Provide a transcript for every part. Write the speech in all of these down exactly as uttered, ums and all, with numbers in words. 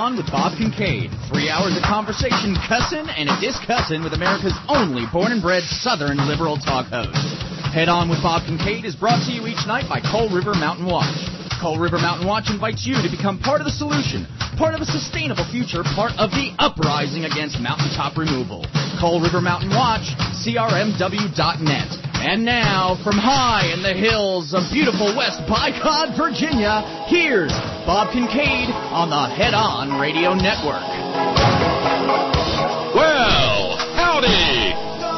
On with Bob Kincaid. Three hours of conversation, cussin' and a discussin' with America's only born and bred Southern liberal talk host. Head On with Bob Kincaid is brought to you each night by Coal River Mountain Watch. Coal River Mountain Watch invites you to become part of the solution, part of a sustainable future, part of the uprising against mountaintop removal. Coal River Mountain Watch, C R M W dot net. And now, from high in the hills of beautiful West Bicod, Virginia, here's Bob Kincaid on the Head On Radio Network. Well, howdy!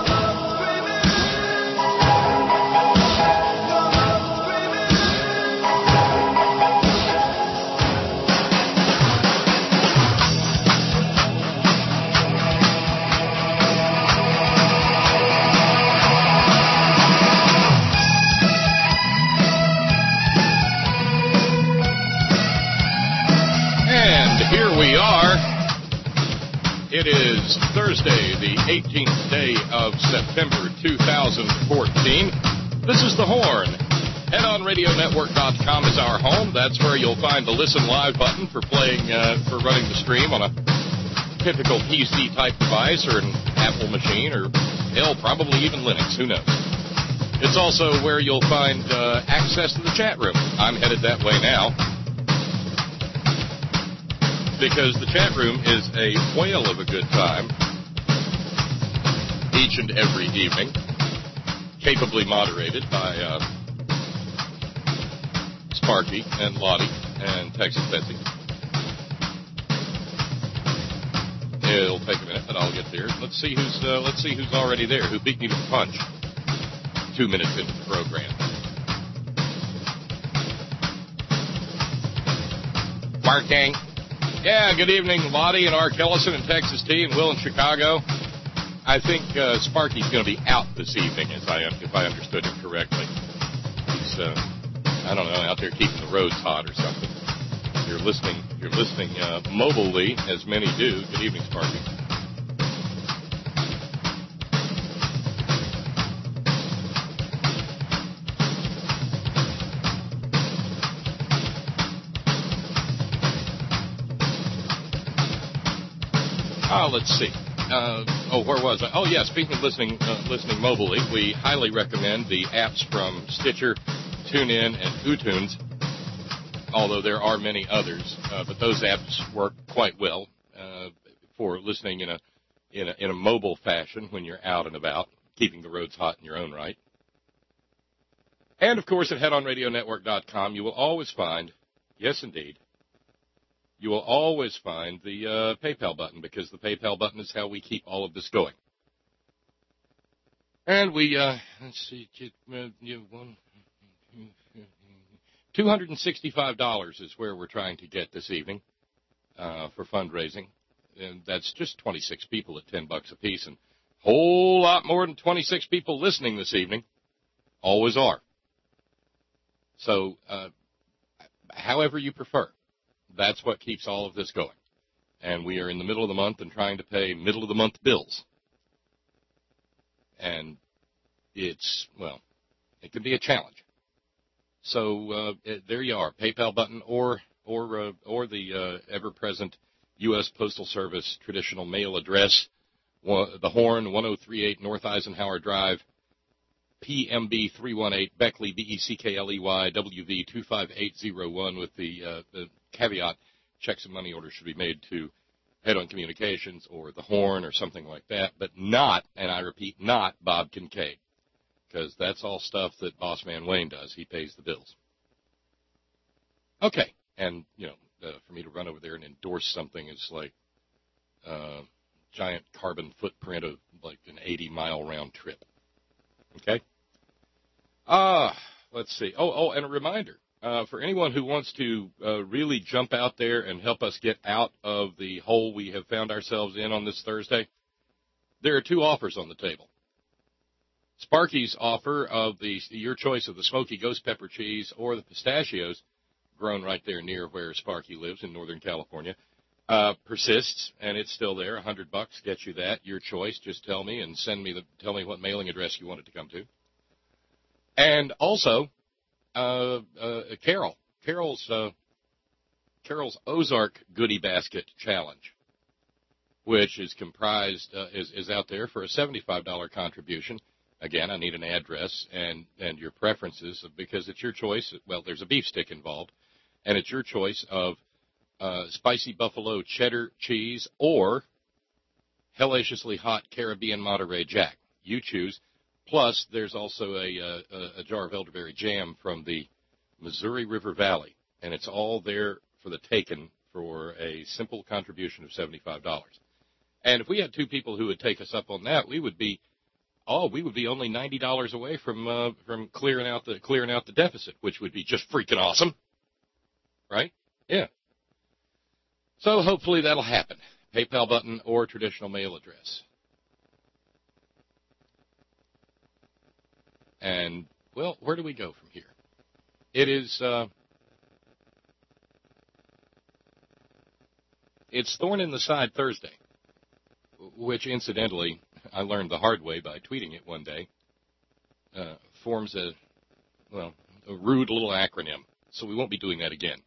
Here we are. It is Thursday, the eighteenth day of September two thousand fourteen. This is The Horn. head on radio network dot com is our home. That's where you'll find the Listen Live button for playing, uh, for running the stream on a typical P C-type device or an Apple machine or, hell, probably even Linux. Who knows? It's also where you'll find uh, access to the chat room. I'm headed that way now, because the chat room is a whale of a good time each and every evening, capably moderated by uh, Sparky and Lottie and Texas Betsy. It'll take a minute, but I'll get there. Let's see who's uh, let's see who's already there, who beat me to the punch two minutes into the program. Working. Yeah, good evening, Lottie and Art Ellison and Texas T and Will in Chicago. I think uh, Sparky's going to be out this evening, as I if I understood him correctly. He's, uh, I don't know, out there keeping the roads hot or something. You're listening, you're listening uh, mobilely, as many do. Good evening, Sparky. Oh, let's see. Uh, oh, where was I? Oh, yeah, speaking of listening uh, listening mobilely, we highly recommend the apps from Stitcher, TuneIn, and uTunes, although there are many others. Uh, but those apps work quite well uh, for listening in a, in a in a mobile fashion when you're out and about, keeping the roads hot in your own right. And, of course, at head on radio network dot com, you will always find, yes, indeed, you will always find the uh, PayPal button, because the PayPal button is how we keep all of this going. And we, uh, let's see, two hundred sixty-five dollars is where we're trying to get this evening uh, for fundraising. And that's just twenty-six people at ten bucks a piece, and a whole lot more than twenty-six people listening this evening. Always are. So, uh, however you prefer. That's what keeps all of this going. And we are in the middle of the month and trying to pay middle-of-the-month bills. And it's, well, it can be a challenge. So uh, it, there you are, PayPal button or or uh, or the uh, ever-present U S Postal Service traditional mail address, one, the Horn, one oh three eight North Eisenhower Drive, P M B three one eight, Beckley, B E C K L E Y, W V two five eight zero one, with the, uh, the caveat, checks and money orders should be made to Head On Communications or the Horn or something like that, but not, and I repeat, not Bob Kincaid, because that's all stuff that Boss Man Wayne does. He pays the bills. Okay, and, you know, uh, for me to run over there and endorse something is like a uh, giant carbon footprint of like an eighty-mile round trip. Okay? Ah, uh, let's see. Oh, oh, and a reminder. Uh, for anyone who wants to uh, really jump out there and help us get out of the hole we have found ourselves in on this Thursday, there are two offers on the table. Sparky's offer of the your choice of the smoky ghost pepper cheese or the pistachios, grown right there near where Sparky lives in Northern California, uh, persists, and it's still there. A hundred bucks gets you that. Your choice. Just tell me and send me the tell me what mailing address you want it to come to. And also, uh, uh, Carol. Carol's uh, Carol's Ozark Goodie Basket Challenge, which is comprised, uh, is, is out there for a seventy-five dollars contribution. Again, I need an address and, and your preferences because it's your choice. Well, there's a beef stick involved, and it's your choice of uh, spicy buffalo cheddar cheese or hellaciously hot Caribbean Monterey Jack. You choose. Plus, there's also a, a, a jar of elderberry jam from the Missouri River Valley, and it's all there for the taking for a simple contribution of seventy-five dollars. And if we had two people who would take us up on that, we would be Oh, we would be only ninety dollars away from uh, from clearing out the clearing out the deficit, which would be just freaking awesome, right? Yeah. So hopefully that'll happen. PayPal button or traditional mail address. And well, where do we go from here? It is uh, it's Thorn in the Side Thursday, which incidentally, I learned the hard way by tweeting it one day, uh, forms a, well, a rude little acronym. So we won't be doing that again.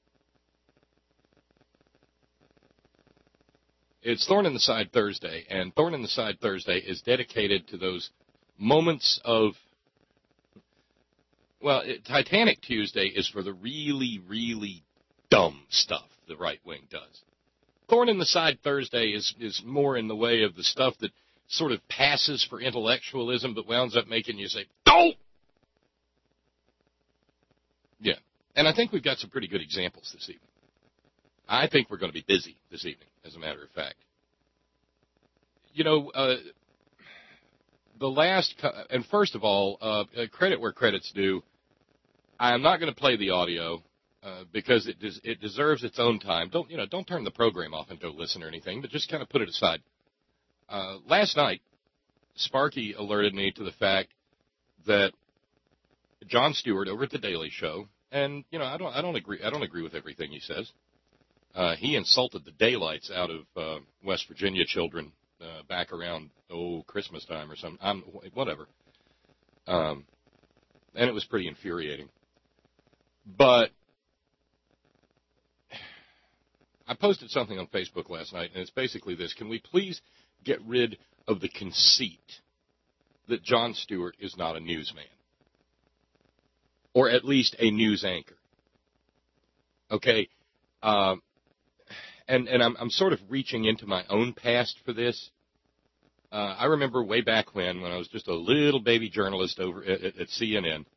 It's Thorn in the Side Thursday, and Thorn in the Side Thursday is dedicated to those moments of, well, it, Titanic Tuesday is for the really, really dumb stuff the right wing does. Thorn in the Side Thursday is, is more in the way of the stuff that sort of passes for intellectualism but wounds up making you say, don't! Yeah. And I think we've got some pretty good examples this evening. I think we're going to be busy this evening, as a matter of fact. You know, uh, the last, and first of all, uh, credit where credit's due, I'm not going to play the audio uh, because it des- it deserves its own time. Don't, you know, don't turn the program off and go listen or anything, but just kind of put it aside. Uh, last night, Sparky alerted me to the fact that Jon Stewart over at the Daily Show, and you know, I don't, I don't agree, I don't agree with everything he says. Uh, he insulted the daylights out of uh, West Virginia children uh, back around oh Christmas time or something. I'm, whatever, um, and it was pretty infuriating. But I posted something on Facebook last night, and it's basically this: can we please get rid of the conceit that Jon Stewart is not a newsman, or at least a news anchor? Okay, um, and and I'm I'm sort of reaching into my own past for this. Uh, I remember way back when, when I was just a little baby journalist over at, at, at C N N,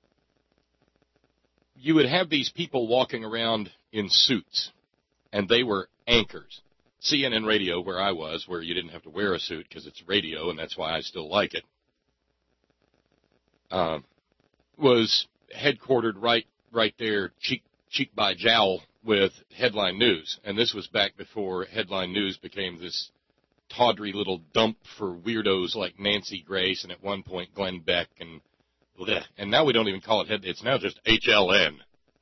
you would have these people walking around in suits, and they were anchors. C N N Radio, where I was, where you didn't have to wear a suit because it's radio, and that's why I still like it, uh, was headquartered right right there, cheek cheek by jowl with Headline News. And this was back before Headline News became this tawdry little dump for weirdos like Nancy Grace and at one point Glenn Beck. And bleh. And now we don't even call it Head. It's now just H L N.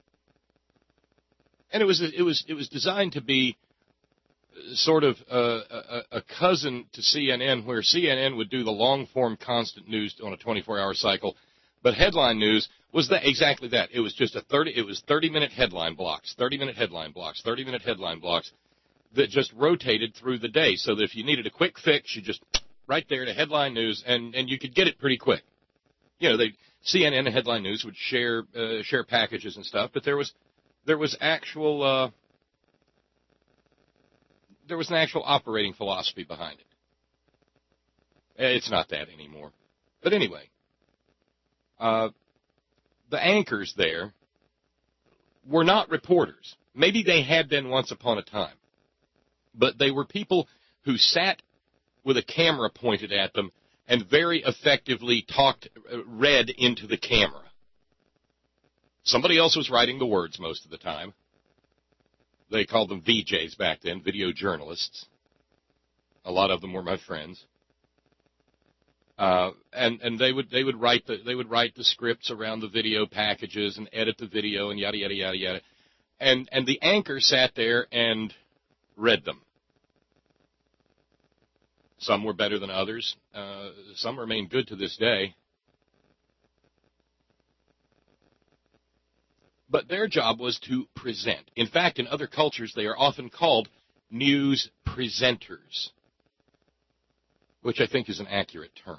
And it was it was it was designed to be sort of a, a, a cousin to C N N, where C N N would do the long-form constant news on a twenty-four hour cycle, but Headline News was that exactly that. It was just a thirty. It was thirty-minute headline blocks, thirty-minute headline blocks, thirty-minute headline blocks that just rotated through the day, so that if you needed a quick fix, you just right there to Headline News, and and you could get it pretty quick. You know, they C N N and Headline News would share uh, share packages and stuff, but there was there was actual. Uh, There was an actual operating philosophy behind it. It's not that anymore. But anyway, uh, the anchors there were not reporters. Maybe they had been once upon a time. But they were people who sat with a camera pointed at them and very effectively talked, read into the camera. Somebody else was writing the words most of the time. They called them V Js back then, video journalists. A lot of them were my friends. Uh, and and they would they would write the they would write the scripts around the video packages and edit the video and yada yada yada yada. And and the anchor sat there and read them. Some were better than others. Uh, some remain good to this day. but their job was to present. In fact, in other cultures, they are often called news presenters, which I think is an accurate term.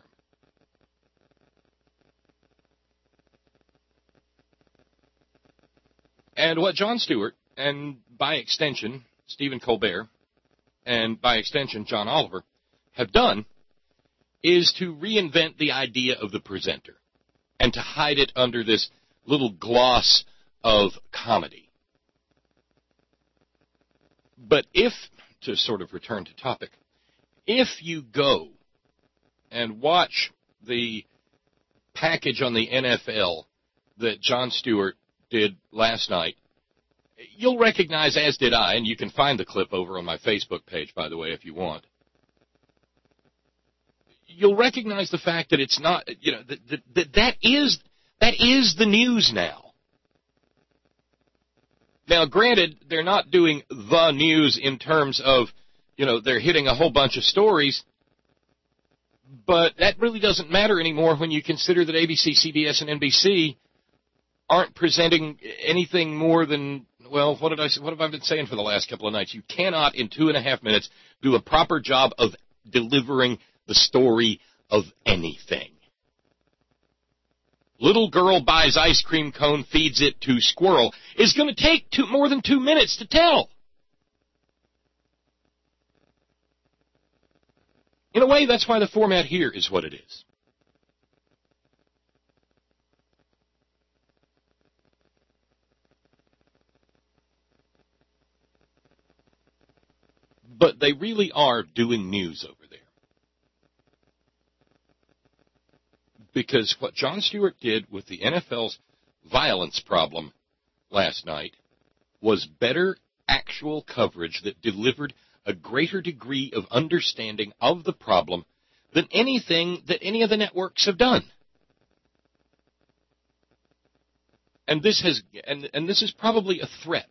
And what Jon Stewart, and by extension, Stephen Colbert, and by extension, John Oliver, have done is to reinvent the idea of the presenter and to hide it under this little gloss of comedy. But if, to sort of return to topic, if you go and watch the package on the N F L that Jon Stewart did last night, you'll recognize, as did I, and you can find the clip over on my Facebook page, by the way, if you want. You'll recognize the fact that it's not, you know, that that, that is that is the news now. Now, granted, they're not doing the news in terms of, you know, they're hitting a whole bunch of stories, but that really doesn't matter anymore when you consider that A B C, C B S, and N B C aren't presenting anything more than, well, what did I say? What have I been saying for the last couple of nights? You cannot, in two and a half minutes, do a proper job of delivering the story of anything. Little girl buys ice cream cone, feeds it to squirrel, is going to take two, more than two minutes to tell. In a way, that's why the format here is what it is. But they really are doing news over there. Because what Jon Stewart did with the N F L's violence problem last night was better actual coverage that delivered a greater degree of understanding of the problem than anything that any of the networks have done. And this has and, and this is probably a threat.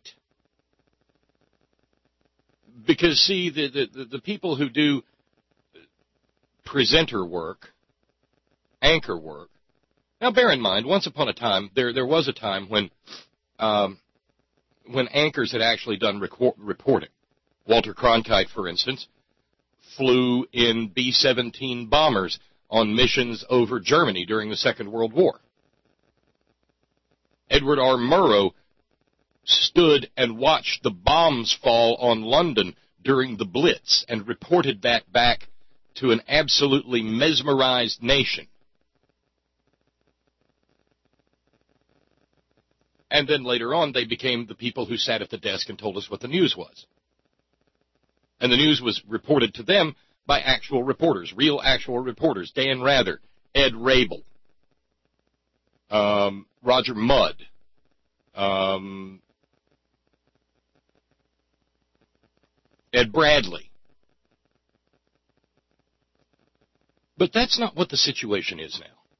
Because, see, the, the, the people who do presenter work, anchor work, now bear in mind, once upon a time, there there was a time when um, when anchors had actually done record, reporting. Walter Cronkite, for instance, flew in B seventeen bombers on missions over Germany during the Second World War. Edward R. Murrow stood and watched the bombs fall on London during the Blitz and reported that back to an absolutely mesmerized nation. And then later on, they became the people who sat at the desk and told us what the news was. And the news was reported to them by actual reporters, real actual reporters. Dan Rather, Ed Rabel, um, Roger Mudd, um, Ed Bradley. But that's not what the situation is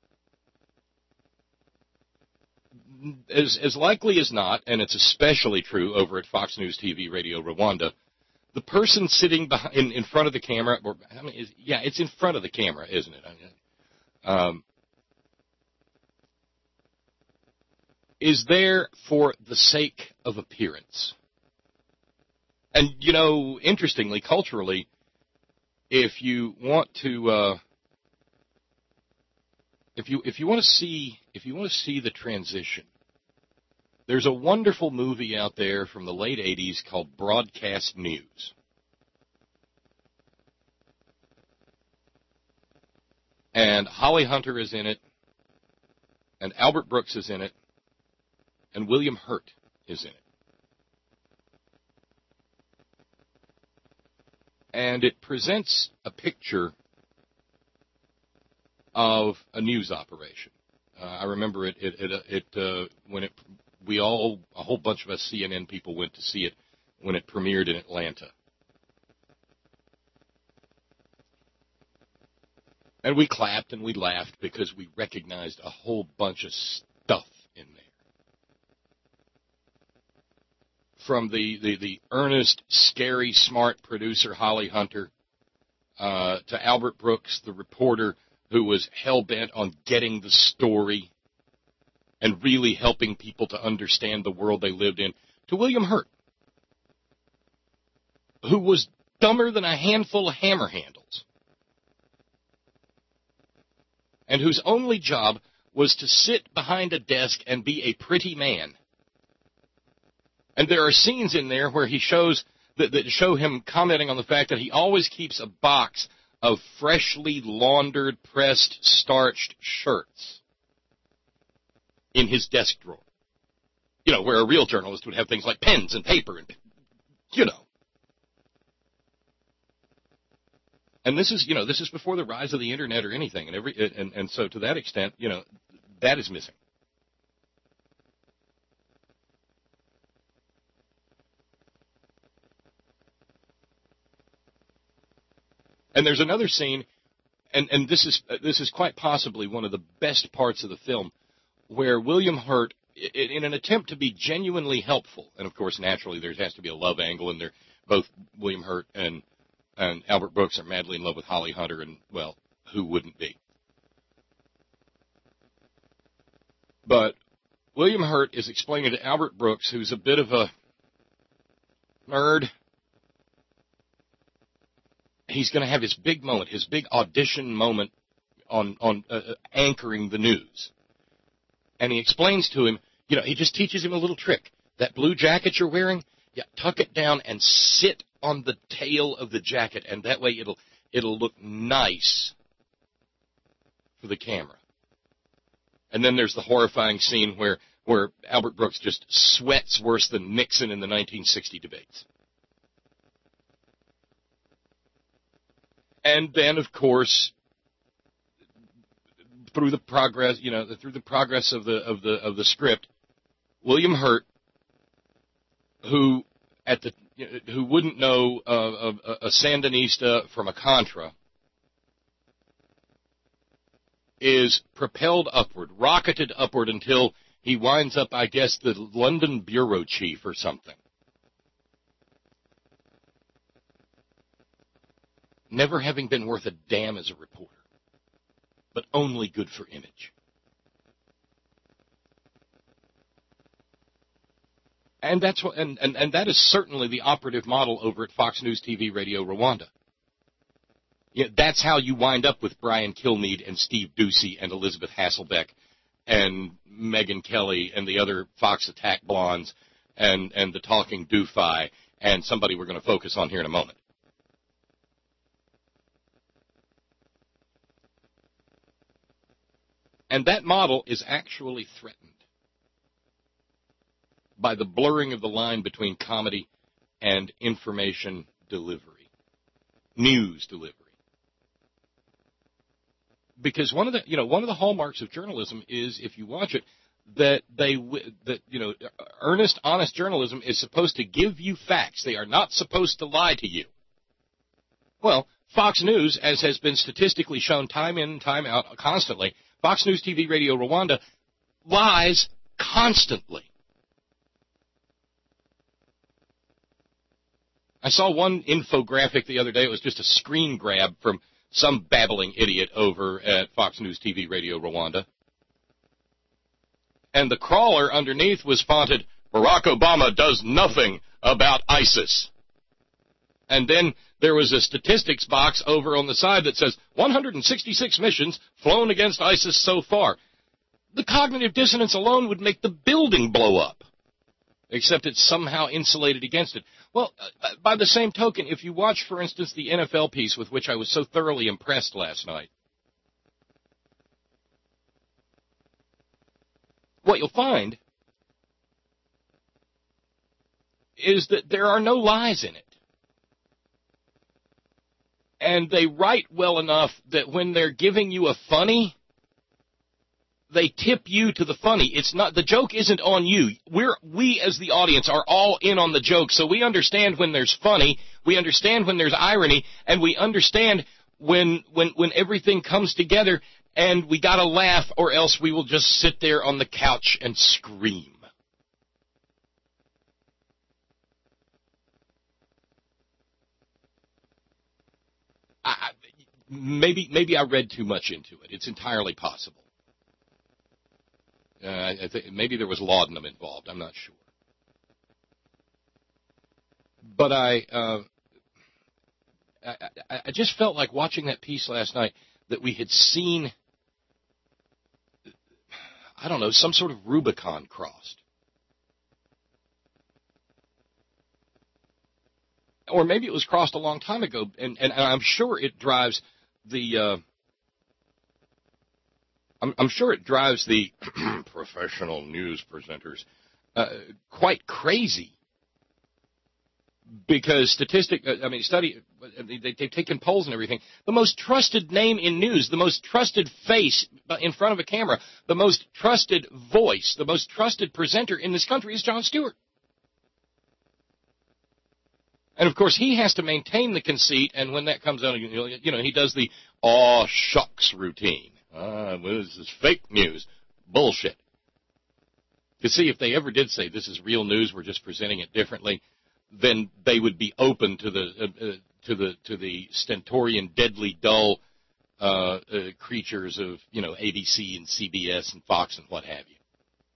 now. As, as likely as not, and it's especially true over at Fox News T V Radio Rwanda, the person sitting behind, in, in front of the camera, or I mean, is, yeah, it's in front of the camera, isn't it? I mean, um, is there for the sake of appearance. And, you know, interestingly, culturally, if you want to, uh, if you if you want to see if you want to see the transition, there's a wonderful movie out there from the late eighties called Broadcast News. And Holly Hunter is in it, and Albert Brooks is in it, and William Hurt is in it. And it presents a picture of a news operation. Uh, I remember it, it, it, it uh, when it, we all, a whole bunch of us C N N people went to see it when it premiered in Atlanta. And we clapped and we laughed because we recognized a whole bunch of stuff in there. From the, the, the earnest, scary, smart producer Holly Hunter uh, to Albert Brooks, the reporter who was hell-bent on getting the story and really helping people to understand the world they lived in, to William Hurt, who was dumber than a handful of hammer handles, and whose only job was to sit behind a desk and be a pretty man. And there are scenes in there where he shows that, that show him commenting on the fact that he always keeps a box of freshly laundered, pressed, starched shirts in his desk drawer. You know, where a real journalist would have things like pens and paper and, you know. And this is, you know, this is before the rise of the internet or anything, and every, and, and so to that extent, you know, that is missing. And there's another scene, and, and this is this is quite possibly one of the best parts of the film, where William Hurt, in, in an attempt to be genuinely helpful, and of course naturally there has to be a love angle, and they're both William Hurt and and Albert Brooks are madly in love with Holly Hunter, and well, who wouldn't be? But William Hurt is explaining to Albert Brooks, who's a bit of a nerd. He's going to have his big moment, his big audition moment on on uh, anchoring the news. And he explains to him, you know, he just teaches him a little trick. That blue jacket you're wearing, yeah, tuck it down and sit on the tail of the jacket, and that way it'll it'll look nice for the camera. And then there's the horrifying scene where, where Albert Brooks just sweats worse than Nixon in the nineteen sixty debates. And then, of course, through the progress, you know, through the progress of the of the of the script, William Hurt, who at the who wouldn't know uh, a, a Sandinista from a Contra, is propelled upward, rocketed upward until he winds up, I guess, the London bureau chief or something. Never having been worth a damn as a reporter, but only good for image. And that's what, and, and, and that is certainly the operative model over at Fox News T V Radio Rwanda. Yeah, that's how you wind up with Brian Kilmeade and Steve Doocy and Elizabeth Hasselbeck and Megyn Kelly and the other Fox Attack blondes and, and the talking doofi and somebody we're going to focus on here in a moment. And that model is actually threatened by the blurring of the line between comedy and information delivery, news delivery. Because one of the, you know, one of the hallmarks of journalism is, if you watch it, that they, that you know, earnest, honest journalism is supposed to give you facts. They are not supposed to lie to you. Well, Fox News, as has been statistically shown time in, time out, constantly, Fox News T V Radio Rwanda lies constantly. I saw one infographic the other day. It was just a screen grab from some babbling idiot over at Fox News T V Radio Rwanda. And the crawler underneath was fonted, Barack Obama does nothing about ISIS. And then there was a statistics box over on the side that says one hundred sixty-six missions flown against ISIS so far. The cognitive dissonance alone would make the building blow up, except it's somehow insulated against it. Well, uh, by the same token, if you watch, for instance, the N F L piece with which I was so thoroughly impressed last night, what you'll find is that there are no lies in it. And they write well enough that when they're giving you a funny, they tip you to the funny. It's not, the joke isn't on you. We're, we as the audience are all in on the joke, so we understand when there's funny, we understand when there's irony, and we understand when, when, when everything comes together, and we gotta laugh, or else we will just sit there on the couch and scream. I, maybe maybe I read too much into it. It's entirely possible. Uh, I think maybe there was laudanum involved. I'm not sure. But I, uh, I, I, I just felt like watching that piece last night that we had seen, I don't know, some sort of Rubicon crossed. Or maybe it was crossed a long time ago, and, and I'm sure it drives the, uh, I'm, I'm sure it drives the professional news presenters uh, quite crazy. Because statistic, I mean, study, they, they've taken polls and everything. The most trusted name in news, the most trusted face in front of a camera, the most trusted voice, the most trusted presenter in this country is Jon Stewart. And, of course, he has to maintain the conceit, and when that comes out, you know, he does the aw shucks routine. Ah, well, this is fake news. Bullshit. You see, if they ever did say this is real news, we're just presenting it differently, then they would be open to the uh, uh, to the to the stentorian, deadly, dull uh, uh, creatures of, you know, A B C and C B S and Fox and what have you.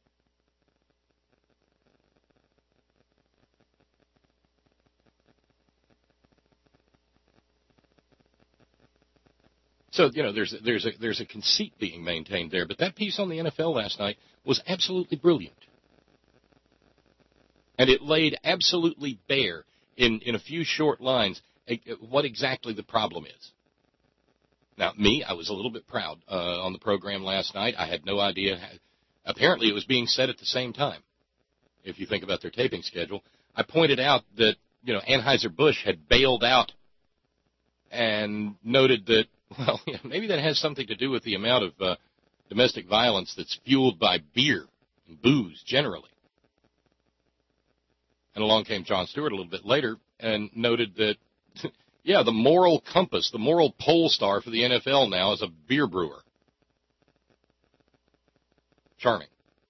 So, you know, there's there's a there's a conceit being maintained there, but that piece on the N F L last night was absolutely brilliant. And it laid absolutely bare in, in a few short lines what exactly the problem is. Now, me, I was a little bit proud uh, on the program last night. I had no idea. How, apparently, it was being said at the same time, if you think about their taping schedule. I pointed out that, you know, Anheuser-Busch had bailed out and noted that, well, yeah, maybe that has something to do with the amount of uh, domestic violence that's fueled by beer and booze generally. And along came Jon Stewart a little bit later and noted that, yeah, the moral compass, the moral pole star for the N F L now is a beer brewer. Charming.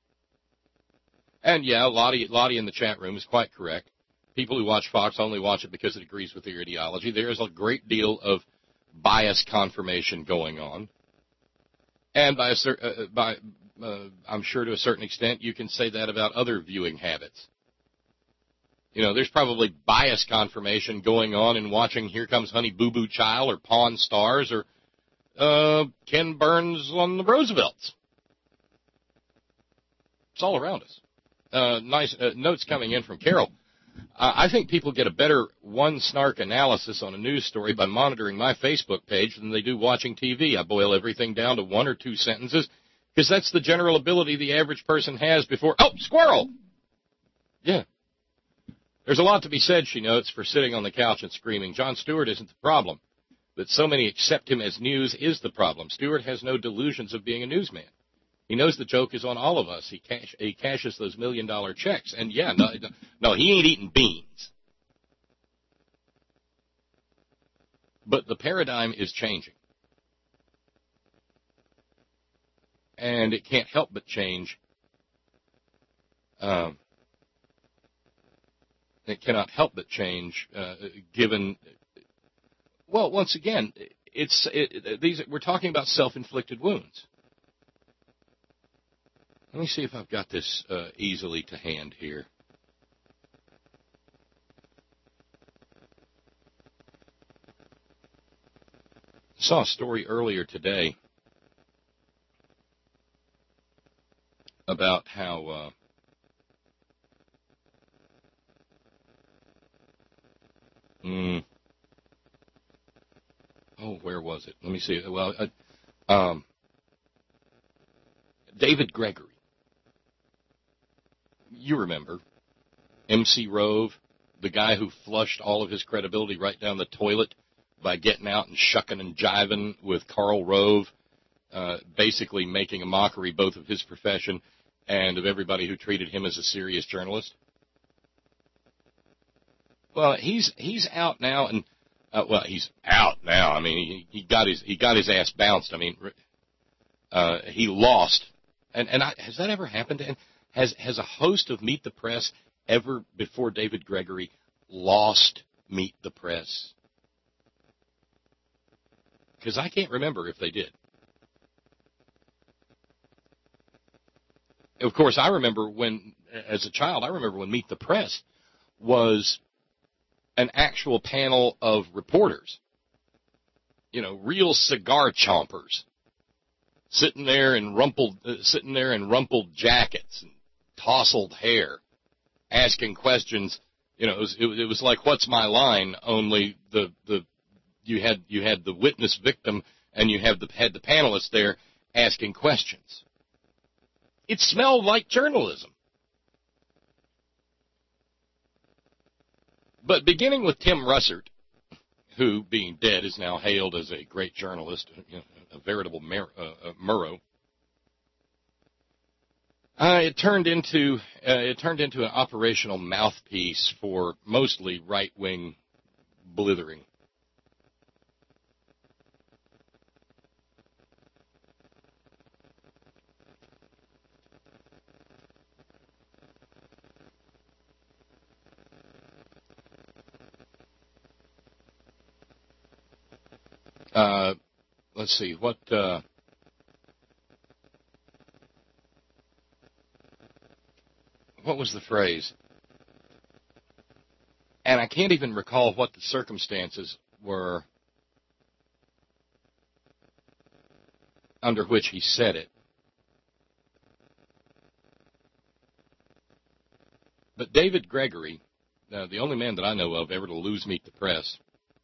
And, yeah, Lottie, Lottie in the chat room is quite correct. People who watch Fox only watch it because it agrees with their ideology. There is a great deal of bias confirmation going on. And by, a cer- uh, by uh, I'm sure to a certain extent, you can say that about other viewing habits. You know, there's probably bias confirmation going on in watching Here Comes Honey Boo Boo Child or Pawn Stars or uh, Ken Burns on the Roosevelts. It's all around us. Uh, nice uh, notes coming in from Carol. Uh, I think people get a better one-snark analysis on a news story by monitoring my Facebook page than they do watching T V. I boil everything down to one or two sentences because that's the general ability the average person has before, oh, squirrel! Yeah. There's a lot to be said, she notes, for sitting on the couch and screaming. Jon Stewart isn't the problem. That so many accept him as news is the problem. Stewart has no delusions of being a newsman. He knows the joke is on all of us. He, cash, he cashes those million-dollar checks. And, yeah, no, no, he ain't eating beans. But the paradigm is changing. And it can't help but change. Um, it cannot help but change uh, given, well, once again, it's it, these we're talking about self-inflicted wounds. Let me see if I've got this uh, easily to hand here. I saw a story earlier today about how uh, mm, oh, where was it? Let me see. Well, uh, um, David Gregory. You remember, M C Rove, the guy who flushed all of his credibility right down the toilet by getting out and shucking and jiving with Karl Rove, uh, basically making a mockery both of his profession and of everybody who treated him as a serious journalist. Well, he's he's out now, and uh, well, he's out now. I mean, he, he got his he got his ass bounced. I mean, uh, he lost, and and I, has that ever happened to him? Has has a host of Meet the Press ever before David Gregory lost Meet the Press? Because I can't remember if they did. of course, I remember when, as a child, I remember when Meet the Press was an actual panel of reporters, you know, real cigar chompers, sitting there in rumpled, uh, sitting there in rumpled jackets and tousled hair, asking questions. You know, it was, it, it was like "What's My Line?" Only the the you had you had the witness victim and you have the had the panelists there asking questions. It smelled like journalism. But beginning with Tim Russert, who, being dead, is now hailed as a great journalist, you know, a veritable mer- uh, uh, Murrow, uh, it turned into uh, it turned into an operational mouthpiece for mostly right-wing blithering. Uh, let's see, what, uh, what was the phrase? And I can't even recall what the circumstances were under which he said it. But David Gregory, uh, the only man that I know of ever to lose Meet the Press,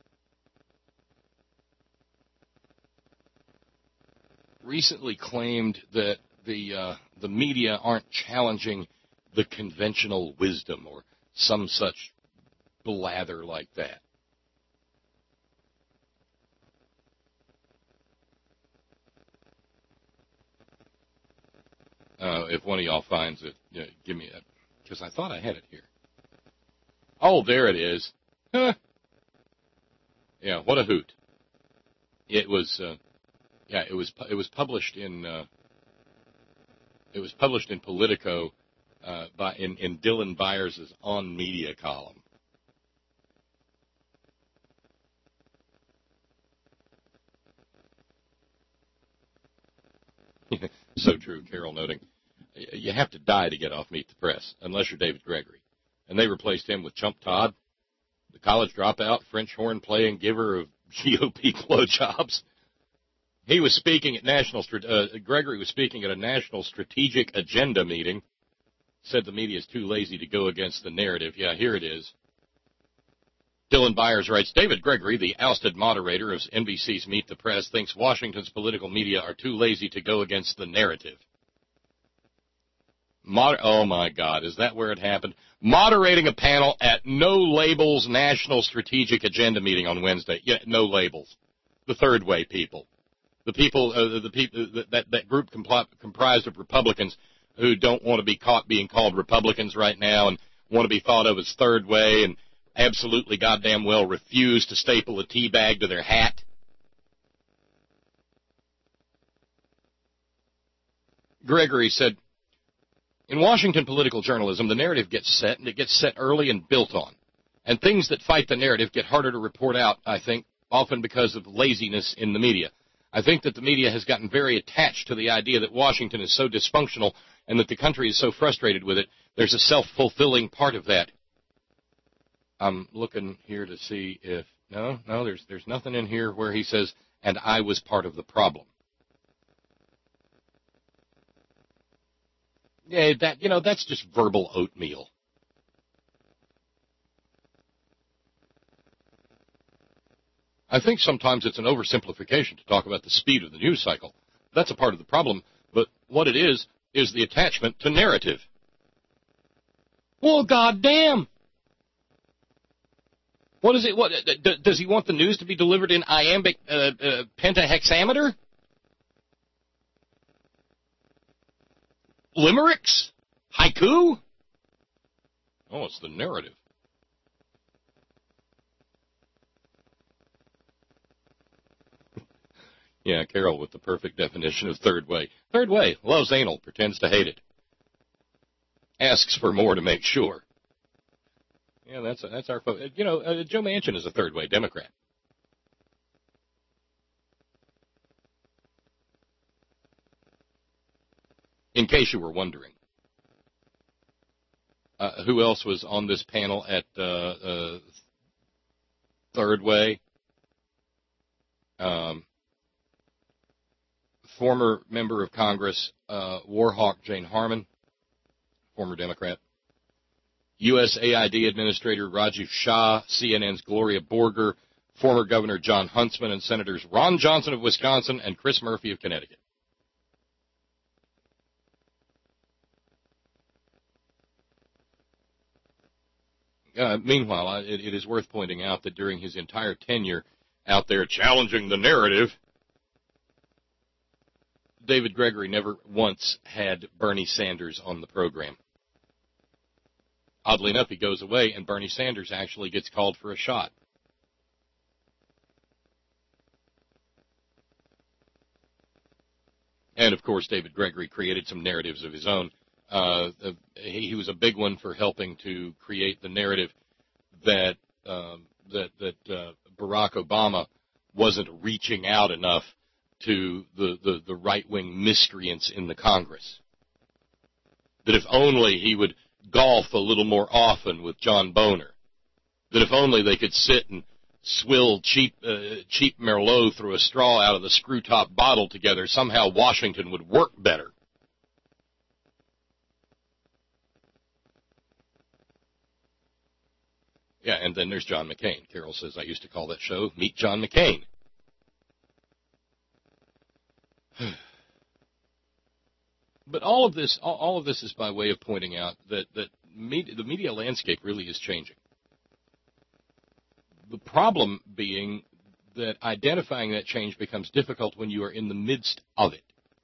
recently claimed that the uh, the media aren't challenging the conventional wisdom or some such blather like that. Uh, if one of y'all finds it, you know, give me that, because I thought I had it here. Oh, there it is. Huh. Yeah, what a hoot. It was, uh, yeah, it was it was published in uh, it was published in Politico uh, by in, in Dylan Byers' On Media column. So true, Carol noting. You have to die to get off Meet the Press, unless you're David Gregory. And they replaced him with Chump Todd, the college dropout, French horn playing giver of G O P blowjobs. He was speaking at national, uh, Gregory was speaking at a national strategic agenda meeting, said the media is too lazy to go against the narrative. Yeah, here it is. Dylan Byers writes, David Gregory, the ousted moderator of N B C's Meet the Press, thinks Washington's political media are too lazy to go against the narrative. Moder- oh, my God, is that where it happened? Moderating a panel at No Labels National Strategic Agenda meeting on Wednesday. Yeah, No Labels. The third way people. The people, uh, the people, that, that group compl- comprised of Republicans who don't want to be caught being called Republicans right now and want to be thought of as third way and absolutely goddamn well refuse to staple a tea bag to their hat. Gregory said, in Washington political journalism, the narrative gets set, and it gets set early and built on. And things that fight the narrative get harder to report out, I think, often because of laziness in the media. I think that the media has gotten very attached to the idea that Washington is so dysfunctional and that the country is so frustrated with it. There's a self-fulfilling part of that. I'm looking here to see if, no, no, there's there's nothing in here where he says, and I was part of the problem. Yeah, that, you know, that's just verbal oatmeal. I think sometimes it's an oversimplification to talk about the speed of the news cycle. That's a part of the problem, but what it is, is the attachment to narrative. Well, goddamn. What is it? What does he want the news to be delivered in iambic uh, uh, pentahexameter? Limericks? Haiku? Oh, it's the narrative. Yeah, Carol with the perfect definition of third way. Third way, loves anal, pretends to hate it. Asks for more to make sure. Yeah, that's that's our, you know, uh, Joe Manchin is a third way Democrat. In case you were wondering. Uh, who else was on this panel at uh, uh, Third Way? Um, former member of Congress, uh, Warhawk Jane Harman, former Democrat. U S A I D Administrator Rajiv Shah, C N N's Gloria Borger, former Governor John Huntsman, and Senators Ron Johnson of Wisconsin and Chris Murphy of Connecticut. Uh, meanwhile, uh, it, it is worth pointing out that during his entire tenure out there challenging the narrative, David Gregory never once had Bernie Sanders on the program. Oddly enough, he goes away, and Bernie Sanders actually gets called for a shot. And, of course, David Gregory created some narratives of his own. Uh, he, he was a big one for helping to create the narrative that um, that that uh, Barack Obama wasn't reaching out enough to the, the, the right-wing miscreants in the Congress. That if only he would golf a little more often with John Boehner. That if only they could sit and swill cheap uh, cheap Merlot through a straw out of the screw-top bottle together, somehow Washington would work better. Yeah, and then there's John McCain. Carol says, I used to call that show Meet John McCain. But all of this, all, all of this is by way of pointing out that, that media, the media landscape really is changing. The problem being that identifying that change becomes difficult when you are in the midst of it.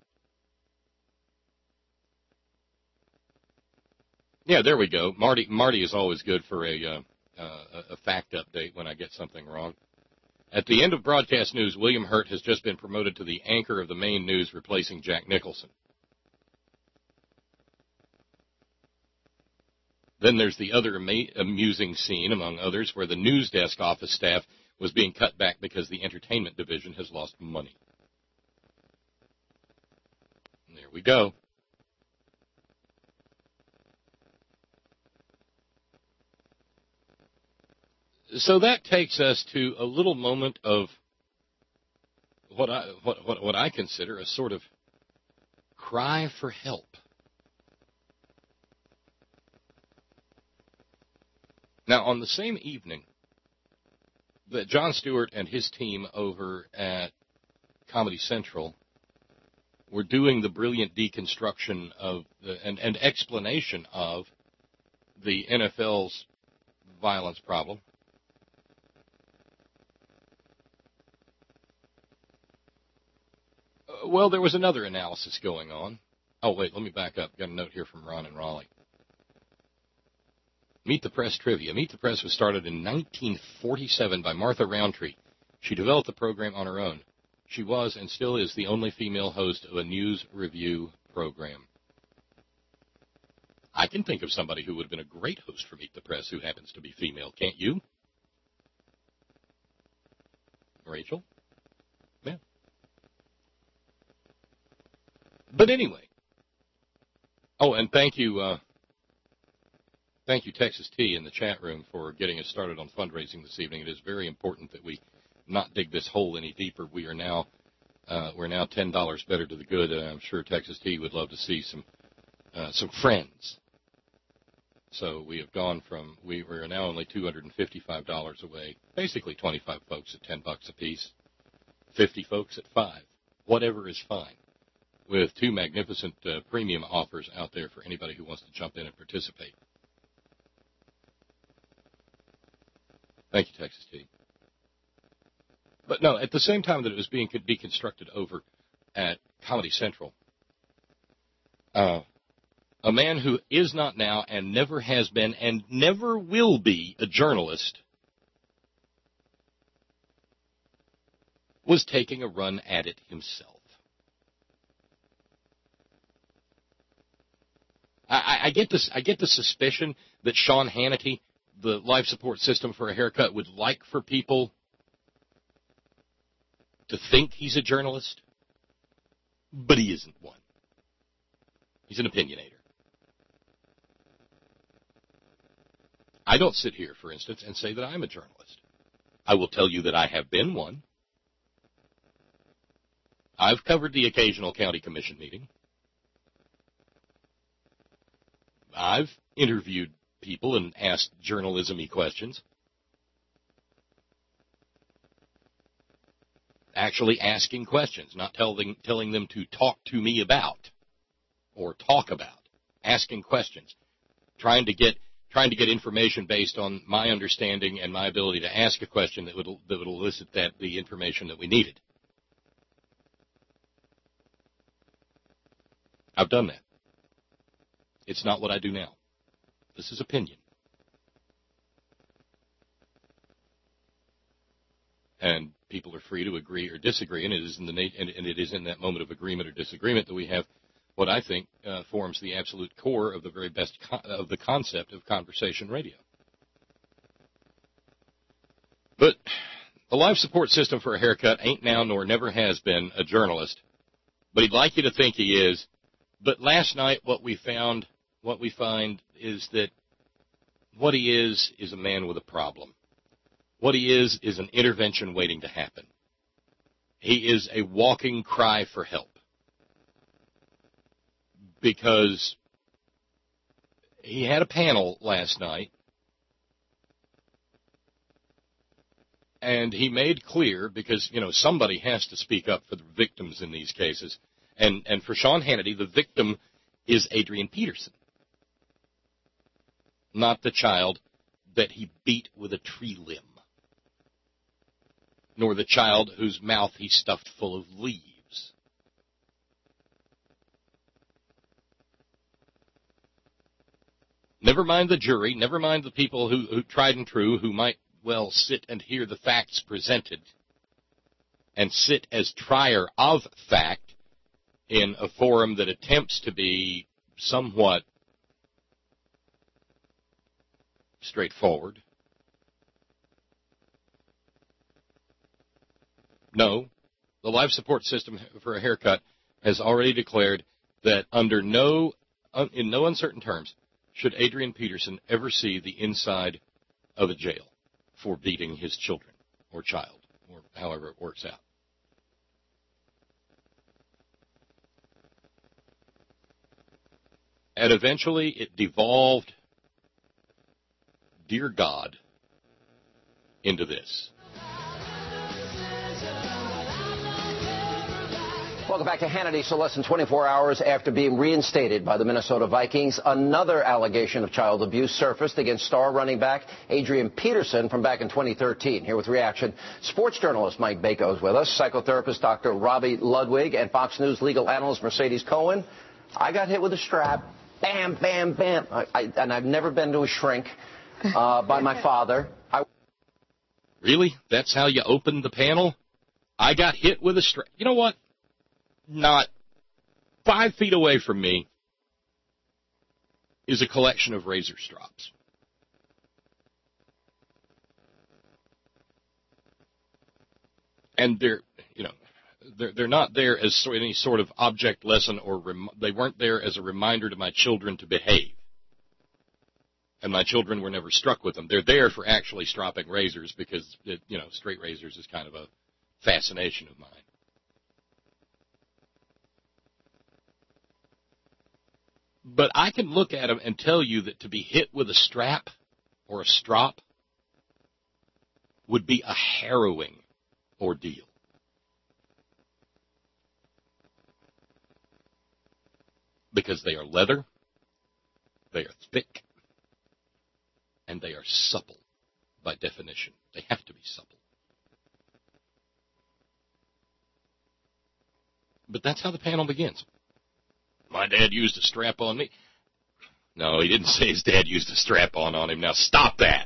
Yeah, there we go. Marty, Marty is always good for a... Uh, Uh, a fact update when I get something wrong. At the end of broadcast news, William Hurt has just been promoted to the anchor of the main news, replacing Jack Nicholson. Then there's the other ama- amusing scene, among others, where the news desk office staff was being cut back because the entertainment division has lost money. And there we go. So that takes us to a little moment of what I what, what what I consider a sort of cry for help. Now, on the same evening that Jon Stewart and his team over at Comedy Central were doing the brilliant deconstruction of the, and, and explanation of the N F L's violence problem, well, there was another analysis going on. Oh, wait, let me back up. Got a note here from Ron in Raleigh. Meet the Press trivia. Meet the Press was started in nineteen forty-seven by Martha Roundtree. She developed the program on her own. She was and still is the only female host of a news review program. I can think of somebody who would have been a great host for Meet the Press who happens to be female. Can't you? Rachel? Yeah. But anyway. Oh, and thank you, uh, thank you, Texas T, in the chat room for getting us started on fundraising this evening. It is very important that we not dig this hole any deeper. We are now, uh, we're now ten dollars better to the good, and I'm sure Texas T would love to see some, uh, some friends. So we have gone from, we are now only two hundred fifty-five dollars away, basically twenty-five folks at ten bucks a piece, fifty folks at five, whatever is fine, with two magnificent uh, premium offers out there for anybody who wants to jump in and participate. Thank you, Texas T. But no, at the same time that it was being deconstructed over at Comedy Central, uh, a man who is not now and never has been and never will be a journalist was taking a run at it himself. I, I get this. I get the suspicion that Sean Hannity, the life support system for a haircut, would like for people to think he's a journalist, but he isn't one. He's an opinionator. I don't sit here, for instance, and say that I'm a journalist. I will tell you that I have been one. I've covered the occasional county commission meeting. I've interviewed people and asked journalism-y questions. Actually asking questions, not telling, telling them to talk to me about or talk about. Asking questions, trying to get trying to get information based on my understanding and my ability to ask a question that would that would elicit that the information that we needed. I've done that. It's not what I do now. This is opinion. And people are free to agree or disagree, and it is in the and it is in that moment of agreement or disagreement that we have what I think uh, forms the absolute core of the very best co- of the concept of conversation radio. But the life support system for a haircut ain't now nor never has been a journalist, but he'd like you to think he is. But last night, what we found, what we find is that what he is is a man with a problem. What he is is an intervention waiting to happen. He is a walking cry for help. Because he had a panel last night, and he made clear, because, you know, somebody has to speak up for the victims in these cases, and, and for Sean Hannity, the victim is Adrian Peterson, not the child that he beat with a tree limb, nor the child whose mouth he stuffed full of leaves. Never mind the jury, never mind the people who, who tried and true, who might well sit and hear the facts presented and sit as trier of fact in a forum that attempts to be somewhat straightforward. No, the life support system for a haircut has already declared that under no, in no uncertain terms, should Adrian Peterson ever see the inside of a jail for beating his children or child, or however it works out. And eventually it devolved, dear God, into this. Welcome back to Hannity. So less than twenty-four hours after being reinstated by the Minnesota Vikings, another allegation of child abuse surfaced against star running back Adrian Peterson from back in twenty thirteen. Here with reaction, sports journalist Mike Bako is with us, psychotherapist Doctor Robbie Ludwig, and Fox News legal analyst Mercedes Cohen. I got hit with a strap. Bam, bam, bam. I, I, and I've never been to a shrink uh, by my father. I... Really? That's how you opened the panel? I got hit with a strap. You know what? Not five feet away from me is a collection of razor strops. And they're, you know, they're, they're not there as any sort of object lesson, or rem- they weren't there as a reminder to my children to behave. And my children were never struck with them. They're there for actually stropping razors because, it, you know, straight razors is kind of a fascination of mine. But I can look at them and tell you that to be hit with a strap or a strop would be a harrowing ordeal. Because they are leather, they are thick, and they are supple by definition. They have to be supple. But that's how the panel begins. My dad used a strap on me. No, he didn't say his dad used a strap on on him. Now stop that.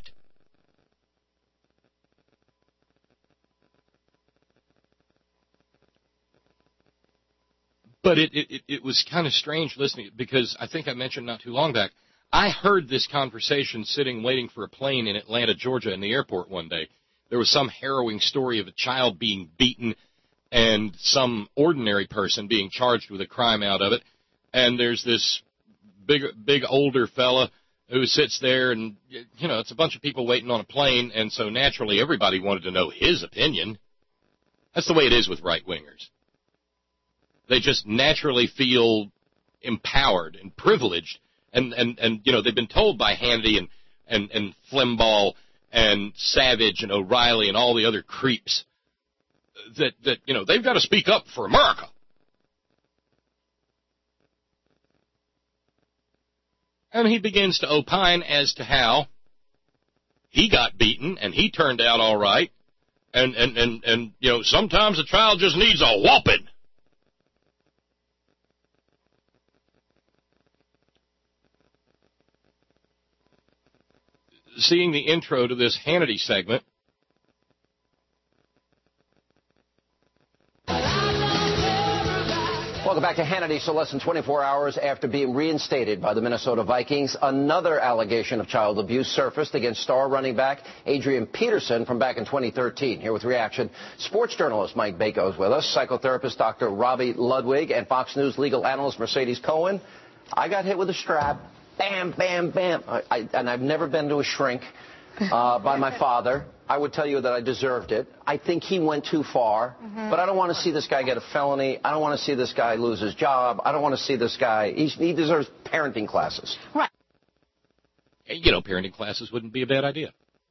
But it, it, it was kind of strange listening, because I think I mentioned not too long back, I heard this conversation sitting waiting for a plane in Atlanta, Georgia, in the airport one day. There was some harrowing story of a child being beaten and some ordinary person being charged with a crime out of it. And there's this big, big older fella who sits there and, you know, it's a bunch of people waiting on a plane, and so naturally everybody wanted to know his opinion. That's the way it is with right-wingers. They just naturally feel empowered and privileged, and, and, and you know, they've been told by Hannity and, and, and Flimbaugh and Savage and O'Reilly and all the other creeps that, that, you know, they've got to speak up for America. And he begins to opine as to how he got beaten and he turned out all right. And, and, and, and you know, sometimes a child just needs a whopping. Seeing the intro to this Hannity segment, welcome back to Hannity. So less than twenty-four hours after being reinstated by the Minnesota Vikings, another allegation of child abuse surfaced against star running back Adrian Peterson from back in twenty thirteen. Here with reaction, sports journalist Mike Bako is with us, psychotherapist Doctor Robbie Ludwig, and Fox News legal analyst Mercedes Cohen. I got hit with a strap. Bam, bam, bam. I, I, and I've never been to a shrink uh, by my father. I would tell you that I deserved it. I think he went too far, mm-hmm. but I don't want to see this guy get a felony. I don't want to see this guy lose his job. I don't want to see this guy. He, he deserves parenting classes. Right. You know, parenting classes wouldn't be a bad idea.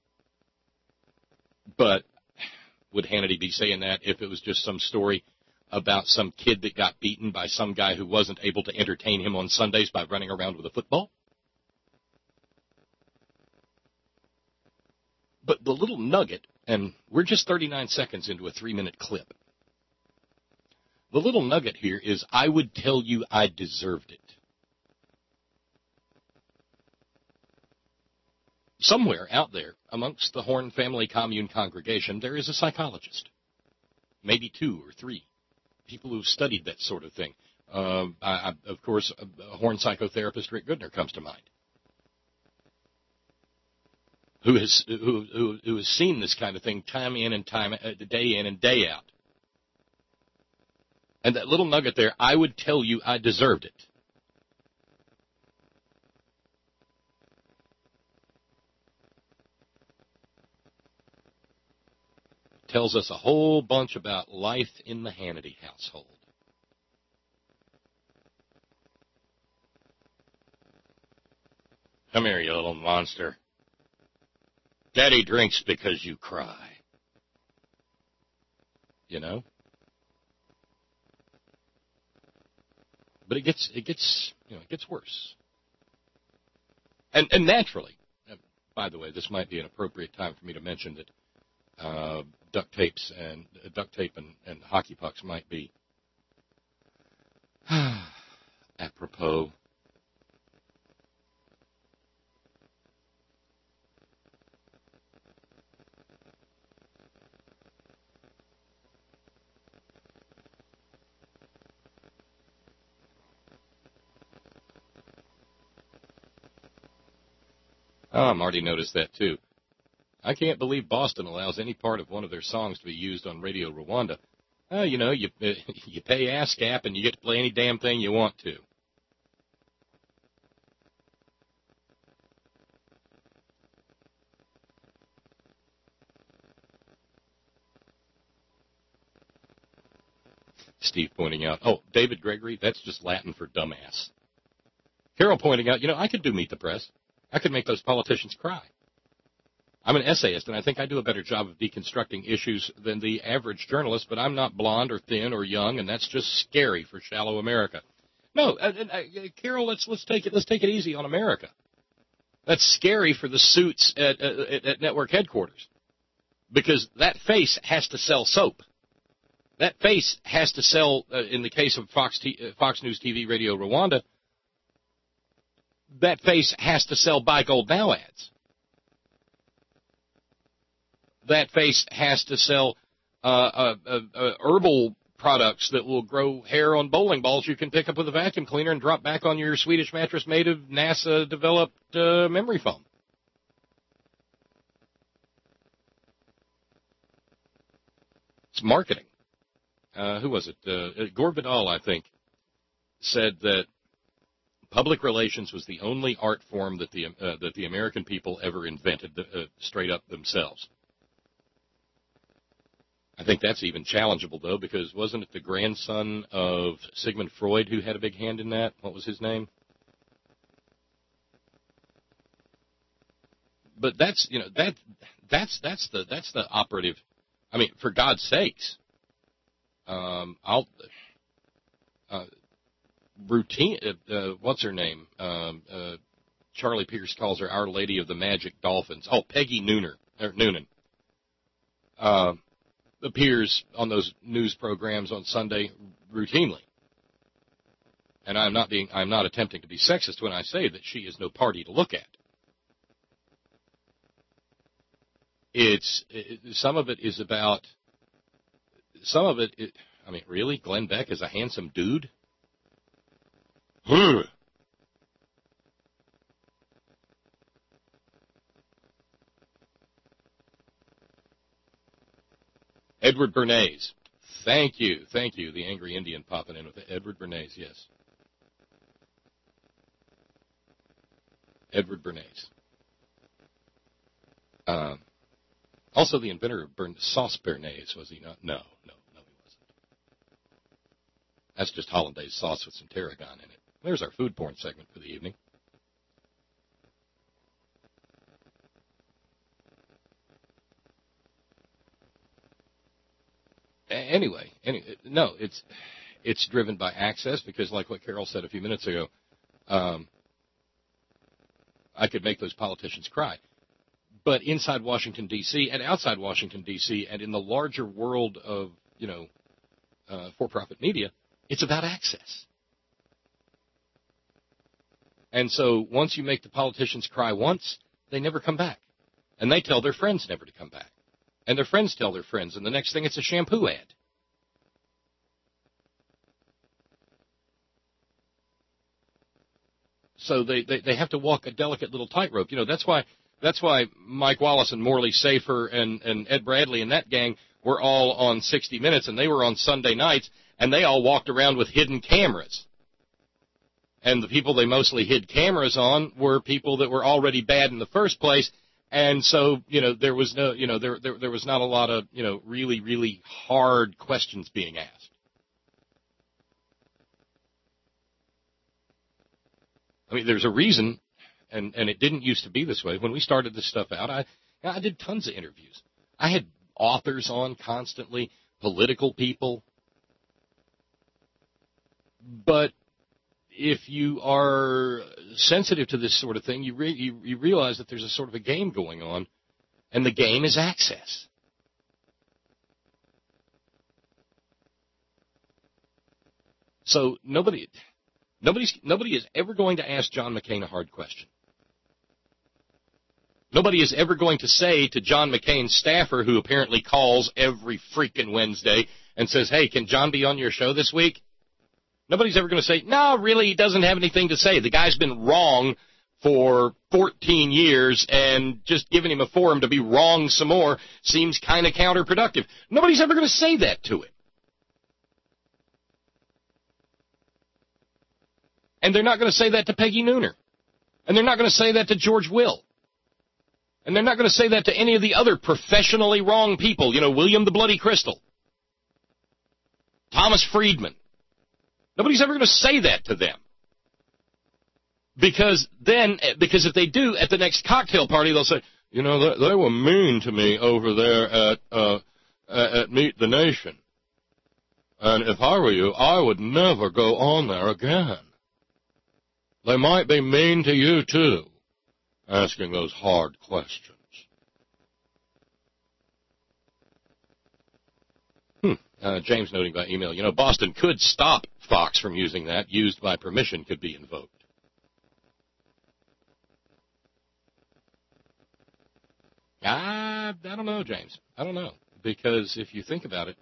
But would Hannity be saying that if it was just some story about some kid that got beaten by some guy who wasn't able to entertain him on Sundays by running around with a football? But the little nugget, and we're just thirty-nine seconds into a three-minute clip. The little nugget here is, I would tell you I deserved it. Somewhere out there, amongst the Horn Family Commune congregation, there is a psychologist. Maybe two or three. People who've studied that sort of thing. Uh, I, I, of course, a, a Horn psychotherapist, Rick Goodner, comes to mind. Who has who, who who has seen this kind of thing time in and time uh, day in and day out. And that little nugget there, I would tell you I deserved it. Tells us a whole bunch about life in the Hannity household. Come here, you little monster. Daddy drinks because you cry. You know? But it gets, it gets, you know, it gets worse. And, and naturally, by the way, this might be an appropriate time for me to mention that uh, duct tapes and uh, duct tape and, and hockey pucks might be apropos. Oh, Marty noticed that, too. I can't believe Boston allows any part of one of their songs to be used on Radio Rwanda. Oh, you know, you you pay ASCAP and you get to play any damn thing you want to. Steve pointing out, oh, David Gregory, that's just Latin for dumbass. Carol pointing out, you know, I could do Meet the Press. I could make those politicians cry. I'm an essayist, and I think I do a better job of deconstructing issues than the average journalist, but I'm not blonde or thin or young, and that's just scary for shallow America. No, uh, uh, Carol, let's let's take it let's take it easy on America. That's scary for the suits at, at, at network headquarters, because that face has to sell soap. That face has to sell, uh, in the case of Fox, T- uh, Fox News T V Radio Rwanda, that face has to sell Buy Gold Now ads. That face has to sell uh, uh, uh, uh, herbal products that will grow hair on bowling balls you can pick up with a vacuum cleaner and drop back on your Swedish mattress made of NASA-developed uh, memory foam. It's marketing. Uh, who was it? Uh, Gore Vidal, I think, said that Public relations was the only art form that the uh, that the American people ever invented uh, straight up themselves. I think that's even challengeable, though, because wasn't it the grandson of Sigmund Freud who had a big hand in that? What was his name? But that's, you know, that that's that's the that's the operative. I mean, for God's sakes, um, I'll uh, routine. Uh, uh, what's her name? Um, uh, Charlie Pierce calls her Our Lady of the Magic Dolphins. Oh, Peggy Nooner or Noonan. Uh, appears on those news programs on Sunday routinely. And I'm not being I'm not attempting to be sexist when I say that she is no party to look at. It's it, some of it is about some of it, it I mean, really, Glenn Beck is a handsome dude? Huh. Edward Bernays. Thank you. Thank you. The angry Indian popping in with it. Edward Bernays, yes. Edward Bernays. Uh, also the inventor of Bern- sauce Bernays, was he not? No, no, no, he wasn't. That's just hollandaise sauce with some tarragon in it. There's our food porn segment for the evening. Anyway, anyway, no, it's it's driven by access because, like what Carol said a few minutes ago, um, I could make those politicians cry. But inside Washington, D C, and outside Washington, D C, and in the larger world of, you know, uh, for-profit media, it's about access. And so once you make the politicians cry once, they never come back. And they tell their friends never to come back. And their friends tell their friends, and the next thing it's a shampoo ad. So they, they, they have to walk a delicate little tightrope. You know, that's why that's why Mike Wallace and Morley Safer and, and Ed Bradley and that gang were all on sixty minutes, and they were on Sunday nights, and they all walked around with hidden cameras. And the people they mostly hid cameras on were people that were already bad in the first place. And so, you know, there was no, you know, there, there there was not a lot of, you know, really, really hard questions being asked. I mean, there's a reason, and, and it didn't used to be this way. When we started this stuff out, I I did tons of interviews. I had authors on constantly, political people. But if you are sensitive to this sort of thing, you, re- you you realize that there's a sort of a game going on, and the game is access. So nobody, nobody's, nobody is ever going to ask John McCain a hard question. Nobody is ever going to say to John McCain's staffer, who apparently calls every freaking Wednesday and says, "Hey, can John be on your show this week?" Nobody's ever going to say, "No, really, he doesn't have anything to say. The guy's been wrong for fourteen years, and just giving him a forum to be wrong some more seems kind of counterproductive." Nobody's ever going to say that to him. And they're not going to say that to Peggy Nooner. And they're not going to say that to George Will. And they're not going to say that to any of the other professionally wrong people. You know, William the Bloody Crystal. Thomas Friedman. Nobody's ever going to say that to them. Because then, because if they do, at the next cocktail party, they'll say, "You know, they, they were mean to me over there at, uh, at Meet the Nation. And if I were you, I would never go on there again. They might be mean to you, too, asking those hard questions." Hmm. Uh, James noting by email, you know, Boston could stop Fox from using that. Used by permission could be invoked. I, I don't know, James. I don't know. Because if you think about it,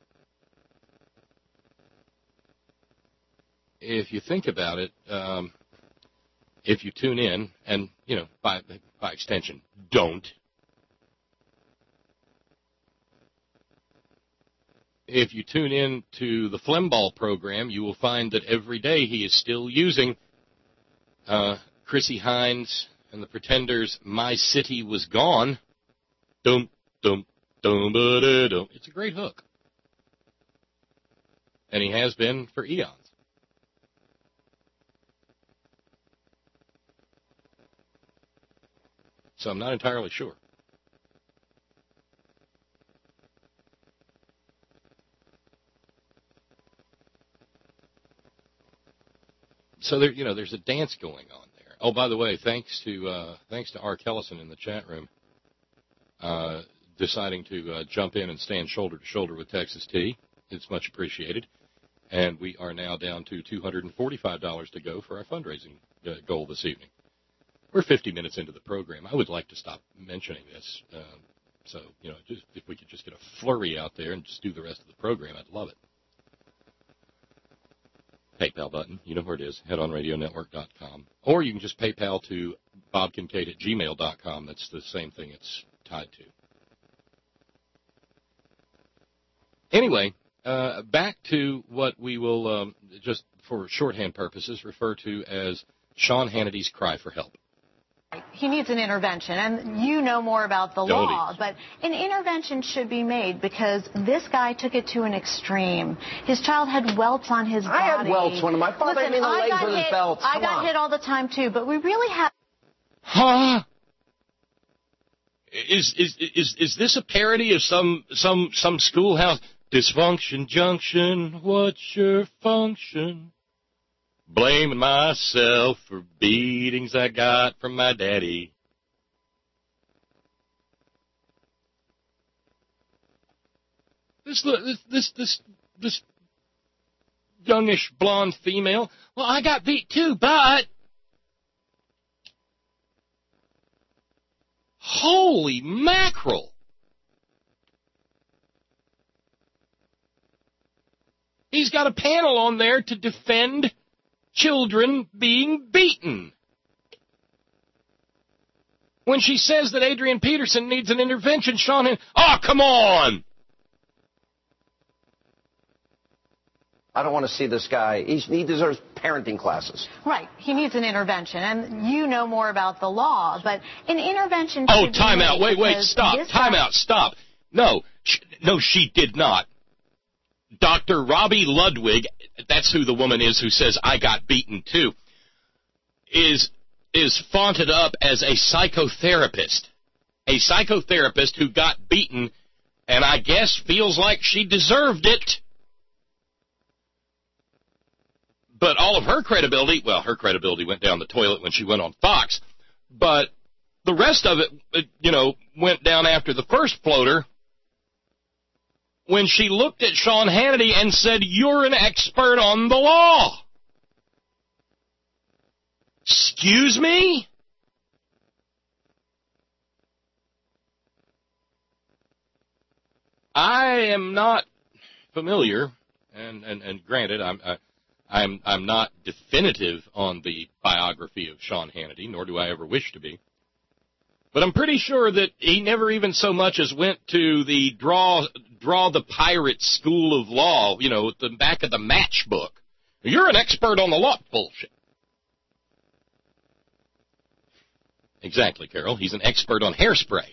if you think about it, um, if you tune in, and, you know, by by extension, don't. If you tune in to the Flemball program, you will find that every day he is still using uh, Chrissy Hines and the Pretenders' My City Was Gone. Dum, dum, dum, ba, dum. It's a great hook. And he has been for eons. So I'm not entirely sure. So there, you know, there's a dance going on there. Oh, by the way, thanks to uh, thanks to R. Kellison in the chat room, uh, deciding to uh, jump in and stand shoulder to shoulder with Texas T. It's much appreciated. And we are now down to two hundred forty-five dollars to go for our fundraising uh, goal this evening. We're fifty minutes into the program. I would like to stop mentioning this. Um, so, you know, just, if we could just get a flurry out there and just do the rest of the program, I'd love it. PayPal button. You know where it is. head on radio network dot com. Or you can just PayPal to bob kincaid at gmail dot com. That's the same thing it's tied to. Anyway, uh, back to what we will, um, just for shorthand purposes, refer to as Sean Hannity's cry for help. He needs an intervention, and you know more about the Don't law, but an intervention should be made because this guy took it to an extreme. His child had welts on his body. I had welts when my father hit me in the legs with his belts. I got hit all the time, too, but we really have... Huh? Is, is, is, is this a parody of some, some, some schoolhouse? Dysfunction junction, what's your function? Blaming myself for beatings I got from my daddy. This, this, this, this, this youngish blonde female, well, I got beat too, but... Holy mackerel! He's got a panel on there to defend children being beaten. When she says that Adrian Peterson needs an intervention, Sean, oh, come on! I don't want to see this guy. He's, he deserves parenting classes. Right. He needs an intervention, and you know more about the law, but an intervention should Oh, be time out. made Wait, wait, stop. Time out. Stop. No, sh- no, she did not. Doctor Robbie Ludwig, that's who the woman is who says, I got beaten too, is is faunted up as a psychotherapist. A psychotherapist who got beaten and I guess feels like she deserved it. But all of her credibility, well, her credibility went down the toilet when she went on Fox. But the rest of it, you know, went down after the first floater, when she looked at Sean Hannity and said, you're an expert on the law. Excuse me? I am not familiar, and, and, and granted, I'm, I, I'm, I'm not definitive on the biography of Sean Hannity, nor do I ever wish to be. But I'm pretty sure that he never even so much as went to the draw draw the pirate school of law, you know, at the back of the matchbook. You're an expert on the law. Bullshit. Exactly, Carol. He's an expert on hairspray.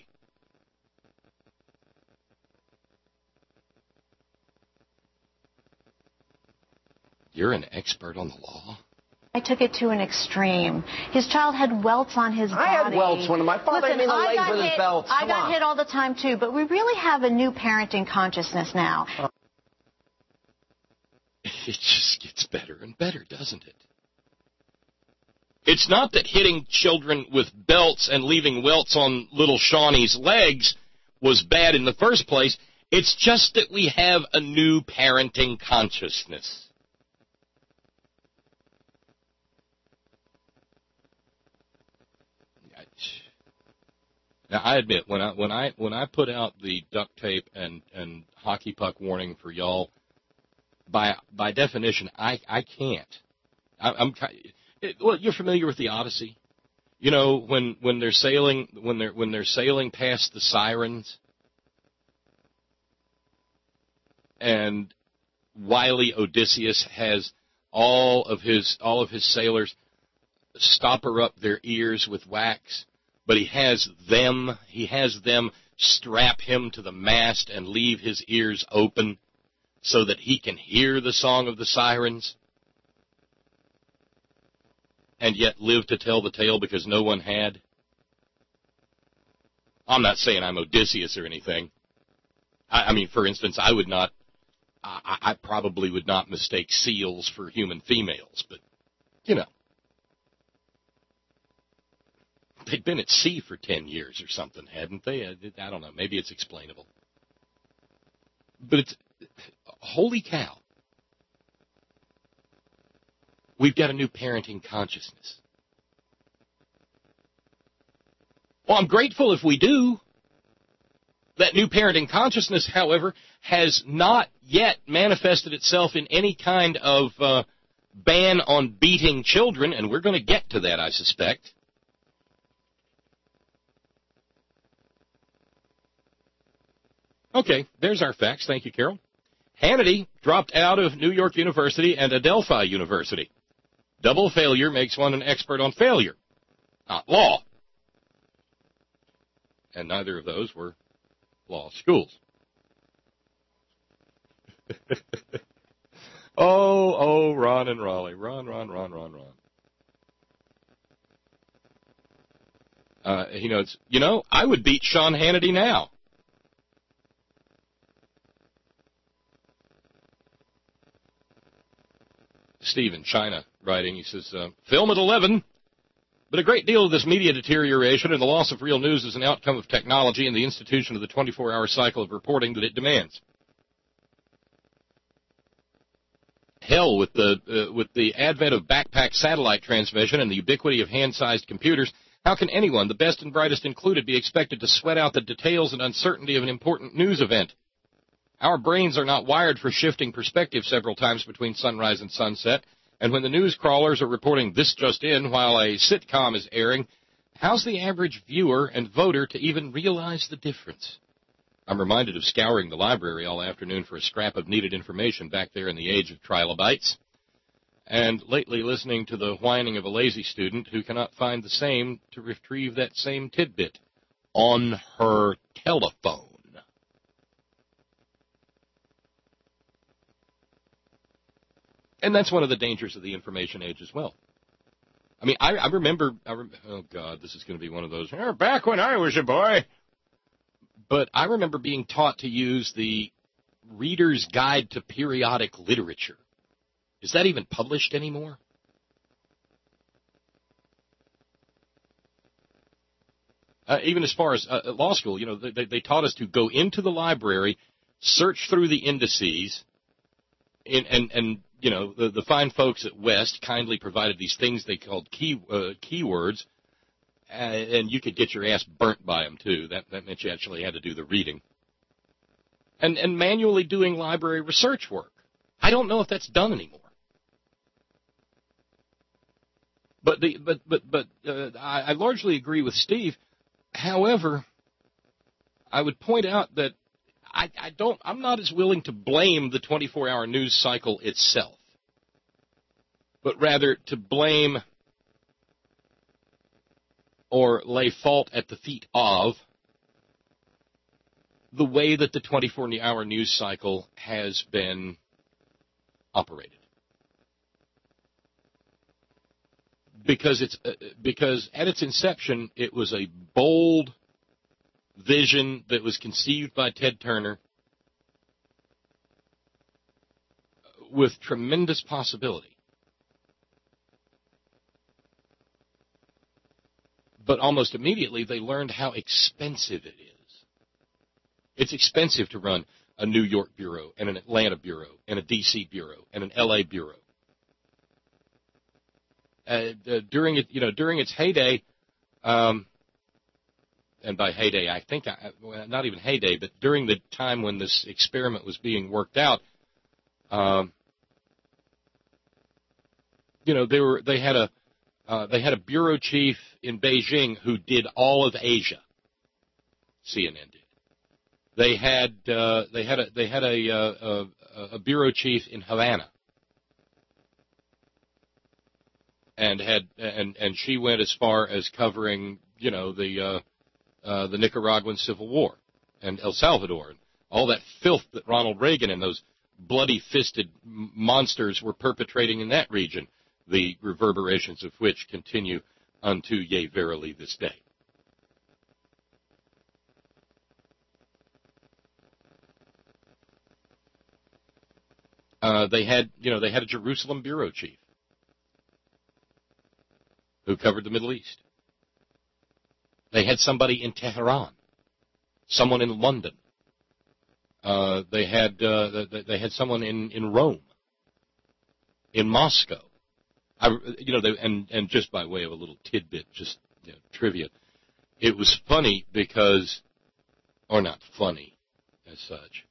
You're an expert on the law? I took it to an extreme. His child had welts on his body. I had welts when my father hit me in the legs with his belts. I got hit all the time, too, but we really have a new parenting consciousness now. Uh, it just gets better and better, doesn't it? It's not that hitting children with belts and leaving welts on little Shawnee's legs was bad in the first place. It's just that we have a new parenting consciousness. Now, I admit, when I when I when I put out the duct tape and, and hockey puck warning for y'all, by by definition, I I can't. I, I'm it, well, you're familiar with the Odyssey, you know, when when they're sailing when they're when they're sailing past the sirens, and wily Odysseus has all of his all of his sailors stopper up their ears with wax, but he has them, he has them strap him to the mast and leave his ears open so that he can hear the song of the sirens, and yet live to tell the tale because no one had. I'm not saying I'm Odysseus or anything. I, I mean, for instance, I would not, I, I probably would not mistake seals for human females, but, you know, they'd been at sea for ten years or something, hadn't they? I, I don't know. Maybe it's explainable. But it's, holy cow. We've got a new parenting consciousness. Well, I'm grateful if we do. That new parenting consciousness, however, has not yet manifested itself in any kind of uh, ban on beating children, and we're going to get to that, I suspect. Okay, there's our facts. Thank you, Carol. Hannity dropped out of New York University and Adelphi University. Double failure makes one an expert on failure, not law. And neither of those were law schools. oh, oh, Ron and Raleigh. Ron, Ron, Ron, Ron, Ron. Uh, he knows, you know, I would beat Sean Hannity now. Steve in China writing, he says, uh, film at eleven. But a great deal of this media deterioration and the loss of real news is an outcome of technology and the institution of the twenty-four hour cycle of reporting that it demands. Hell, with the uh, with the advent of backpack satellite transmission and the ubiquity of hand-sized computers, how can anyone, the best and brightest included, be expected to sweat out the details and uncertainty of an important news event? Our brains are not wired for shifting perspective several times between sunrise and sunset. And when the news crawlers are reporting this just in while a sitcom is airing, how's the average viewer and voter to even realize the difference? I'm reminded of scouring the library all afternoon for a scrap of needed information back there in the age of trilobites, and lately listening to the whining of a lazy student who cannot find the same to retrieve that same tidbit on her telephone. And that's one of the dangers of the information age as well. I mean, I, I remember, I rem- oh, God, this is going to be one of those, oh, back when I was a boy. But I remember being taught to use the Reader's Guide to Periodic Literature. Is that even published anymore? Uh, even as far as uh, law school, you know, they, they taught us to go into the library, search through the indices, and, and, and you know, the, the fine folks at West kindly provided these things they called key uh, keywords, uh, and you could get your ass burnt by them, too. That, that meant you actually had to do the reading. And, and manually doing library research work. I don't know if that's done anymore. But the but but but uh, I, I largely agree with Steve. However, I would point out that I, I don't. I'm not as willing to blame the twenty-four hour news cycle itself, but rather to blame or lay fault at the feet of the way that the twenty-four hour news cycle has been operated. Because it's uh, because at its inception, it was a bold vision that was conceived by Ted Turner with tremendous possibility. But almost immediately, they learned how expensive it is. It's expensive to run a New York bureau and an Atlanta bureau and a D C bureau and an L A bureau. Uh, uh, during it, you know, during its heyday, um, and by heyday, I think, I, well, not even heyday, but during the time when this experiment was being worked out, um, you know, they were they had a uh, they had a bureau chief in Beijing who did all of Asia. C N N did. They had uh, they had a they had a, a, a, a bureau chief in Havana. And and had and and she went as far as covering, you know, the uh, uh, the Nicaraguan Civil War and El Salvador and all that filth that Ronald Reagan and those bloody-fisted monsters were perpetrating in that region, the reverberations of which continue unto, yea, verily, this day. Uh, they had, you know, they had a Jerusalem bureau chief who covered the Middle East. They had somebody in Tehran, someone in London. Uh, they had uh, they had someone in, in Rome, in Moscow. I, you know, they, and and just by way of a little tidbit, just you know, trivia, it was funny because, or not funny as such,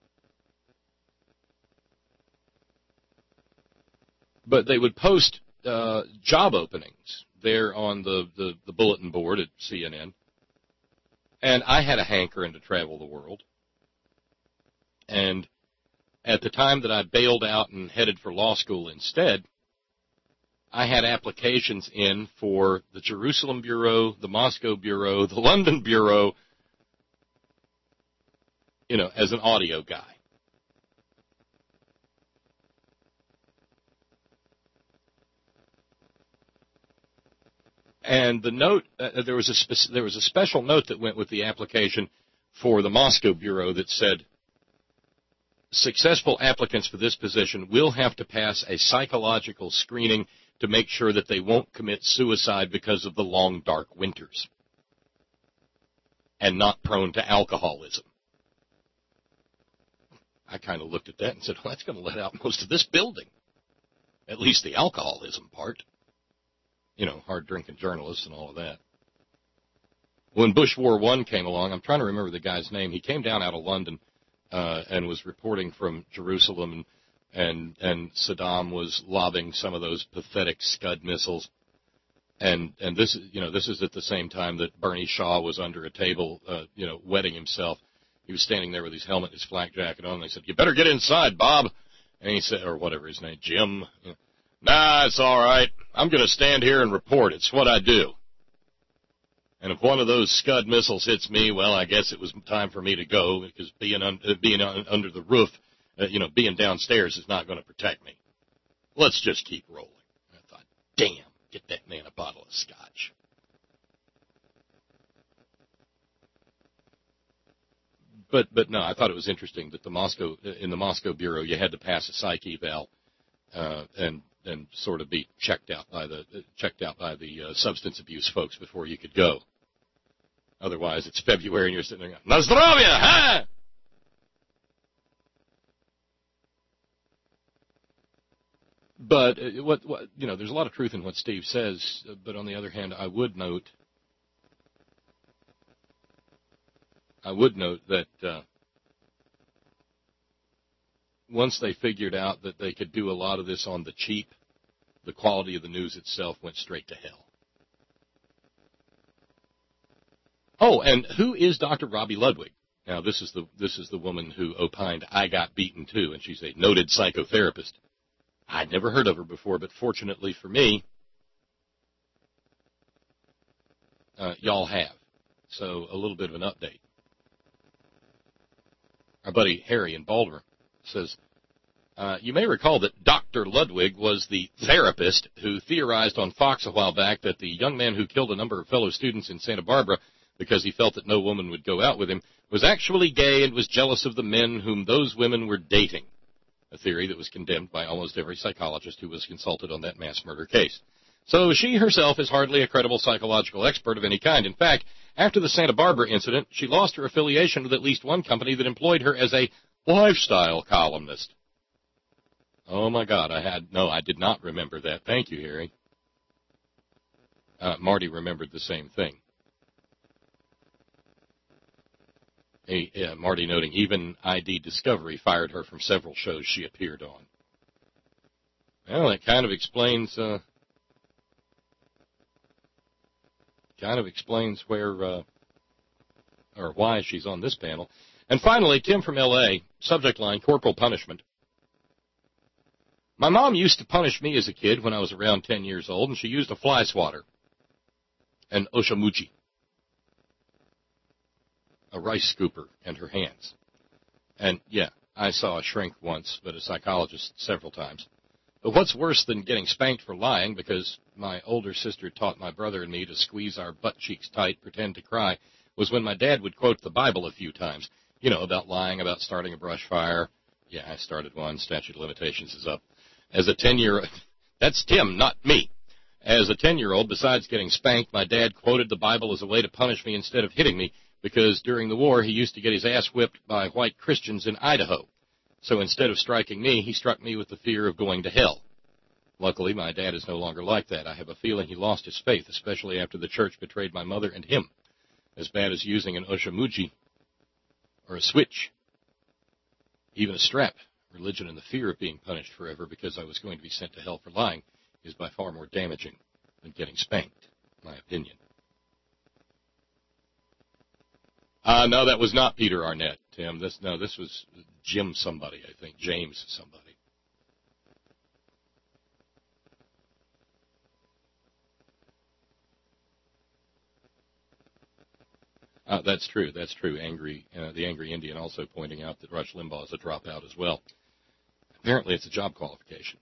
but they would post uh, job openings there on the, the, the bulletin board at C N N, and I had a hankering to travel the world. And at the time that I bailed out and headed for law school instead, I had applications in for the Jerusalem Bureau, the Moscow Bureau, the London Bureau, you know, as an audio guy. And the note, uh, there was a spe- there was a special note that went with the application for the Moscow Bureau that said, successful applicants for this position will have to pass a psychological screening to make sure that they won't commit suicide because of the long, dark winters and not prone to alcoholism. I kind of looked at that and said, well, that's going to let out most of this building, at least the alcoholism part. You know, hard-drinking journalists and all of that. When Bush War One came along, I'm trying to remember the guy's name. He came down out of London uh, and was reporting from Jerusalem, and, and and Saddam was lobbing some of those pathetic Scud missiles. And and this is you know this is at the same time that Bernie Shaw was under a table, uh, you know, wetting himself. He was standing there with his helmet, his flak jacket on. And they said, "You better get inside, Bob," and he said, or whatever his name, Jim. You know, nah, it's all right. I'm going to stand here and report. It's what I do. And if one of those Scud missiles hits me, well, I guess it was time for me to go, because being un- being un- under the roof, uh, you know, being downstairs is not going to protect me. Let's just keep rolling. And I thought, damn, get that man a bottle of scotch. But but no, I thought it was interesting that the Moscow in the Moscow Bureau you had to pass a psych eval uh, and and sort of be checked out by the checked out by the uh, substance abuse folks before you could go. Otherwise, it's February and you're sitting there, Na zdravia, huh? But uh, what, what you know, there's a lot of truth in what Steve says. Uh, but on the other hand, I would note, I would note that uh, once they figured out that they could do a lot of this on the cheap, the quality of the news itself went straight to hell. Oh, and who is Doctor Robbie Ludwig? Now, this is the this is the woman who opined I got beaten too, and she's a noted psychotherapist. I'd never heard of her before, but fortunately for me, uh, y'all have. So a little bit of an update. Our buddy Harry in Baltimore says, uh, you may recall that Doctor Ludwig was the therapist who theorized on Fox a while back that the young man who killed a number of fellow students in Santa Barbara because he felt that no woman would go out with him was actually gay and was jealous of the men whom those women were dating, a theory that was condemned by almost every psychologist who was consulted on that mass murder case. So she herself is hardly a credible psychological expert of any kind. In fact, after the Santa Barbara incident, she lost her affiliation with at least one company that employed her as a lifestyle columnist. Oh, my God, I had, no, I did not remember that. Thank you, Harry. Uh, Marty remembered the same thing. Hey, uh, Marty noting, even I D Discovery fired her from several shows she appeared on. Well, that kind of explains, uh, kind of explains where, uh, or why she's on this panel. And finally, Tim from L A, subject line, corporal punishment. My mom used to punish me as a kid when I was around ten years old, and she used a fly swatter, an oshamuji, a rice scooper, in her hands. And, yeah, I saw a shrink once, but a psychologist several times. But what's worse than getting spanked for lying, because my older sister taught my brother and me to squeeze our butt cheeks tight, pretend to cry, was when my dad would quote the Bible a few times. You know, about lying, about starting a brush fire. Yeah, I started one. Statute of limitations is up. As a ten-year-old, that's Tim, not me. As a ten-year-old, besides getting spanked, my dad quoted the Bible as a way to punish me instead of hitting me, because during the war he used to get his ass whipped by white Christians in Idaho. So instead of striking me, he struck me with the fear of going to hell. Luckily, my dad is no longer like that. I have a feeling he lost his faith, especially after the church betrayed my mother and him. As bad as using an oshamuji or a switch, even a strap. Religion and the fear of being punished forever because I was going to be sent to hell for lying is by far more damaging than getting spanked, in my opinion. Uh, no, that was not Peter Arnett, Tim. This, no, this was Jim somebody, I think. James somebody. Uh, that's true. That's true. Angry, uh, the Angry Indian also pointing out that Rush Limbaugh is a dropout as well. Apparently, it's a job qualification.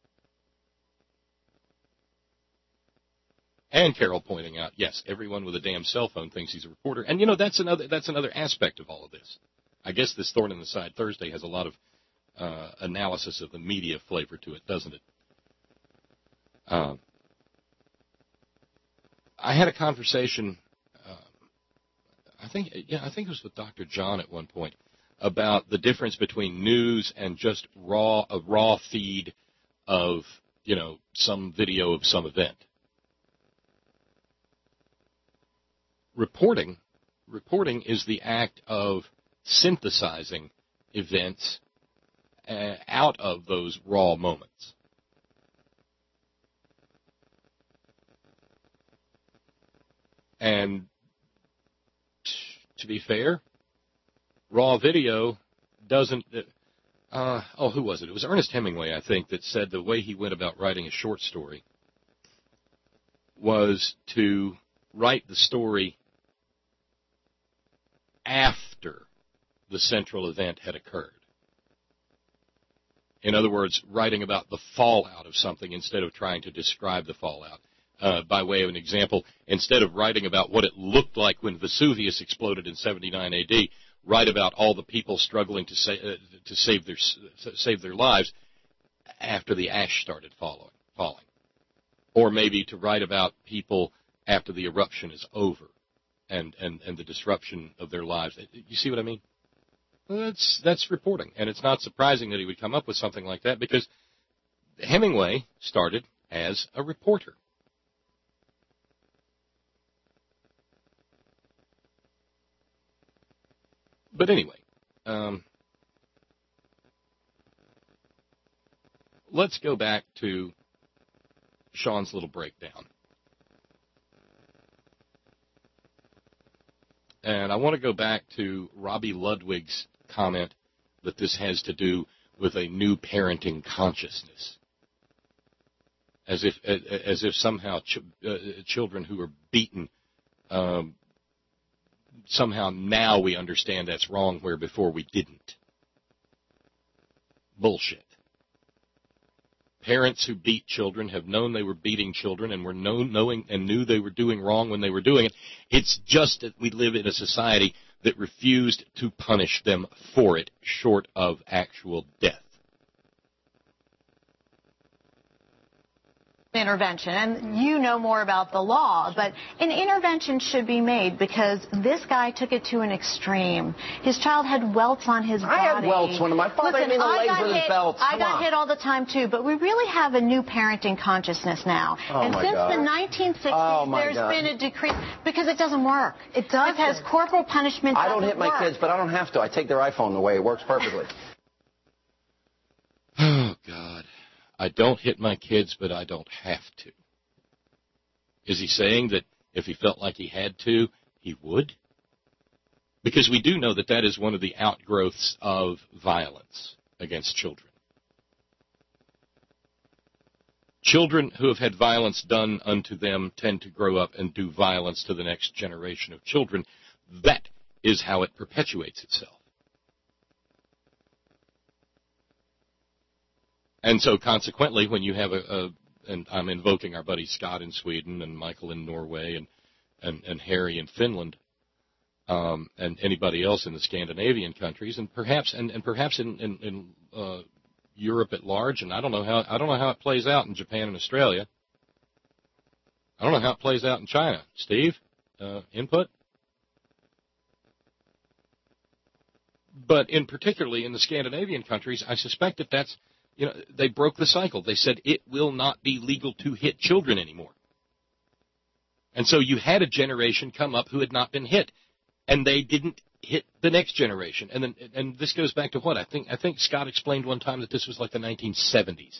And Carol pointing out, yes, everyone with a damn cell phone thinks he's a reporter. And, you know, that's another that's another aspect of all of this. I guess this Thorn in the Side Thursday has a lot of uh, analysis of the media flavor to it, doesn't it? Uh, I had a conversation, uh, I think, yeah, I think it was with Doctor John at one point, about the difference between news and just raw a raw feed of, you know, some video of some event. Reporting, reporting is the act of synthesizing events uh, out of those raw moments. And t- to be fair, raw video doesn't, uh, oh, who was it? It was Ernest Hemingway, I think, that said the way he went about writing a short story was to write the story after the central event had occurred. In other words, writing about the fallout of something instead of trying to describe the fallout. Uh, by way of an example, instead of writing about what it looked like when Vesuvius exploded in seventy-nine A D, write about all the people struggling to, sa- uh, to save their save their lives after the ash started following, falling. Or maybe to write about people after the eruption is over and, and, and the disruption of their lives. You see what I mean? Well, that's, that's reporting. And it's not surprising that he would come up with something like that because Hemingway started as a reporter. But anyway, um, let's go back to Sean's little breakdown. And I want to go back to Robbie Ludwig's comment that this has to do with a new parenting consciousness. As if as if somehow ch- uh, children who are beaten, um, somehow now we understand that's wrong where before we didn't. Bullshit. Parents who beat children have known they were beating children and were known, knowing and knew they were doing wrong when they were doing it. It's just that we live in a society that refused to punish them for it, short of actual death. Intervention, and you know more about the law, but an intervention should be made because this guy took it to an extreme. His child had welts on his body. I had welts when my father hit me in the legs with his belt. I got hit all the time too, but we really have a new parenting consciousness now. Oh and my since God. the nineteen sixties, oh my there's God. been a decrease because it doesn't work. It does because corporal punishment. I don't hit my work. kids, but I don't have to. I take their iPhone away. It works perfectly. Oh God. I don't hit my kids, but I don't have to. Is he saying that if he felt like he had to, he would? Because we do know that that is one of the outgrowths of violence against children. children who have had violence done unto them tend to grow up and do violence to the next generation of children. That is how it perpetuates itself. And so consequently, when you have a, a and I'm invoking our buddy Scott in Sweden and Michael in Norway and, and, and Harry in Finland, um, and anybody else in the Scandinavian countries, and perhaps and, and perhaps in, in, in uh, Europe at large, and I don't know how I don't know how it plays out in Japan and Australia. I don't know how it plays out in China. Steve, uh, input? But in particularly in the Scandinavian countries, I suspect that that's, you know, they broke the cycle. They said it will not be legal to hit children anymore. And so you had a generation come up who had not been hit, and they didn't hit the next generation. And then, and this goes back to what? I think I think Scott explained one time that this was like the nineteen seventies.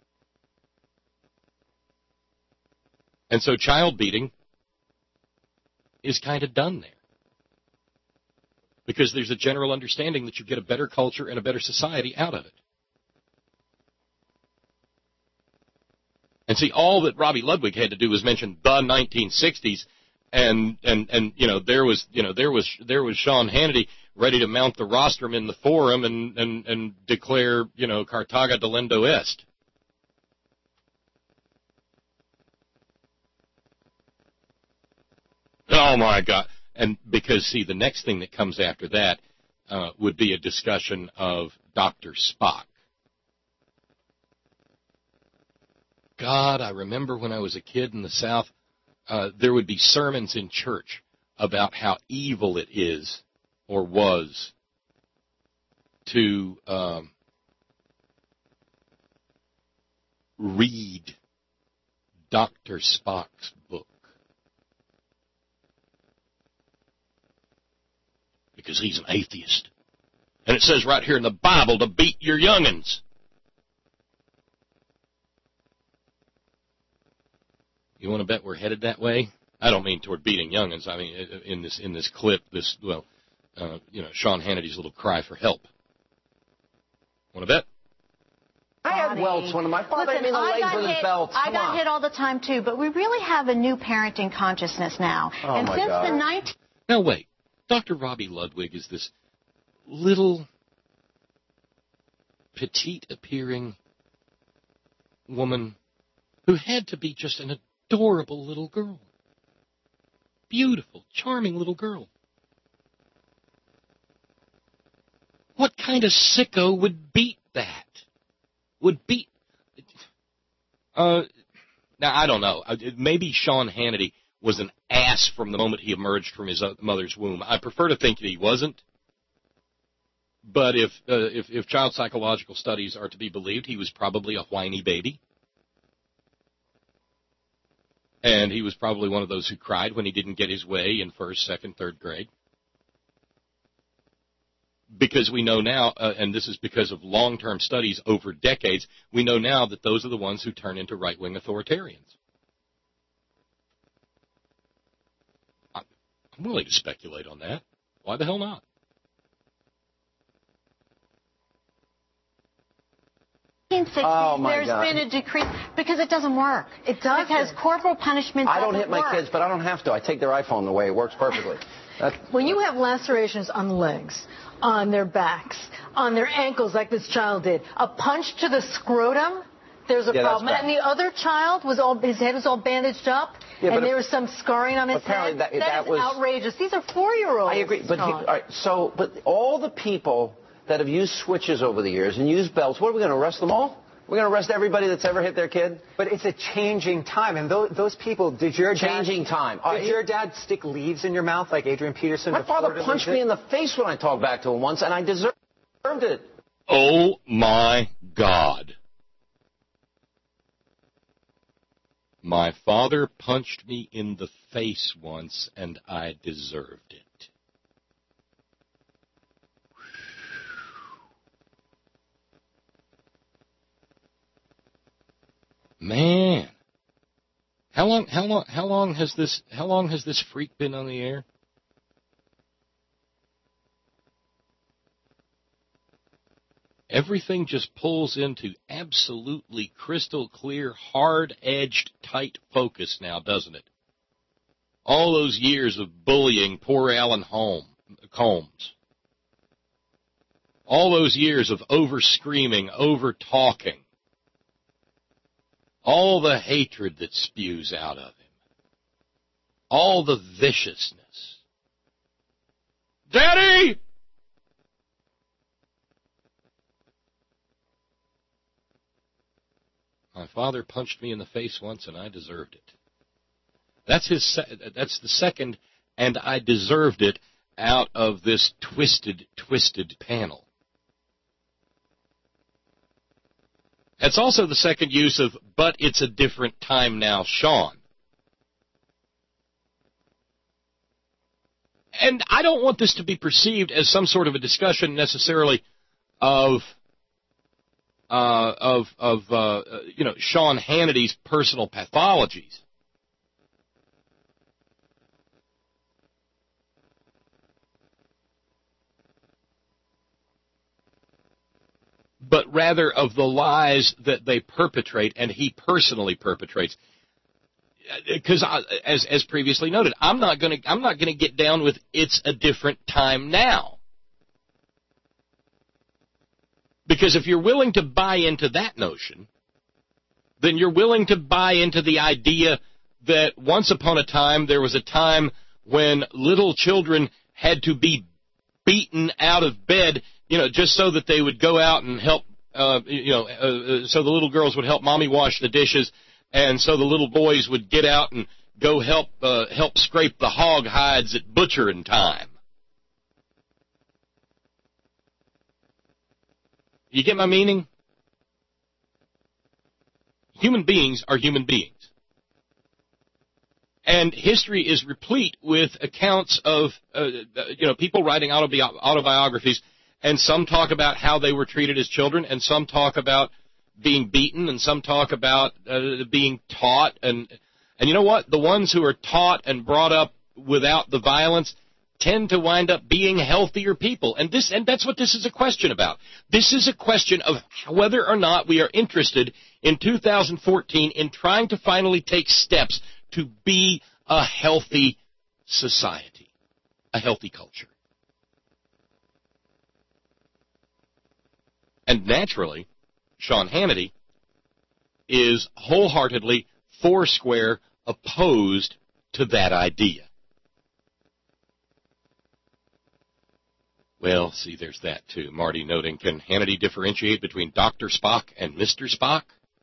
And so child beating is kind of done there. Because there's a general understanding that you get a better culture and a better society out of it. And see, all that Robbie Ludwig had to do was mention the nineteen sixties, and and and you know there was you know there was there was Sean Hannity ready to mount the rostrum in the forum and and and declare you know Carthaga delendo est. Oh my God! And because see, the next thing that comes after that uh, would be a discussion of Doctor Spock. God, I remember when I was a kid in the South, uh, there would be sermons in church about how evil it is, or was, to um, read Doctor Spock's book. Because he's an atheist. And it says right here in the Bible to beat your young'uns. You want to bet we're headed that way? I don't mean toward beating young'uns. I mean in this in this clip, this well, uh, you know, Sean Hannity's little cry for help. Want to bet? I had welts when my father hit me in the I leg with his hit, belt. I Come got on. hit all the time too, but we really have a new parenting consciousness now. Oh and my since God. the nineteen Now wait, Doctor Robbie Ludwig is this little petite-appearing woman who had to be just an adorable little girl. Beautiful, charming little girl. What kind of sicko would beat that? Would beat... Uh, now, I don't know. Maybe Sean Hannity was an ass from the moment he emerged from his mother's womb. I prefer to think that he wasn't. But if, uh, if, if child psychological studies are to be believed, he was probably a whiny baby. And he was probably one of those who cried when he didn't get his way in first, second, third grade. Because we know now, uh, and this is because of long-term studies over decades, we know now that those are the ones who turn into right-wing authoritarians. I'm willing to speculate on that. Why the hell not? nineteen sixties, Oh, my there's God. been a decrease because it doesn't work. It does because corporal punishment I doesn't don't hit my work. kids, but I don't have to. I take their iPhone away. It works perfectly. That's, When you have lacerations on the legs, on their backs, on their ankles like this child did, a punch to the scrotum, there's a Yeah, that's problem. bad. And the other child, was all his head was all bandaged up, Yeah, but and there if- was some scarring on his apparently head. that- that that is was- outrageous. These are four-year-olds. I agree. But he, all Sean. right, so, but all the people that have used switches over the years and used belts, what are we going to arrest them all? We're going to arrest everybody that's ever hit their kid? But it's a changing time, and those, those people, did your Changing dad, time. Did Uh, your dad stick leaves in your mouth like Adrian Peterson? My father reportedly punched did? me in the face when I talked back to him once, and I deserved it. Oh, my God. My father punched me in the face once, and I deserved it. Man, how long? How long? How long has this? How long has this freak been on the air? Everything just pulls into absolutely crystal clear, hard-edged, tight focus now, doesn't it? All those years of bullying poor Alan Holmes, Combs. All those years of over-screaming, over-talking. All the hatred that spews out of him. All the viciousness. Daddy! My father punched me in the face once, and I deserved it. That's his. Se- that's the second, and I deserved it, out of this twisted, twisted panel. That's also the second use of, but it's a different time now, Sean. And I don't want this to be perceived as some sort of a discussion necessarily of, uh, of, of uh, you know, Sean Hannity's personal pathologies. But rather of the lies that they perpetrate, and he personally perpetrates. Because, as as previously noted, I'm not going to I'm not going to get down with it's a different time now. Because if you're willing to buy into that notion, then you're willing to buy into the idea that once upon a time there was a time when little children had to be beaten out of bed, you know, just so that they would go out and help, uh, you know, uh, so the little girls would help mommy wash the dishes, and so the little boys would get out and go help uh, help scrape the hog hides at butchering time. You get my meaning? Human beings are human beings. And history is replete with accounts of, uh, you know, people writing autobi- autobiographies, and some talk about how they were treated as children, and some talk about being beaten, and some talk about uh, being taught. And, and you know what? The ones who are taught and brought up without the violence tend to wind up being healthier people. And this, and that's what this is a question about. This is a question of whether or not we are interested in two thousand fourteen in trying to finally take steps to be a healthy society, a healthy culture. And naturally, Sean Hannity is wholeheartedly, foursquare opposed to that idea. Well, see, there's that, too. Marty noting, can Hannity differentiate between Doctor Spock and Mister Spock?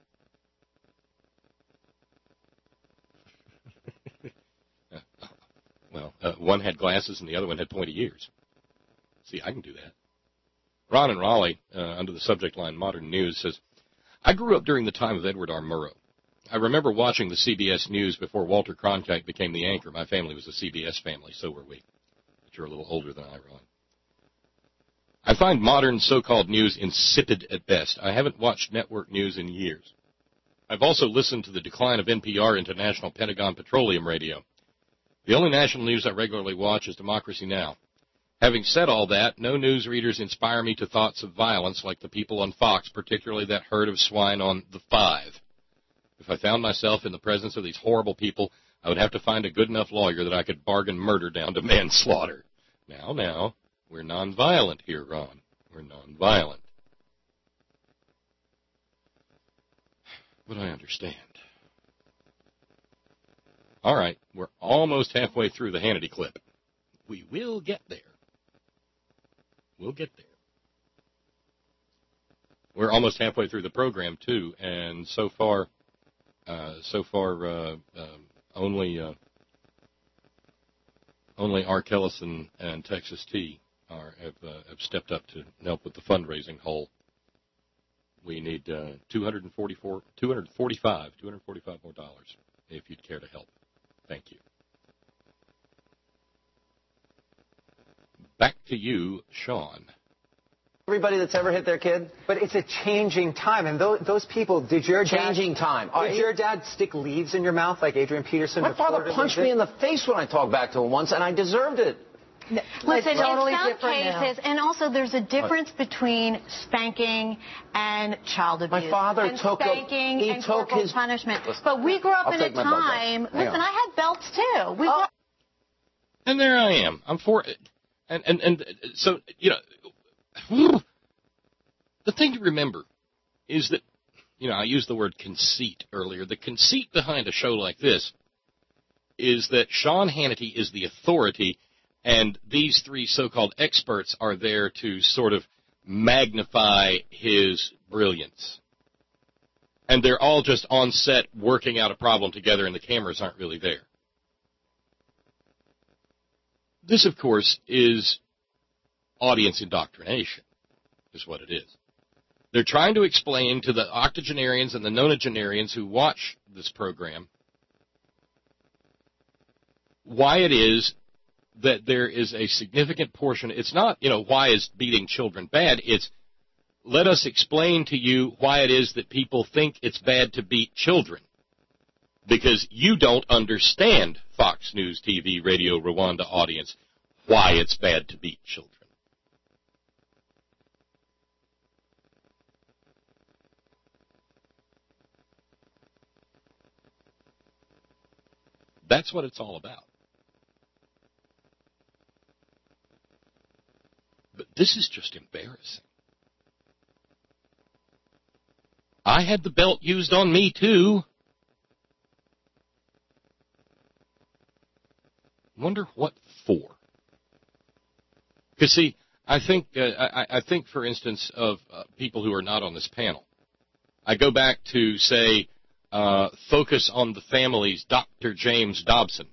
Well, uh, one had glasses and the other one had pointy ears. See, I can do that. Ron in Raleigh, uh, under the subject line Modern News, says, I grew up during the time of Edward R. Murrow. I remember watching the C B S News before Walter Cronkite became the anchor. My family was a C B S family, so were we. But you're a little older than I, Ron. I find modern so-called news insipid at best. I haven't watched network news in years. I've also listened to the decline of N P R International Pentagon Petroleum Radio. The only national news I regularly watch is Democracy Now! Having said all that, no news readers inspire me to thoughts of violence like the people on Fox, particularly that herd of swine on The Five. If I found myself in the presence of these horrible people, I would have to find a good enough lawyer that I could bargain murder down to manslaughter. Now, now, we're nonviolent here, Ron. We're nonviolent. But I understand. All right, we're almost halfway through the Hannity clip. We will get there. We'll get there. We're almost halfway through the program, too, and so far, uh, so far, uh, uh, only uh, only R. Kellison and Texas Tea are, have, uh, have stepped up to help with the fundraising hole. We need uh, two hundred forty-four, two hundred forty-five, two hundred forty-five more dollars if you'd care to help. Thank you. Back to you, Sean. Everybody that's ever hit their kid? But it's a changing time, and those, those people, did your Changing dad, time. Did uh, your dad stick leaves in your mouth like Adrian Peterson? My father punched me in the face when I talked back to him once, and I deserved it. Listen, totally in some different cases, now. and also there's a difference between spanking and child abuse. My father and took a- spanking he and took corporal his- punishment. Listen, But we grew up I'll in a take my belt off. time. Hang Listen, on. I had belts too. We Oh. grew up And there I am. I'm for it. And, and, and so, you know, the thing to remember is that, you know, I used the word conceit earlier. The conceit behind a show like this is that Sean Hannity is the authority, and these three so-called experts are there to sort of magnify his brilliance. And they're all just on set working out a problem together, and the cameras aren't really there. This, of course, is audience indoctrination, is what it is. They're trying to explain to the octogenarians and the nonagenarians who watch this program why it is that there is a significant portion. It's not, you know, why is beating children bad? It's let us explain to you why it is that people think it's bad to beat children. Because you don't understand, Fox News T V, Radio Rwanda audience, why it's bad to beat children. That's what it's all about. But this is just embarrassing. I had the belt used on me, too. Wonder what for. Because, see, I think, uh, I, I think, for instance, of uh, people who are not on this panel. I go back to, say, uh, Focus on the Family's Doctor James Dobson,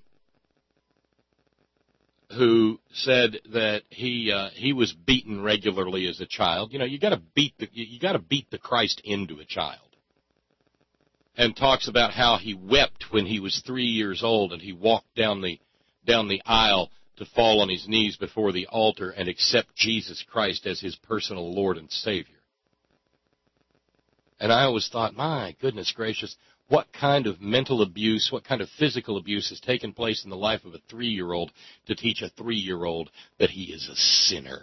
who said that he uh, he was beaten regularly as a child. You know, you got to beat the you got to beat the Christ into a child. And talks about how he wept when he was three years old and he walked down the down the aisle to fall on his knees before the altar and accept Jesus Christ as his personal Lord and Savior. And I always thought, my goodness gracious, what kind of mental abuse, what kind of physical abuse has taken place in the life of a three-year-old to teach a three-year-old that he is a sinner?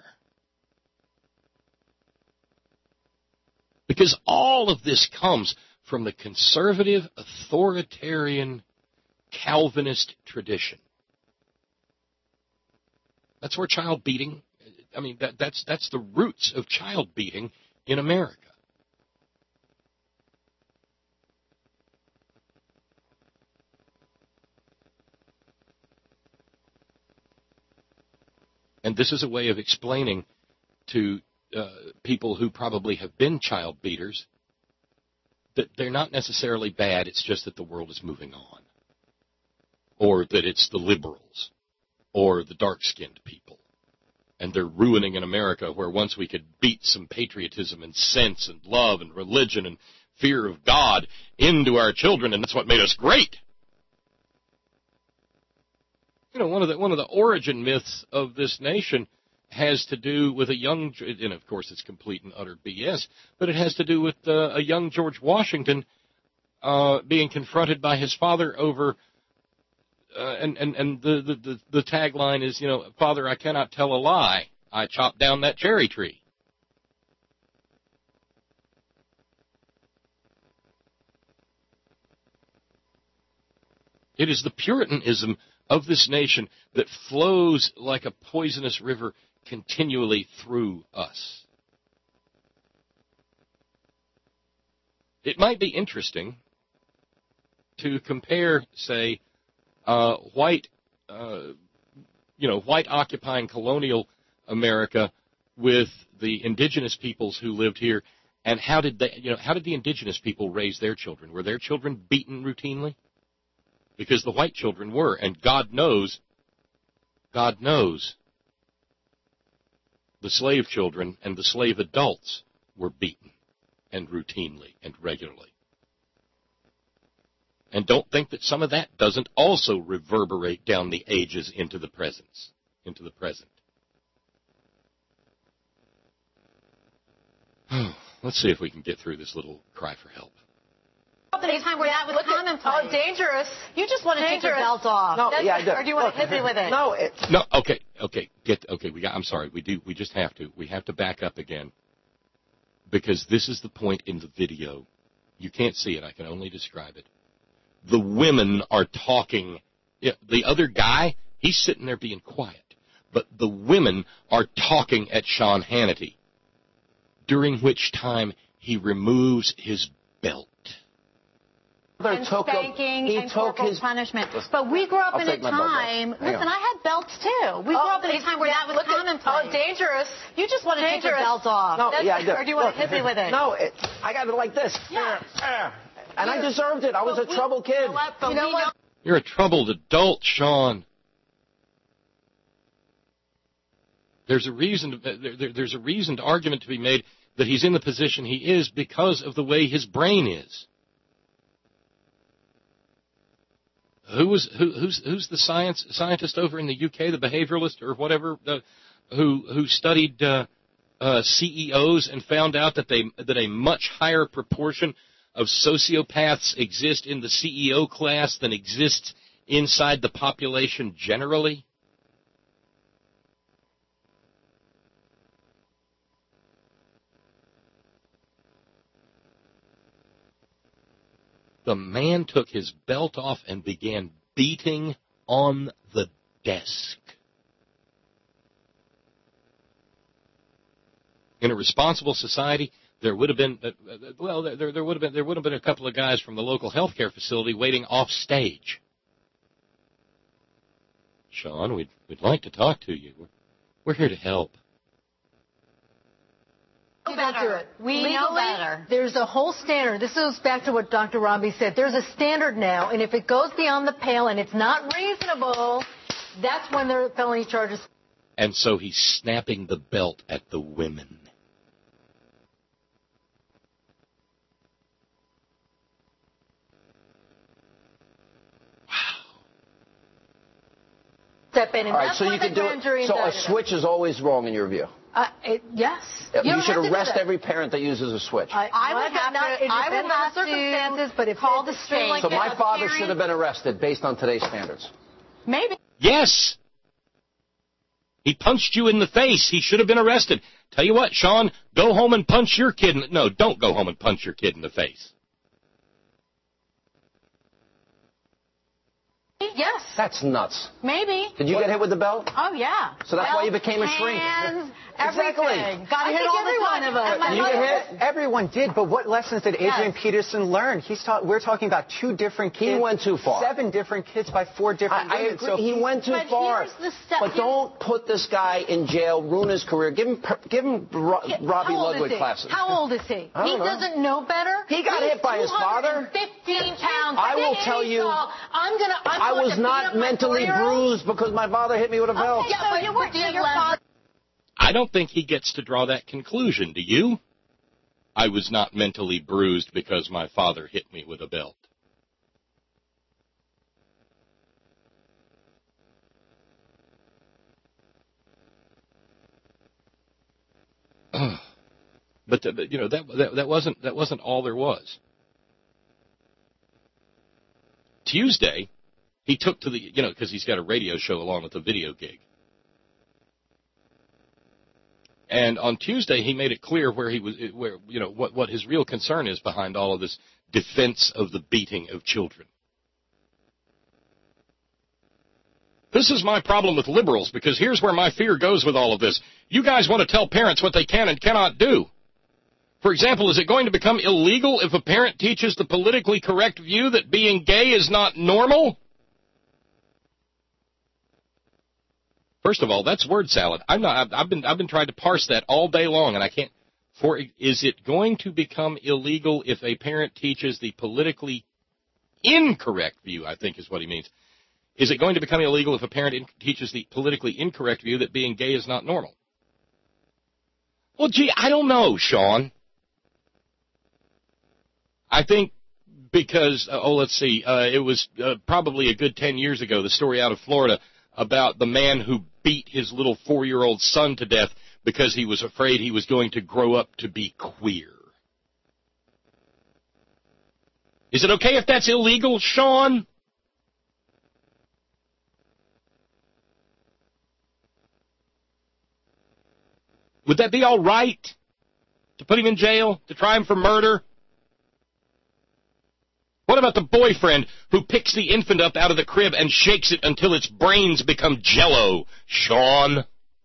Because all of this comes from the conservative, authoritarian, Calvinist tradition. That's where child beating, I mean, that, that's that's the roots of child beating in America. And this is a way of explaining to uh, people who probably have been child beaters that they're not necessarily bad, it's just that the world is moving on. Or that it's the liberals, or the dark-skinned people. And they're ruining an America where once we could beat some patriotism and sense and love and religion and fear of God into our children, and that's what made us great. You know, one of the one of the origin myths of this nation has to do with a young, and of course it's complete and utter B S, but it has to do with uh, a young George Washington uh, being confronted by his father over, uh, and, and, and the, the, the, the tagline is, you know, Father, I cannot tell a lie. I chopped down that cherry tree. It is the Puritanism of this nation that flows like a poisonous river continually through us. It might be interesting to compare, say, uh, white, uh, you know, white occupying colonial America with the indigenous peoples who lived here, and how did they, you know, how did the indigenous people raise their children? Were their children beaten routinely? Because the white children were, and God knows, God knows, the slave children and the slave adults were beaten, and routinely and regularly. And don't think that some of that doesn't also reverberate down the ages into the presence, into the present. Let's see if we can get through this little cry for help. up at a time where that was commonplace. Oh, dangerous. You just want to take your belt off. No, yeah, I do. Or do you want to hit me with it? No, it, No, okay, okay, get okay. We got. I'm sorry. We do. We just have to. We have to back up again because this is the point in the video. You can't see it. I can only describe it. The women are talking. Yeah, the other guy, he's sitting there being quiet, but the women are talking at Sean Hannity. During which time he removes his belt. And took a- spanking he and took corporal his- punishment. But we grew up I'll in a take my belt back. time. Hang Listen, on. I had belts too. We grew Oh, up in a time where yeah, that was look at- commonplace. Oh, dangerous. You just want to take your Dangerous. belt off. No, yeah, I do. Or do you want Look. to hit me with it? No, it, I got it like this. Yeah. And I deserved it. I was a But we- troubled kid. You know what? But You know we what? know- You're a troubled adult, Sean. There's a reason. To, there, there, there's a reasoned argument to be made that he's in the position he is because of the way his brain is. Who was who, who's who's the science scientist over in the U K, the behavioralist or whatever, uh, who who studied uh, uh, C E Os and found out that they that a much higher proportion of sociopaths exist in the C E O class than exists inside the population generally? The man took his belt off and began beating on the desk. In a responsible society, there would have been, uh, well, there, there would have been, there would have been a couple of guys from the local healthcare facility waiting off stage. Sean, we'd, we'd like to talk to you. We're, we're here to help. You don't do it. We Legally, know better. There's a whole standard. This goes back to what Doctor Robbie said. There's a standard now, and if it goes beyond the pale and it's not reasonable, that's when there are felony charges. And so he's snapping the belt at the women. Step in, and All right, that's so why you the can do grand jury it. So a indicted him. switch is always wrong in your view. Uh, it, yes. You, don't should have to do arrest that. every parent that uses a switch. I, I would not- have not, to- it I would depends on have the to circumstances, but if call it's the extreme like so state. my Yeah, father parents- should have been arrested based on today's standards. Maybe. Yes. He punched you in the face. He should have been arrested. Tell you what, Sean, go home and punch your kid. In the, no, don't go home and punch your kid in the face. Yes. That's nuts. Maybe. Did you get hit with the belt? Oh, yeah. So that's why you Belts, became a shrink. Hands, Exactly. everything. Got I hit think all the every time. one of us. And my Did you mother- get hit? everyone did, but what lessons did Adrian Yes. Peterson learn? He's ta- we're talking about two different He kids. went too far. Seven different kids by four different I, I women. agree. So he went too But far. here's the step- But don't put this guy in jail, ruin his career. Give him, give him Ro- Yeah, Robbie how old is Ludwig he? classes. How old is he? I don't He know. doesn't know better. He got He's hit by his father. fifteen pounds. I will He's tell you, tall. I'm gonna. I'm I going was to beat not up my mentally four-year-old. bruised because my father hit me with a belt. Okay, Yeah, so but you weren't did your Leslie- father. I don't think he gets to draw that conclusion, do you? I was not mentally bruised because my father hit me with a belt. But the, but, you know that, that that wasn't that wasn't all there was. Tuesday, he took to the you know because he's got a radio show along with a video gig. And on Tuesday, he made it clear where he was, where you know what what his real concern is behind all of this defense of the beating of children. This is my problem with liberals, because here's where my fear goes with all of this. You guys want to tell parents what they can and cannot do. For example, is it going to become illegal if a parent teaches the politically correct view that being gay is not normal? First of all, that's word salad. I'm not. I've, I've been. I've been trying to parse that all day long, and I can't. For is it going to become illegal if a parent teaches the politically incorrect view? I think is what he means. Is it going to become illegal if a parent in, teaches the politically incorrect view that being gay is not normal? Well, gee, I don't know, Sean. I think because uh, oh, let's see. Uh, it was uh, probably a good ten years ago. The story out of Florida about the man who beat his little four-year-old son to death because he was afraid he was going to grow up to be queer. Is it okay if that's illegal, Sean? Would that be all right to put him in jail, to try him for murder? What about the boyfriend who picks the infant up out of the crib and shakes it until its brains become jello, Sean?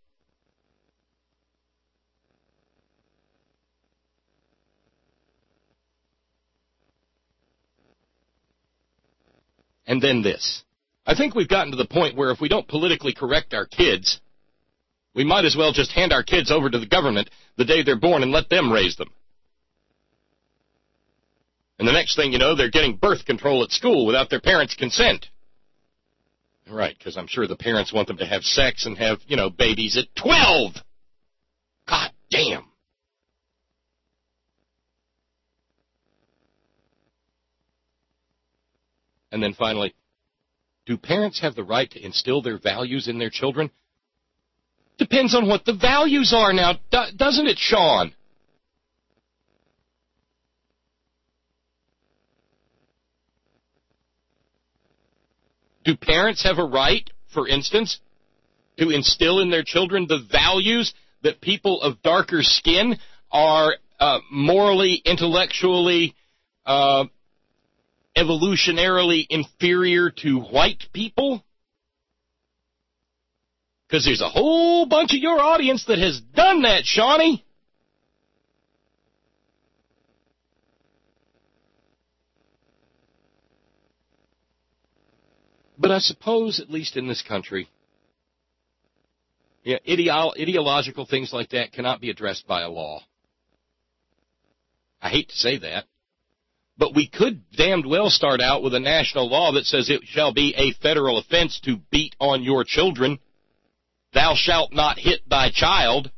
And then this. I think we've gotten to the point where if we don't politically correct our kids, we might as well just hand our kids over to the government the day they're born and let them raise them. And the next thing you know, they're getting birth control at school without their parents' consent. Right, because I'm sure the parents want them to have sex and have, you know, babies at twelve. God damn. And then finally, do parents have the right to instill their values in their children? Depends on what the values are now, doesn't it, Sean? Do parents have a right, for instance, to instill in their children the values that people of darker skin are uh, morally, intellectually, uh, evolutionarily inferior to white people? Because there's a whole bunch of your audience that has done that, Shawnee. But I suppose, at least in this country, yeah, ideo- ideological things like that cannot be addressed by a law. I hate to say that, but we could damned well start out with a national law that says it shall be a federal offense to beat on your children. Thou shalt not hit thy child.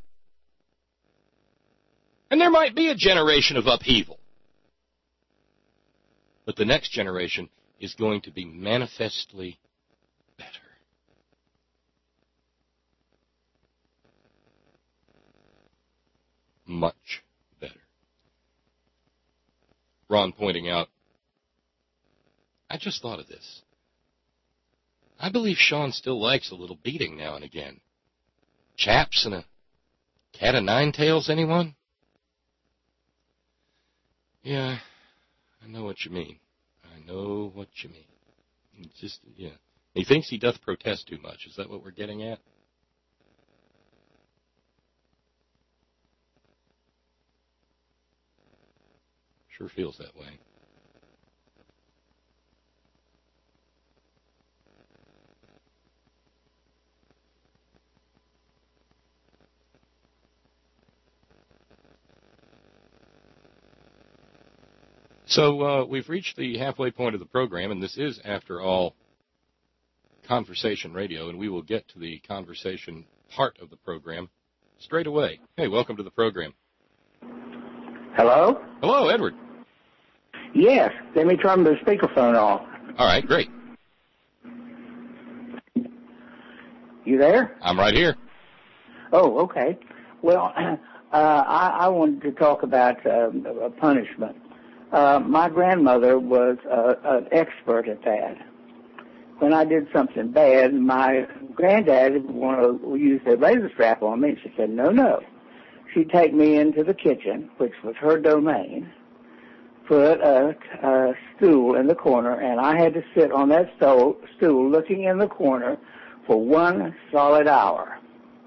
And there might be a generation of upheaval. But the next generation is going to be manifestly better. Much better. Ron pointing out, I just thought of this. I believe Sean still likes a little beating now and again. Chaps and a cat of nine tails, anyone? Yeah, I know what you mean. I know what you mean. It's just, yeah. He thinks he doth protest too much. Is that what we're getting at? Sure feels that way. So uh, we've reached the halfway point of the program, and this is, after all, conversation radio, and we will get to the conversation part of the program straight away. Hey, welcome to the program. Hello? Hello, Edward. Yes, let me turn the speakerphone off. All right, great. You there? I'm right here. Oh, okay. Well, uh, I, I wanted to talk about uh, punishment. Uh, my grandmother was uh, an expert at that. When I did something bad, my granddad would want to use a razor strap on me, and she said, no, no. She'd take me into the kitchen, which was her domain, put a, a stool in the corner, and I had to sit on that stool, stool looking in the corner for one solid hour.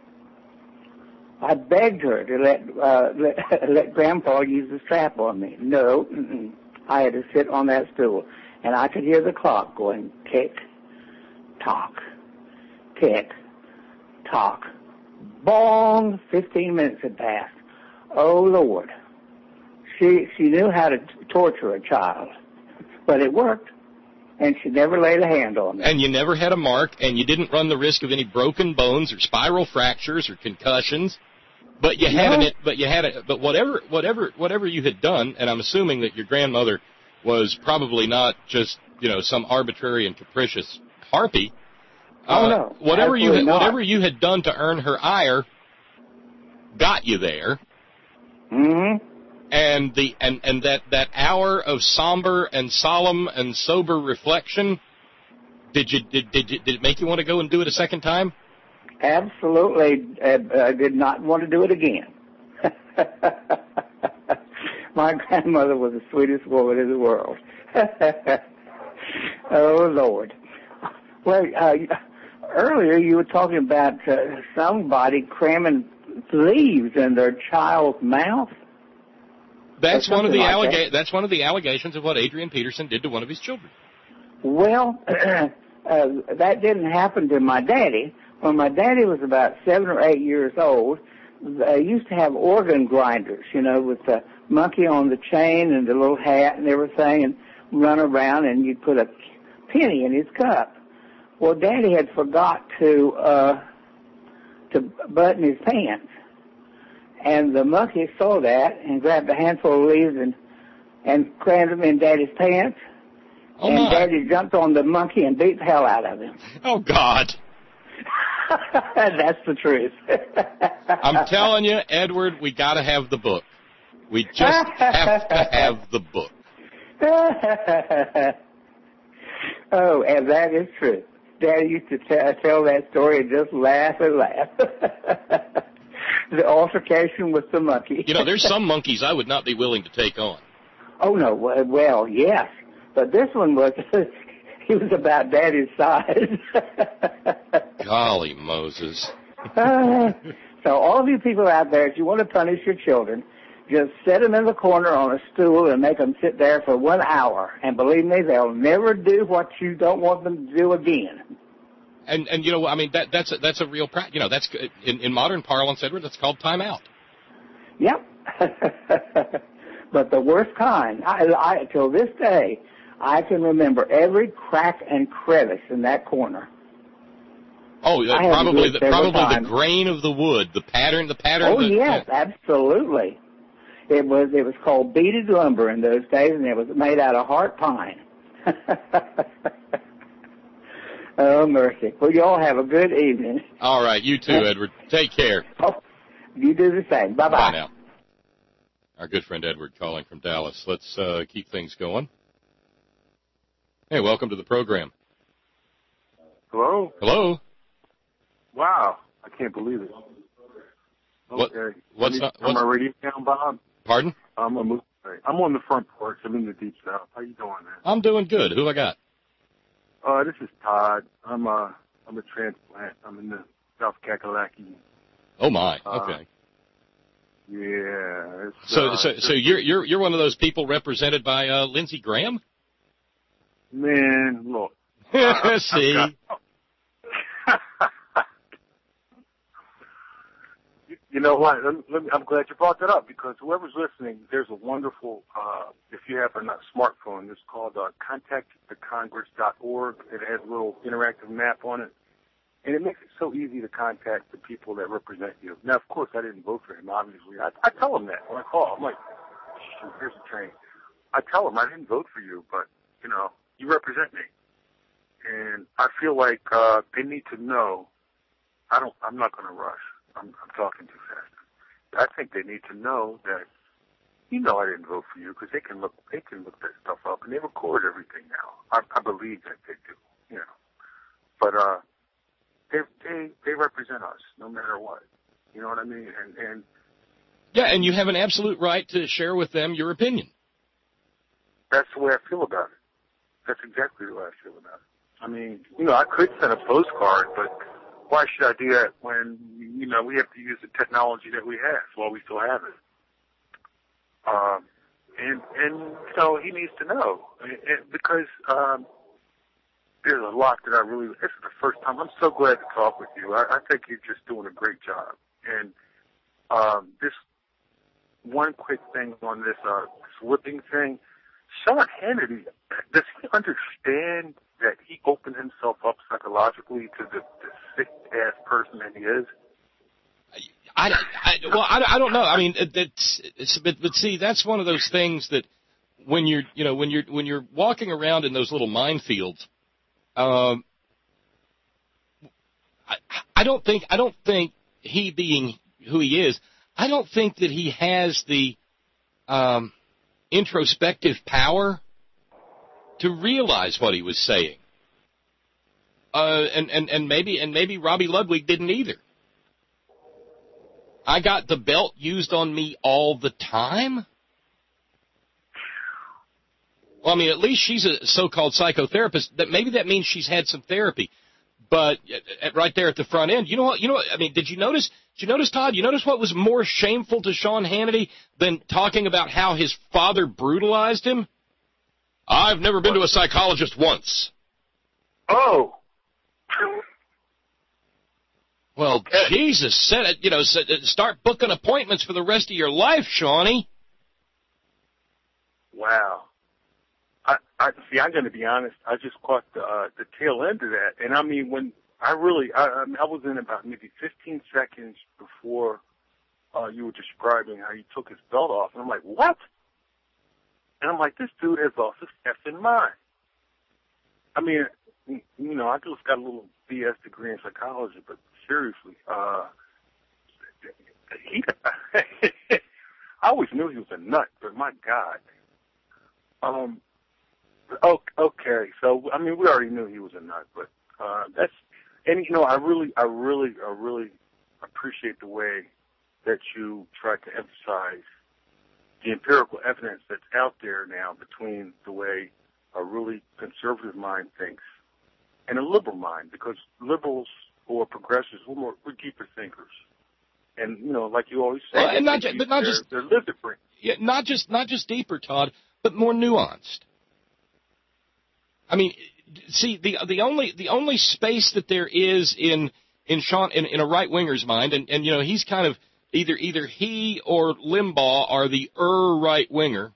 I begged her to let uh, let, let Grandpa use the strap on me. No, mm-mm. I had to sit on that stool, and I could hear the clock going tick, tock, tick, tock. Bong! Fifteen minutes had passed. Oh Lord, she she knew how to t- torture a child, but it worked, and she never laid a hand on me. And you never had a mark, and you didn't run the risk of any broken bones or spiral fractures or concussions. But you had no. it. But you had it. But whatever, whatever, whatever you had done, and I'm assuming that your grandmother was probably not just, you know, some arbitrary and capricious harpy. Oh uh, no! Whatever Absolutely you had, not. whatever you had done to earn her ire, got you there. Mm-hmm. And the and, and that, that hour of somber and solemn and sober reflection, did you did did, you, did it make you want to go and do it a second time? Absolutely. I did not want to do it again. My grandmother was the sweetest woman in the world. Oh, Lord. Well, uh, earlier you were talking about uh, somebody cramming leaves in their child's mouth. That's one of the like allega- that. That's one of the allegations of what Adrian Peterson did to one of his children. Well, uh, that didn't happen to my daddy. When my daddy was about seven or eight years old, they used to have organ grinders, you know, with the monkey on the chain and the little hat and everything, and run around, and you'd put a penny in his cup. Well, Daddy had forgot to uh, to button his pants, and the monkey saw that and grabbed a handful of leaves and and crammed them in Daddy's pants. Oh, and my. Daddy jumped on the monkey and beat the hell out of him. Oh, God. That's the truth. I'm telling you, Edward, we got to have the book. We just have to have the book. Oh, and that is true. Daddy used to t- tell that story and just laugh and laugh. The altercation with the monkey. You know, there's some monkeys I would not be willing to take on. Oh, no. Well, yes. But this one was, he was about Daddy's size. Golly Moses. uh, so all of you people out there, if you want to punish your children, just sit them in the corner on a stool and make them sit there for one hour. And believe me, they'll never do what you don't want them to do again. And, and you know, I mean, that that's a, that's a real practice. You know, that's in, in modern parlance, Edward, that's called timeout. Yep. But the worst kind, I, I, till this day, I can remember every crack and crevice in that corner. Oh, uh, probably the, probably the grain of the wood, the pattern, the pattern. Oh, of the, yes, uh, absolutely. It was it was called beaded lumber in those days, and it was made out of heart pine. Oh, mercy. Well, you all have a good evening. All right, you too, Edward. Take care. Oh, you do the same. Bye-bye. Bye now. Our good friend Edward calling from Dallas. Let's uh, keep things going. Hey, welcome to the program. Hello? Hello? Wow, I can't believe it. What, okay. what's not, what's, am I ready now, Bob? Pardon? I'm, a, I'm on the front porch. I'm in the deep south. How you doing, man? I'm doing good. Who I got? Uh, this is Todd. I'm a, I'm a transplant. I'm in the South Kakalaki. Oh, my. Okay. Uh, yeah. It's, so, uh, so, so you're you're you're one of those people represented by uh, Lindsey Graham? Man, look. See. Got, you, you know what? Let me, let me, I'm glad you brought that up because whoever's listening, there's a wonderful, uh, if you have a smartphone, it's called uh, contact the congress dot org. It has a little interactive map on it. And it makes it so easy to contact the people that represent you. Now, of course, I didn't vote for him, obviously. I, I tell them that when I call. I'm like, shoot, here's a train. I tell them I didn't vote for you, but, you know, you represent me. And I feel like uh, they need to know. I don't, I'm not going to rush. I'm, I'm talking too fast. I think they need to know that, you know, I didn't vote for you because they can look, they can look that stuff up and they record everything now. I, I believe that they do, you know. But, uh, They, they they represent us no matter what. You know what I mean? And, and yeah, and you have an absolute right to share with them your opinion. That's the way I feel about it. That's exactly the way I feel about it. I mean, you know, I could send a postcard, but why should I do that when, you know, we have to use the technology that we have while we still have it? Um, and, and so he needs to know. And, and because, um, there's a lot that I really, this is the first time. I'm so glad to talk with you. I, I think you're just doing a great job. And um, this one quick thing on this, uh, this whipping thing, Sean Hannity, does he understand that he opened himself up psychologically to the, the sick-ass person that he is? I, I, well, I, I don't know. I mean, it's, it's, but, but see, that's one of those things that when you're, you know, when you're, when you're walking around in those little minefields, Um, I, I don't think I don't think he being who he is, I don't think that he has the um, introspective power to realize what he was saying. Uh, and, and, and maybe and maybe Robbie Ludwig didn't either. I got the belt used on me all the time? Well, I mean, at least she's a so-called psychotherapist. That maybe that means she's had some therapy. But right there at the front end, you know what? You know what? I mean, did you notice? Did you notice, Todd? You notice what was more shameful to Sean Hannity than talking about how his father brutalized him? I've never been to a psychologist once. Oh. Well, okay. Jesus said it. You know, start booking appointments for the rest of your life, Shawnee. Wow. I, I see. I'm going to be honest. I just caught the uh, the tail end of that, and I mean, when I really, I, I, mean, I was in about maybe fifteen seconds before uh, you were describing how he took his belt off, and I'm like, what? And I'm like, this dude has lost his effing mind. I mean, you know, I just got a little B S degree in psychology, but seriously, uh, he. I always knew he was a nut, but my God. Um. Okay, so I mean, we already knew he was a nut, but uh, that's, and you know, I really, I really, I really appreciate the way that you tried to emphasize the empirical evidence that's out there now between the way a really conservative mind thinks and a liberal mind, because liberals or progressives, we're more, we're deeper thinkers, and you know, like you always say, well, and not just, but not they're, just they're lived different. Yeah, not just not just deeper, Todd, but more nuanced. I mean, see, the the only the only space that there is in in Sean in, in a right winger's mind, and, and you know, he's kind of either either he or Limbaugh are the er right winger.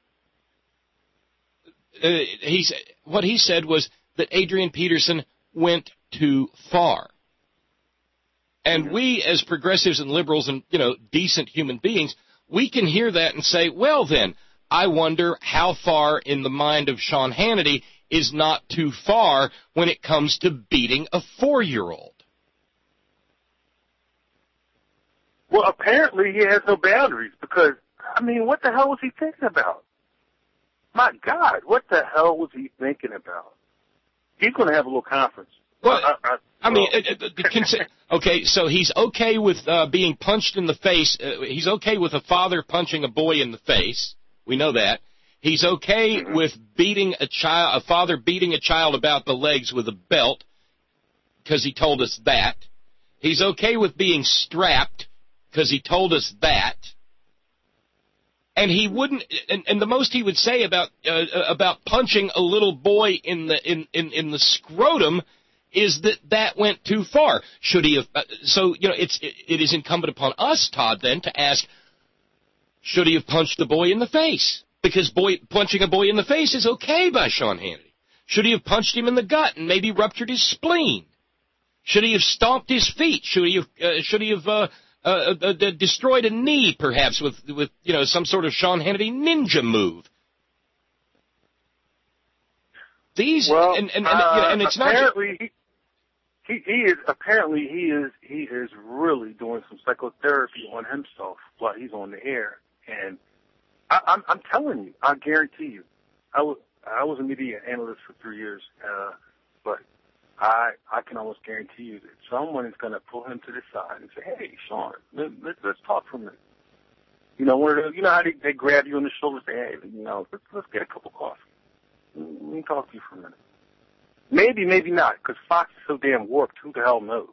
Uh, he's what he said was that Adrian Peterson went too far, and we as progressives and liberals and you know decent human beings, we can hear that and say, well then, I wonder how far in the mind of Sean Hannity is not too far when it comes to beating a four-year-old. Well, apparently he has no boundaries because, I mean, what the hell was he thinking about? My God, what the hell was he thinking about? He's going to have a little conference. Well, I, I, I mean, uh, the consi- okay, so he's okay with uh, being punched in the face. Uh, he's okay with a father punching a boy in the face. We know that. He's okay mm-hmm. with beating a child, a father beating a child about the legs with a belt, because he told us that. He's okay with being strapped, because he told us that. And he wouldn't, and, and the most he would say about uh, about punching a little boy in the in, in, in the scrotum is that that went too far. Should he have? Uh, so you know, it's it, it is incumbent upon us, Todd, then to ask: should he have punched the boy in the face? Because boy, punching a boy in the face is okay by Sean Hannity. Should he have punched him in the gut and maybe ruptured his spleen? Should he have stomped his feet? Should he have? Uh, should he have uh, uh, uh, uh, destroyed a knee, perhaps, with with you know some sort of Sean Hannity ninja move? These well, and and, and, uh, you know, and it's apparently not. Just, he, he he is apparently he is he is really doing some psychotherapy on himself while he's on the air, and. I, I'm, I'm telling you, I guarantee you. I, w- I was a media analyst for three years, uh, but I I can almost guarantee you that someone is going to pull him to the side and say, "Hey, Sean, let, let, let's talk for a minute." You know, one of the, you know how they, they grab you on the shoulder and say, "Hey, you know, let's, let's get a cup of coffee. Let me talk to you for a minute." Maybe, maybe not, because Fox is so damn warped. Who the hell knows?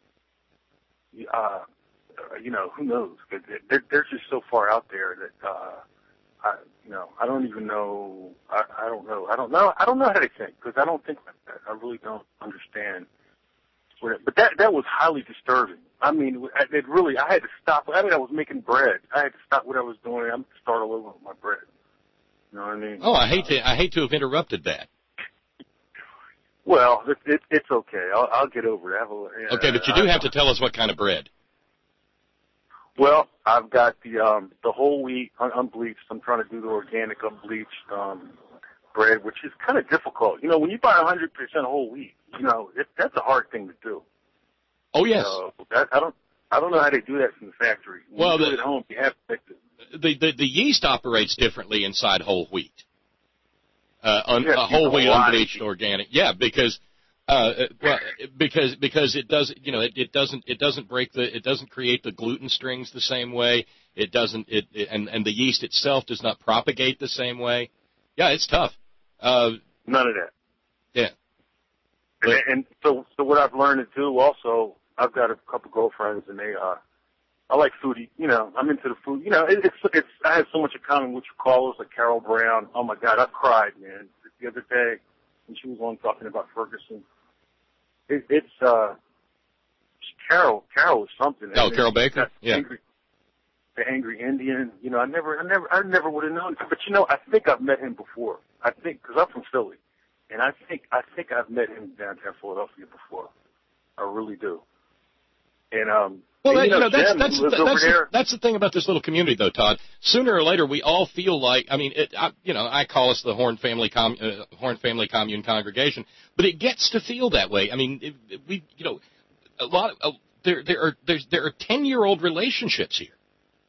Uh, you know, who knows? They're, they're just so far out there that. Uh, I, you know, I don't even know. I, I don't know. I don't know. I don't know how they think because I don't think like that. I really don't understand. What it, but that that was highly disturbing. I mean, it really. I had to stop. I mean, I was making bread. I had to stop what I was doing. I'm to start all over with my bread. You know what I mean? Oh, I hate to. I hate to have interrupted that. Well, it, it, it's okay. I'll, I'll get over it. I have a, yeah, okay, but you do have to tell us what kind of bread. Well, I've got the um the whole wheat un- unbleached. I'm trying to do the organic unbleached um bread, which is kind of difficult. You know, when you buy one hundred percent whole wheat, you know, it, that's a hard thing to do. Oh yes. So that, I don't I don't know how they do that from the factory. When well, you do the, it at home, you have to fix it. The, the, the yeast operates differently inside whole wheat. Uh, un, yeah, uh, whole wheat unbleached of organic. Yeah, because, uh, well, because, because it does, you know, it, it doesn't, it doesn't break the, it doesn't create the gluten strings the same way. It doesn't, it, it and, and the yeast itself does not propagate the same way. Yeah, it's tough. Uh, None of that. Yeah. But, and, and so, so what I've learned to do also, I've got a couple girlfriends and they, uh, I like foodie, you know, I'm into the food, you know, it, it's, it's, I have so much in common with your callers like Carol Brown. Oh my God, I cried, man, the other day when she was on talking about Ferguson. It, it's, uh, Carol, Carol is something. Oh, Carol Baker? Yeah. Angry, the Angry Indian, you know, I never, I never, I never would have known, but you know, I think I've met him before. I think, cause I'm from Philly, and I think, I think I've met him downtown Philadelphia before. I really do. And, um, Well, and, that, you know, you know that's Jem, that's who lives the, over that's, the, there, that's the thing about this little community, though, Todd. Sooner or later, we all feel like I mean, it, I, you know, I call us the Horn Family Com, uh, Horn Family Commune Congregation, but it gets to feel that way. I mean, it, it, we, you know, a lot of uh, there there are there's, there are ten year old relationships here,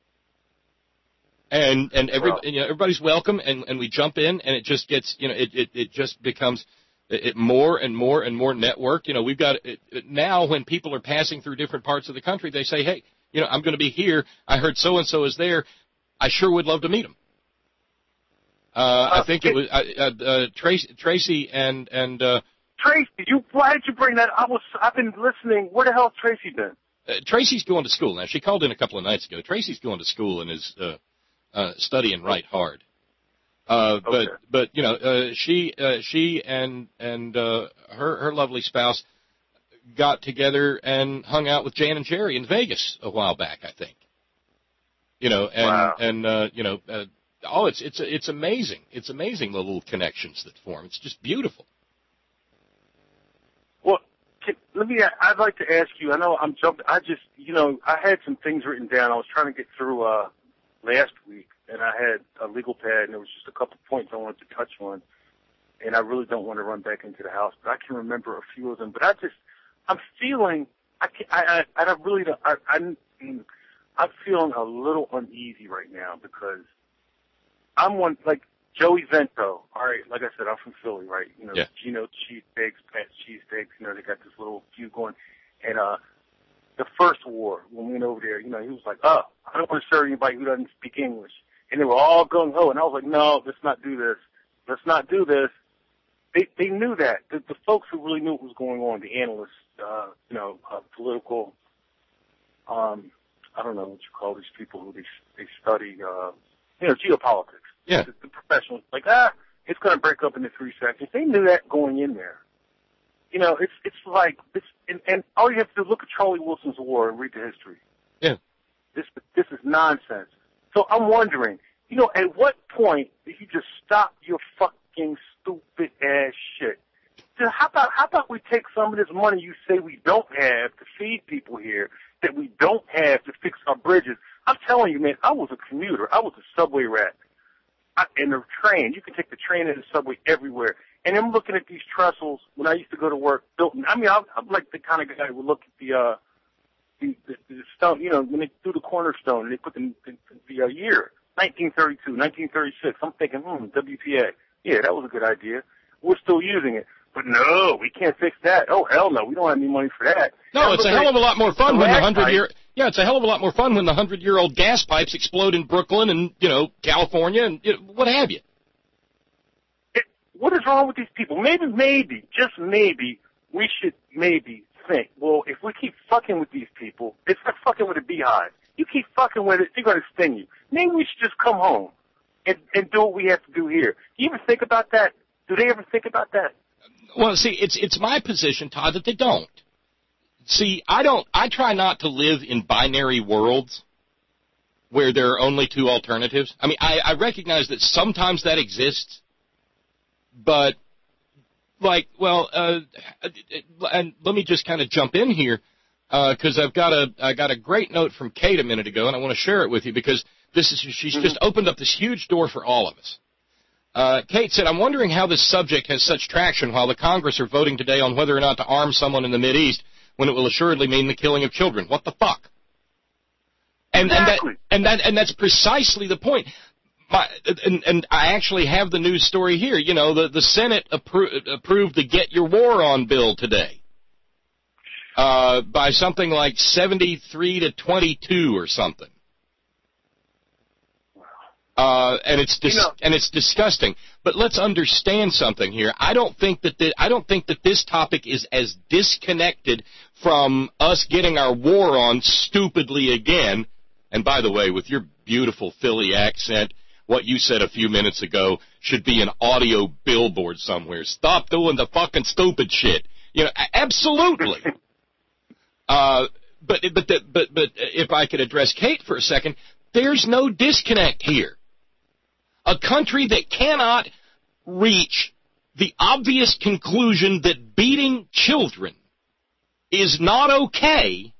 and and every well, you know everybody's welcome, and, and we jump in, and it just gets you know it it, it just becomes. It more and more and more networked. You know, we've got it, it, now when people are passing through different parts of the country, they say, hey, you know, I'm going to be here. I heard so-and-so is there. I sure would love to meet him. Uh, uh, I think it was uh, uh, Tracy, Tracy and, and uh, Tracy, you, why did you bring that? I was, I've been listening. Where the hell's Tracy been? Uh, Tracy's going to school now. She called in a couple of nights ago. Tracy's going to school and is uh, uh, studying right hard. Uh, but, okay. but, you know, uh, she, uh, she and, and, uh, her, her lovely spouse got together and hung out with Jan and Jerry in Vegas a while back, I think. You know, and, wow. and, uh, you know, uh, oh, it's, it's, it's amazing. It's amazing the little connections that form. It's just beautiful. Well, can, let me, I'd like to ask you, I know I'm jumping, I just, you know, I had some things written down. I was trying to get through, uh, last week. And I had a legal pad, and there was just a couple points I wanted to touch on. And I really don't want to run back into the house, but I can remember a few of them. But I just, I'm feeling, I can, I, I, I really don't, I, I'm, I'm feeling a little uneasy right now because I'm one, like Joey Vento. All right, like I said, I'm from Philly, right? You know, yeah. Gino cheesesteaks, Pat's cheesesteaks. You know, they got this little feud going, and uh. The first war, when we went over there, you know, he was like, oh, I don't want to serve anybody who doesn't speak English. And they were all gung-ho. And I was like, no, let's not do this. Let's not do this. They they knew that. The, the folks who really knew what was going on, the analysts, uh, you know, uh, political, um, I don't know what you call these people who they, they study, uh, you know, geopolitics. Yeah. The, the professionals, like, ah, it's going to break up into three seconds. They knew that going in there. You know, it's it's like it's and, and all you have to do is look at Charlie Wilson's War and read the history. Yeah. This this is nonsense. So I'm wondering, you know, at what point did you just stop your fucking stupid ass shit? So how about how about we take some of this money you say we don't have to feed people here, that we don't have to fix our bridges? I'm telling you, man, I was a commuter. I was a subway rat. I, and the train, you can take the train and the subway everywhere. And I'm looking at these trestles when I used to go to work. Built, I mean, I'm, I'm like the kind of guy who would look at the, uh, the, the, the stone, you know, when they do the cornerstone and they put the, the, the uh, year, nineteen thirty-two, nineteen thirty-six. I'm thinking, hmm, W P A. Yeah, that was a good idea. We're still using it. But no, we can't fix that. Oh, hell no, we don't have any money for that. No, it's a hell of a lot more fun when the hundred year, yeah, it's a hell of a lot more fun when the hundred year old gas pipes explode in Brooklyn and, you know, California and you know, what have you. What is wrong with these people? Maybe, maybe, just maybe, we should maybe think, well, if we keep fucking with these people, it's like fucking with a beehive. You keep fucking with it, they're going to sting you. Maybe we should just come home and, and do what we have to do here. Do you ever think about that? Do they ever think about that? Well, see, it's it's my position, Todd, that they don't. See, I don't, I try not to live in binary worlds where there are only two alternatives. I mean, I, I recognize that sometimes that exists. But, like, well, uh, and let me just kind of jump in here, because uh, I've got a I got a great note from Kate a minute ago, and I want to share it with you because this is she's mm-hmm. just opened up this huge door for all of us. Uh, Kate said, I'm wondering how this subject has such traction while the Congress are voting today on whether or not to arm someone in the Mideast when it will assuredly mean the killing of children. What the fuck? And, exactly. and that and that and that's precisely the point. My, and, and I actually have the news story here. You know, the the Senate appro- approved the Get Your War On bill today uh, by something like seventy-three to twenty-two or something. Uh, and it's dis- you know, and it's disgusting. But let's understand something here. I don't think that the, I don't think that this topic is as disconnected from us getting our war on stupidly again. And by the way, with your beautiful Philly accent, what you said a few minutes ago should be an audio billboard somewhere. Stop doing the fucking stupid shit. You know, absolutely. uh, but but the, but but if I could address Kate for a second, there's no disconnect here. A country that cannot reach the obvious conclusion that beating children is not okay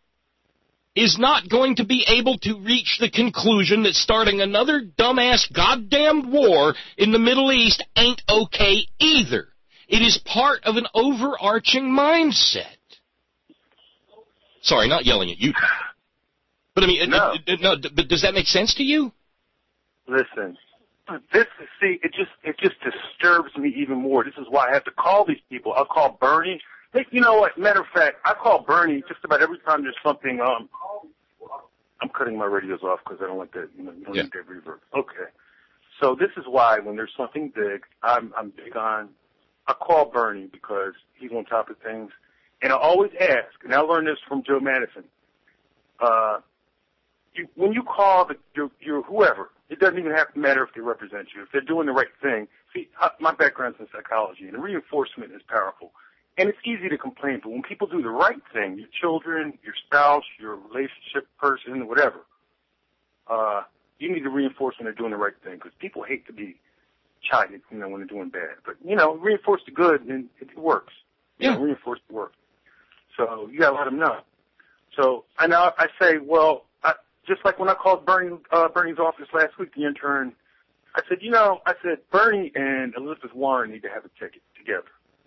is not going to be able to reach the conclusion that starting another dumbass goddamn war in the Middle East ain't okay either. It is part of an overarching mindset. Sorry, not yelling at you, Tom. But I mean, no. It, it, no, but does that make sense to you? Listen, this is, see, it just it just disturbs me even more. This is why I have to call these people. I'll call Bernie. Hey, you know what? Matter of fact, I call Bernie just about every time there's something. Um, I'm cutting my radios off because I don't like that. You know, you don't yeah. need that reverb. Okay. So this is why when there's something big, I'm I'm big on. I call Bernie because he's on top of things, and I always ask. And I learned this from Joe Madison. Uh, you, when you call the your, your whoever, it doesn't even have to matter if they represent you. If they're doing the right thing. See, my background's in psychology, and reinforcement is powerful. And it's easy to complain, but when people do the right thing, your children, your spouse, your relationship person, whatever, uh, you need the reinforcement of doing the right thing because people hate to be chided, you know, when they're doing bad. But, you know, reinforce the good and it works. You yeah. know, reinforce the work. So you got to let them know. So I know I say, well, I, just like when I called Bernie, uh, Bernie's office last week, the intern, I said, you know, I said, Bernie and Elizabeth Warren need to have a ticket together.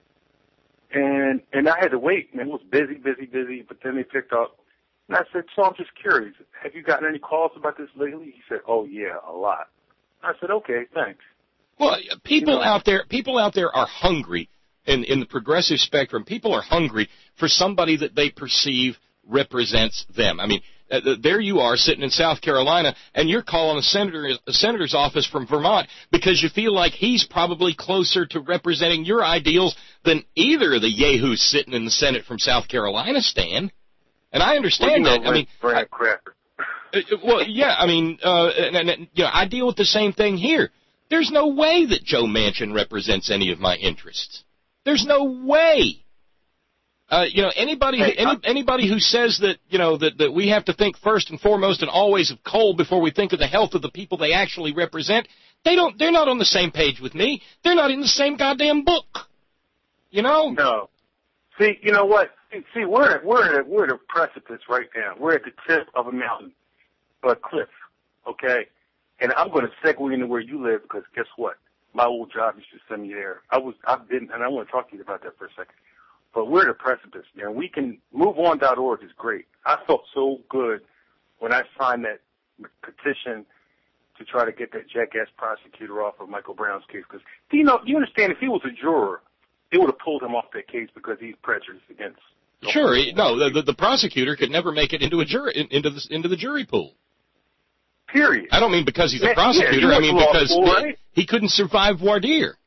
And and I had to wait, and it was busy, busy, busy, but then they picked up. And I said, so I'm just curious, have you gotten any calls about this lately? He said, oh, yeah, a lot. I said, okay, thanks. Well, people you know, out there people out there are hungry in, in the progressive spectrum. People are hungry for somebody that they perceive represents them. I mean, uh, there you are sitting in South Carolina, and you're calling a senator, a senator's office from Vermont because you feel like he's probably closer to representing your ideals than either of the yahoos sitting in the Senate from South Carolina, Stan. And I understand well, that. I mean, Brad Cracker. Uh, well, yeah, I mean, uh, and, and, you know, I deal with the same thing here. There's no way that Joe Manchin represents any of my interests. There's no way. Uh, you know, anybody, hey, any, anybody who says that, you know, that, that we have to think first and foremost and always of coal before we think of the health of the people they actually represent, they don't, they're not on the same page with me. They're not in the same goddamn book. You know? No. See, you know what? See, we're at, we're at, we're at a precipice right now. We're at the tip of a mountain, a cliff, okay? And I'm going to segue into where you live because guess what? My old job used to send me there. I was, I've been, and I want to talk to you about that for a second. But we're at a precipice, and we can, move on dot org is great. I felt so good when I signed that petition to try to get that jackass prosecutor off of Michael Brown's case. Because, you know, you understand, if he was a juror, they would have pulled him off that case because he's prejudiced against. Sure, no, the, the, the prosecutor could never make it into a jury, into the, into the jury pool. Period. I don't mean because he's a prosecutor. Yeah, I mean because school, right? he, he couldn't survive voir dire.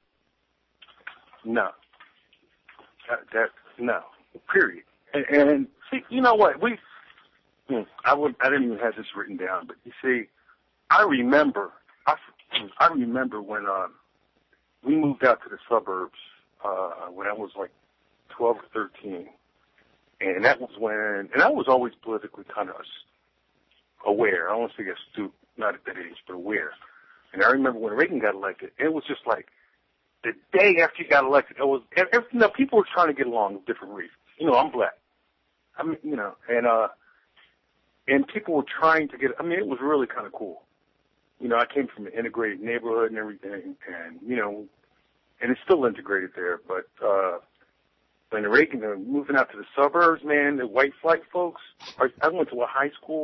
No. That, that no. Period. And, and see, you know what? We, I would, I didn't even have this written down, but you see, I remember, I, I remember when uh, we moved out to the suburbs uh, when I was like twelve or thirteen, and that was when, and I was always politically kind of aware. I don't want to say astute, not at that age, but aware. And I remember when Reagan got elected, it was just like the day after he got elected, it was, every, you know, people were trying to get along with different reasons. You know, I'm black. I mean, you know, and, uh, and people were trying to get, I mean, it was really kind of cool. You know, I came from an integrated neighborhood and everything, and, you know, and it's still integrated there, but, uh, when the Reagan, uh, moving out to the suburbs, man, the white flight folks, I went to a high school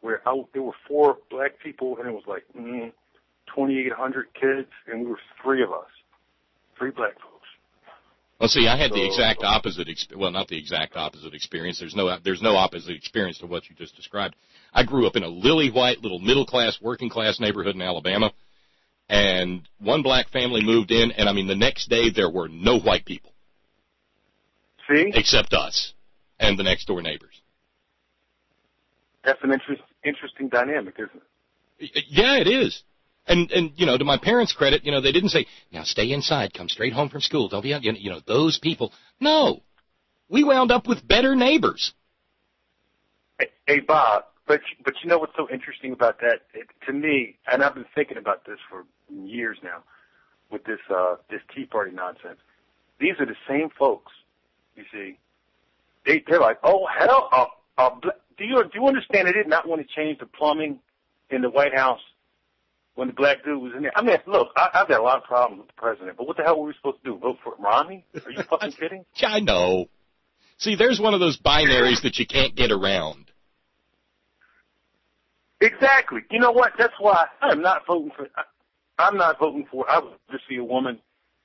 where I, there were four black people, and it was like mm, twenty-eight hundred kids, and we were three of us, three black folks. Well, see, I had so, the exact opposite. Exp- well, not the exact opposite experience. There's no there's no opposite experience to what you just described. I grew up in a lily white little middle class, working class neighborhood in Alabama, and one black family moved in, and I mean the next day there were no white people. See, except us and the next door neighbors. That's an interest, interesting dynamic, isn't it? Yeah, it is. And, and you know, to my parents' credit, you know, they didn't say, now stay inside, come straight home from school, don't be out, you know, those people. No. We wound up with better neighbors. Hey, hey Bob, but, but you know what's so interesting about that? It, to me, and I've been thinking about this for years now, with this, uh, this Tea Party nonsense. These are the same folks, you see. They, they're like, oh, hell, uh, uh, do you, do you understand they did not want to change the plumbing in the White House when the black dude was in there? I mean, look, I, I've got a lot of problems with the president, but what the hell were we supposed to do? Vote for Romney? Are you fucking kidding? I know. See, there's one of those binaries that you can't get around. Exactly. You know what? That's why I'm not voting for. I, I'm not voting for. I would just see a woman.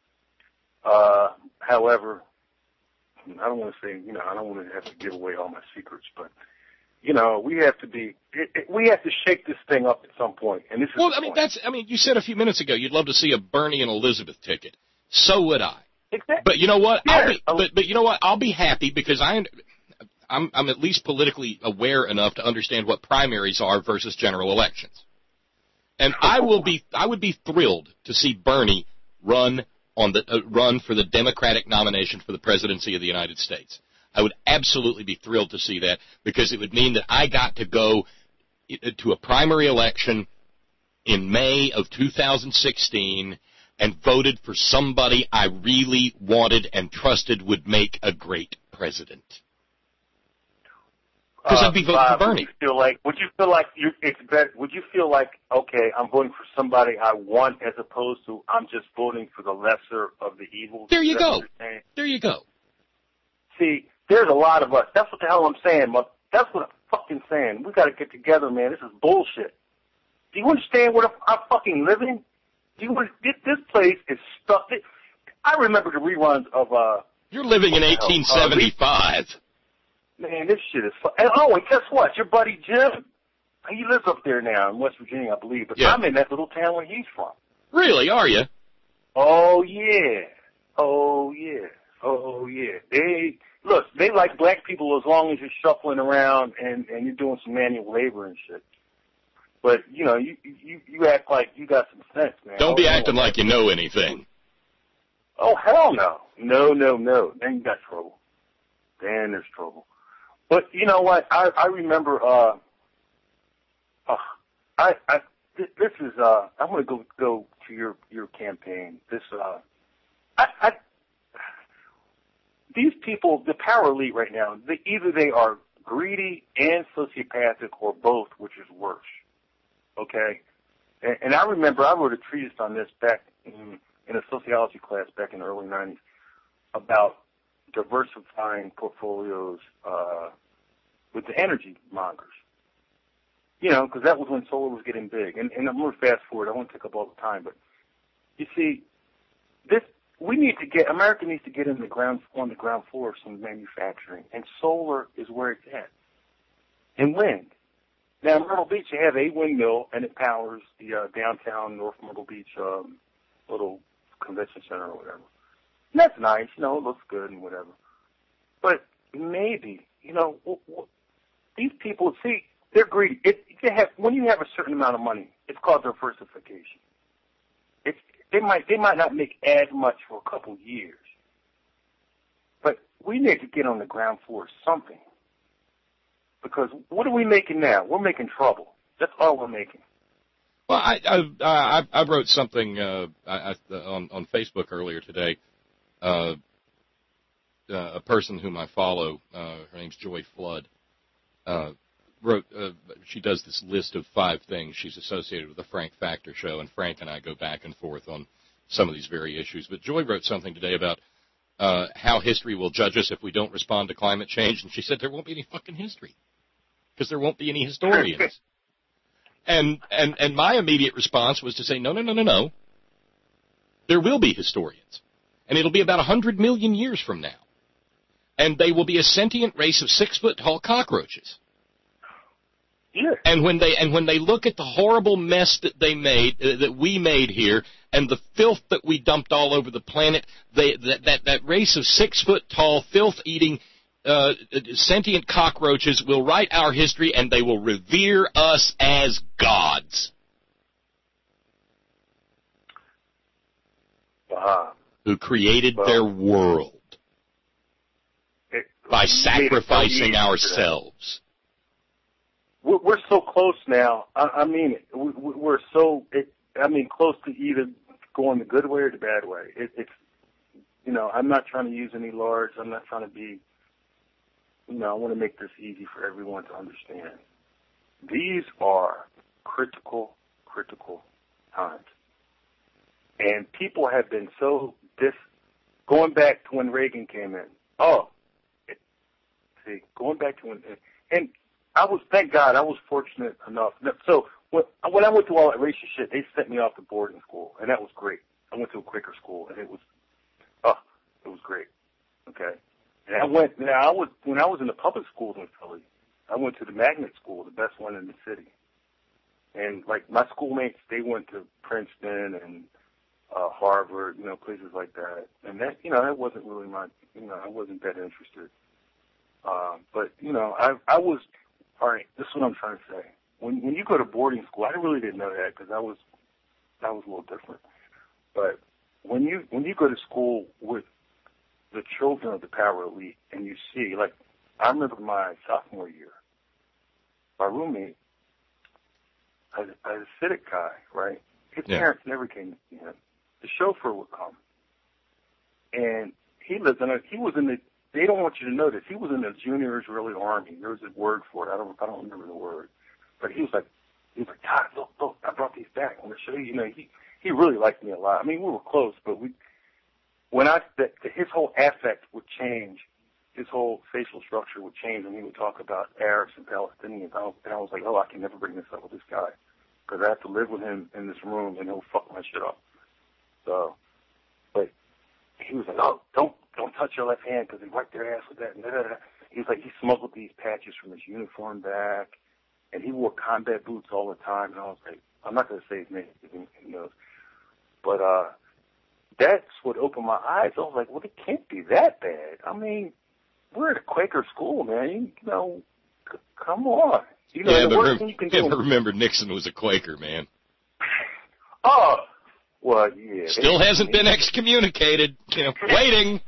Uh, however, I don't want to say. You know, I don't want to have to give away all my secrets, but you know, we have to be. It, it, we have to shake this thing up at some point. And this is. Well, I mean, point. that's. I mean, you said a few minutes ago you'd love to see a Bernie and Elizabeth ticket. So would I. Exactly. But you know what? Yeah. I'll be, but but you know what? I'll be happy because I. I'm, I'm at least politically aware enough to understand what primaries are versus general elections. And I will be, I would be thrilled to see Bernie run on the, uh, run for the Democratic nomination for the presidency of the United States. I would absolutely be thrilled to see that because it would mean that I got to go to a primary election in May of two thousand sixteen and voted for somebody I really wanted and trusted would make a great president. Because uh, I'd be voting Bob, for Bernie. Would you feel like? Would you feel like you? It's better. Would you feel like okay, I'm voting for somebody I want, as opposed to I'm just voting for the lesser of the evils? There you go. There you go. See, there's a lot of us. That's what the hell I'm saying. That's what I'm fucking saying. We got to get together, man. This is bullshit. Do you understand what I'm fucking living? Do you? This, this place is stuck. I remember the reruns of. uh You're living in eighteen seventy-five. Uh, Man, this shit is fun. And, oh, and guess what? Your buddy Jim, he lives up there now in West Virginia, I believe. But yeah. I'm in that little town where he's from. Really? Are you? Oh, yeah. Oh, yeah. Oh, yeah. They Look, they like black people as long as you're shuffling around and, and you're doing some manual labor and shit. But, you know, you you, you act like you got some sense, man. Don't oh, be acting like you know anything. Oh, hell no. No, no, no. Then you got trouble. Then there's trouble. But you know what? I, I remember. Uh, uh, I, I this is. Uh, I'm going to go go to your your campaign. This. Uh, I, I. These people, the power elite right now, they, either they are greedy and sociopathic, or both, which is worse. Okay. And, and I remember I wrote a treatise on this back in, in a sociology class back in the early nineties about diversifying portfolios uh, with the energy mongers. You know, because that was when solar was getting big. And, and I'm going to fast forward. I won't take up all the time. But, you see, this we need to get, America needs to get in the ground, on the ground floor of some manufacturing. And solar is where it's at. And wind. Now, in Myrtle Beach, you have a windmill, and it powers the uh, downtown North Myrtle Beach um, little convention center or whatever. And that's nice, you know, it looks good and whatever. But maybe, you know, w- w- these people, see, they're greedy. It, they have, when you have a certain amount of money, it's called diversification. It's, they might they might not make as much for a couple years. But we need to get on the ground floor of something. Because what are we making now? We're making trouble. That's all we're making. Well, I I, I, I wrote something uh, I, I, on, on Facebook earlier today. Uh, uh, a person whom I follow, uh, her name's Joy Flood, uh, wrote, uh, she does this list of five things she's associated with the Frank Factor show, and Frank and I go back and forth on some of these very issues. But Joy wrote something today about uh, how history will judge us if we don't respond to climate change, and she said there won't be any fucking history because there won't be any historians. And, and, and my immediate response was to say, no, no, no, no, no. There will be historians. And it'll be about one hundred million years from now. And they will be a sentient race of six-foot-tall cockroaches. Yeah. And when they and when they look at the horrible mess that they made, uh, that we made here, and the filth that we dumped all over the planet, they, that, that that race of six-foot-tall, filth-eating, uh, sentient cockroaches will write our history, and they will revere us as gods. Uh, who created well, their world it, by sacrificing ourselves. We're, we're so close now. I, I mean, it. We, we're so, it, I mean, close to either going the good way or the bad way. It, it's, you know, I'm not trying to use any large. I'm not trying to be, you know, I want to make this easy for everyone to understand. These are critical, critical times. And people have been so dis, going back to when Reagan came in. Oh, it, see, going back to when, and I was, thank God, I was fortunate enough. So when, when I went through all that racist shit, they sent me off to boarding school, and that was great. I went to a Quaker school, and it was, oh, it was great. Okay, and I went. Now I was when I was in the public schools in Philly. I went to the magnet school, the best one in the city, and like my schoolmates, they went to Princeton and Uh, Harvard, you know, places like that. And that, you know, that wasn't really my, you know, I wasn't that interested. Uh, but, you know, I I was, all right, this is what I'm trying to say. When when you go to boarding school, I really didn't know that because I was, I was a little different. But when you, when you go to school with the children of the power elite and you see, like, I remember my sophomore year, my roommate, a, a Hasidic guy, right? His Yeah. parents never came to see him. The chauffeur would come, and he lived in a. He was in the. They don't want you to know this. He was in the Junior Israeli Army. There was a word for it. I don't. I don't remember the word, but he was like, he was like, Todd, look, look, I brought these back. I want to show you. You know, he he really liked me a lot. I mean, we were close, but we. When I that his whole affect would change, his whole facial structure would change, and he would talk about Arabs and Palestinians. I was, and I was like, oh, I can never bring this up with this guy because I have to live with him in this room, and he'll fuck my shit up. So, but he was like, oh, don't don't touch your left hand because they wipe their ass with that. And da, da, da. He was like, he smuggled these patches from his uniform back, and he wore combat boots all the time. And I was like, I'm not going to say his name, he knows. But uh, that's what opened my eyes. I was like, well, it can't be that bad. I mean, we're at a Quaker school, man. You, you know, c- come on. You know, yeah, the but, worst rem- thing you can yeah, do. but remember, Nixon was a Quaker, man. Oh. Well, yeah. Still hasn't been excommunicated. You know, waiting.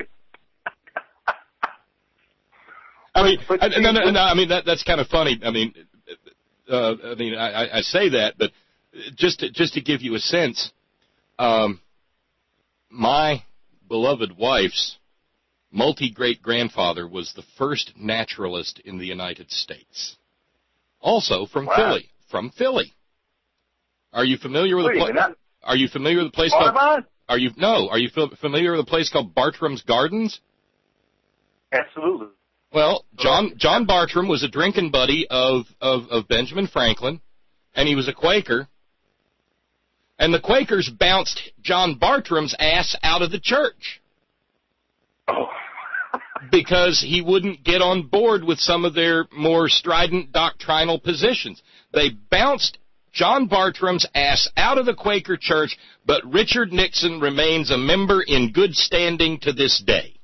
I mean, I, no, no, no, I mean that that's kind of funny. I mean, uh, I mean, I, I say that, but just to, just to give you a sense, um, my beloved wife's multi-great-grandfather was the first naturalist in the United States. Also from wow. Philly. From Philly. Are you familiar with Wait, the place? Are you familiar with a place Audubon? called? Are you no? Are you familiar with a place called Bartram's Gardens? Absolutely. Well, John John Bartram was a drinking buddy of, of, of Benjamin Franklin, and he was a Quaker. And the Quakers bounced John Bartram's ass out of the church. Oh. Because he wouldn't get on board with some of their more strident doctrinal positions. They bounced John Bartram's ass out of the Quaker church, but Richard Nixon remains a member in good standing to this day.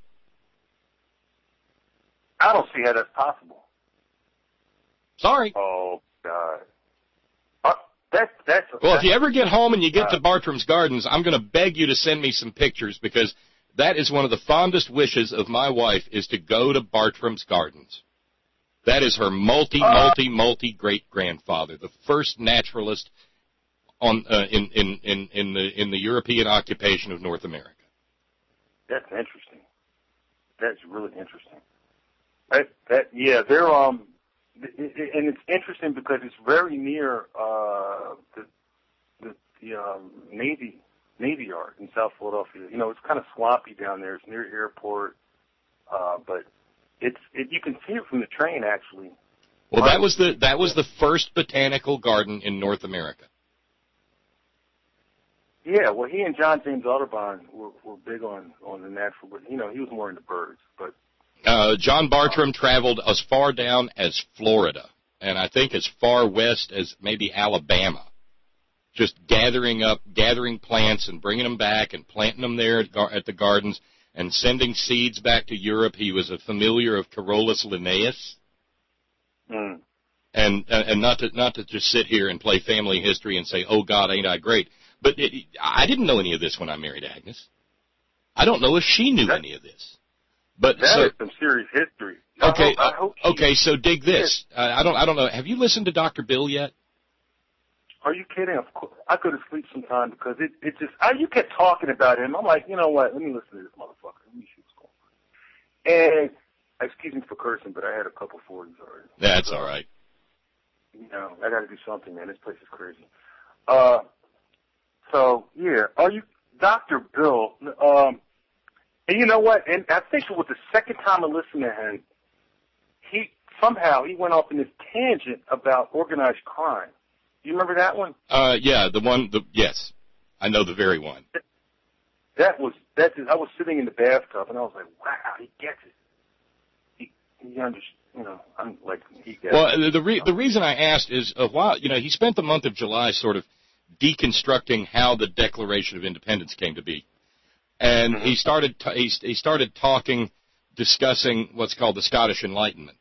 I don't see how that's possible. Sorry. Oh, God. Uh, that's, that's, well, that's, if you ever get home and you get uh, to Bartram's Gardens, I'm going to beg you to send me some pictures because that is one of the fondest wishes of my wife is to go to Bartram's Gardens. That is her multi, multi, multi great grandfather, the first naturalist on uh, in, in, in, in the in the European occupation of North America. That's interesting. That's really interesting. That, that yeah, they're um, it, it, and it's interesting because it's very near uh the the, the um, Navy Navy Yard in South Philadelphia. You know, it's kind of swampy down there. It's near the airport, uh, but. It's it, you can see it from the train actually. Well, that was the that was the first botanical garden in North America. Yeah, well, he and John James Audubon were, were big on, on the natural, but, you know, he was more into birds. But uh, John Bartram traveled as far down as Florida, and I think as far west as maybe Alabama, just gathering up, gathering plants and bringing them back and planting them there at, at the gardens and sending seeds back to Europe. He was a familiar of Carolus linnaeus. Mm. And and not to not to just sit here and play family history and say, oh, God, ain't I great. But it, I didn't know any of this when I married Agnes. I don't know if she knew that, any of this. But that so, is some serious history. I okay, hope, I hope she, okay. So dig this. Uh, I don't I don't know. Have you listened to Doctor Bill yet? Are you kidding? Of course, I could have slept sometime because it it just I, you kept talking about him. I'm like, you know what? Let me listen to this motherfucker. Let me see what's going on. And excuse me for cursing, but I had a couple forties already. That's so, all right. You know, I got to do something, man. This place is crazy. Uh. So, yeah, are you, Doctor Bill, um, and you know what, and I think it was the second time I listened to him, he, somehow, he went off in this tangent about organized crime. Do you remember that one? Uh, yeah, the one, the, yes, I know the very one. That was, that is, I was sitting in the bathtub, and I was like, wow, he gets it. He, he understands, you know, I'm like, he gets well, it. Well, the, re- the reason I asked is, a while, you know, he spent the month of July sort of deconstructing how the Declaration of Independence came to be, and mm-hmm. he started t- he, he started talking, discussing what's called the Scottish Enlightenment,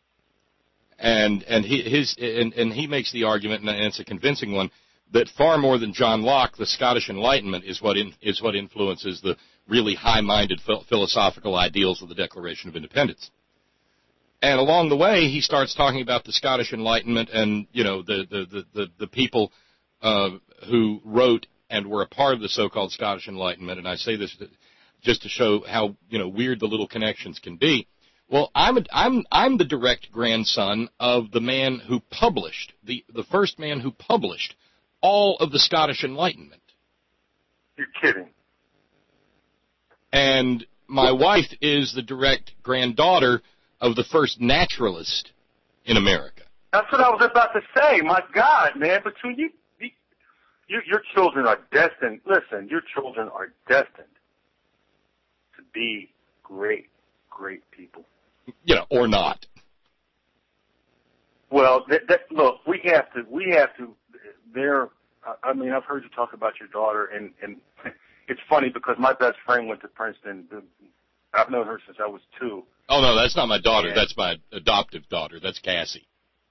and and he his and, and he makes the argument, and it's a convincing one, that far more than John Locke, the Scottish Enlightenment is what in, is what influences the really high-minded ph- philosophical ideals of the Declaration of Independence. And along the way, he starts talking about the Scottish Enlightenment and you know the the the the, the people. Uh, who wrote and were a part of the so-called Scottish Enlightenment, and I say this to, just to show how you know weird the little connections can be. Well, I'm a, I'm I'm the direct grandson of the man who published the the first man who published all of the Scottish Enlightenment. You're kidding. And my wife is the direct granddaughter of the first naturalist in America. That's what I was about to say. My God, man, between you. You, your children are destined, listen, your children are destined to be great, great people. You know, or not. Well, that, that, look, we have to, we have to, they're, I mean, I've heard you talk about your daughter, and, and it's funny because my best friend went to Princeton. I've known her since I was two. Oh, no, that's not my daughter. And, that's my adoptive daughter. That's Cassie.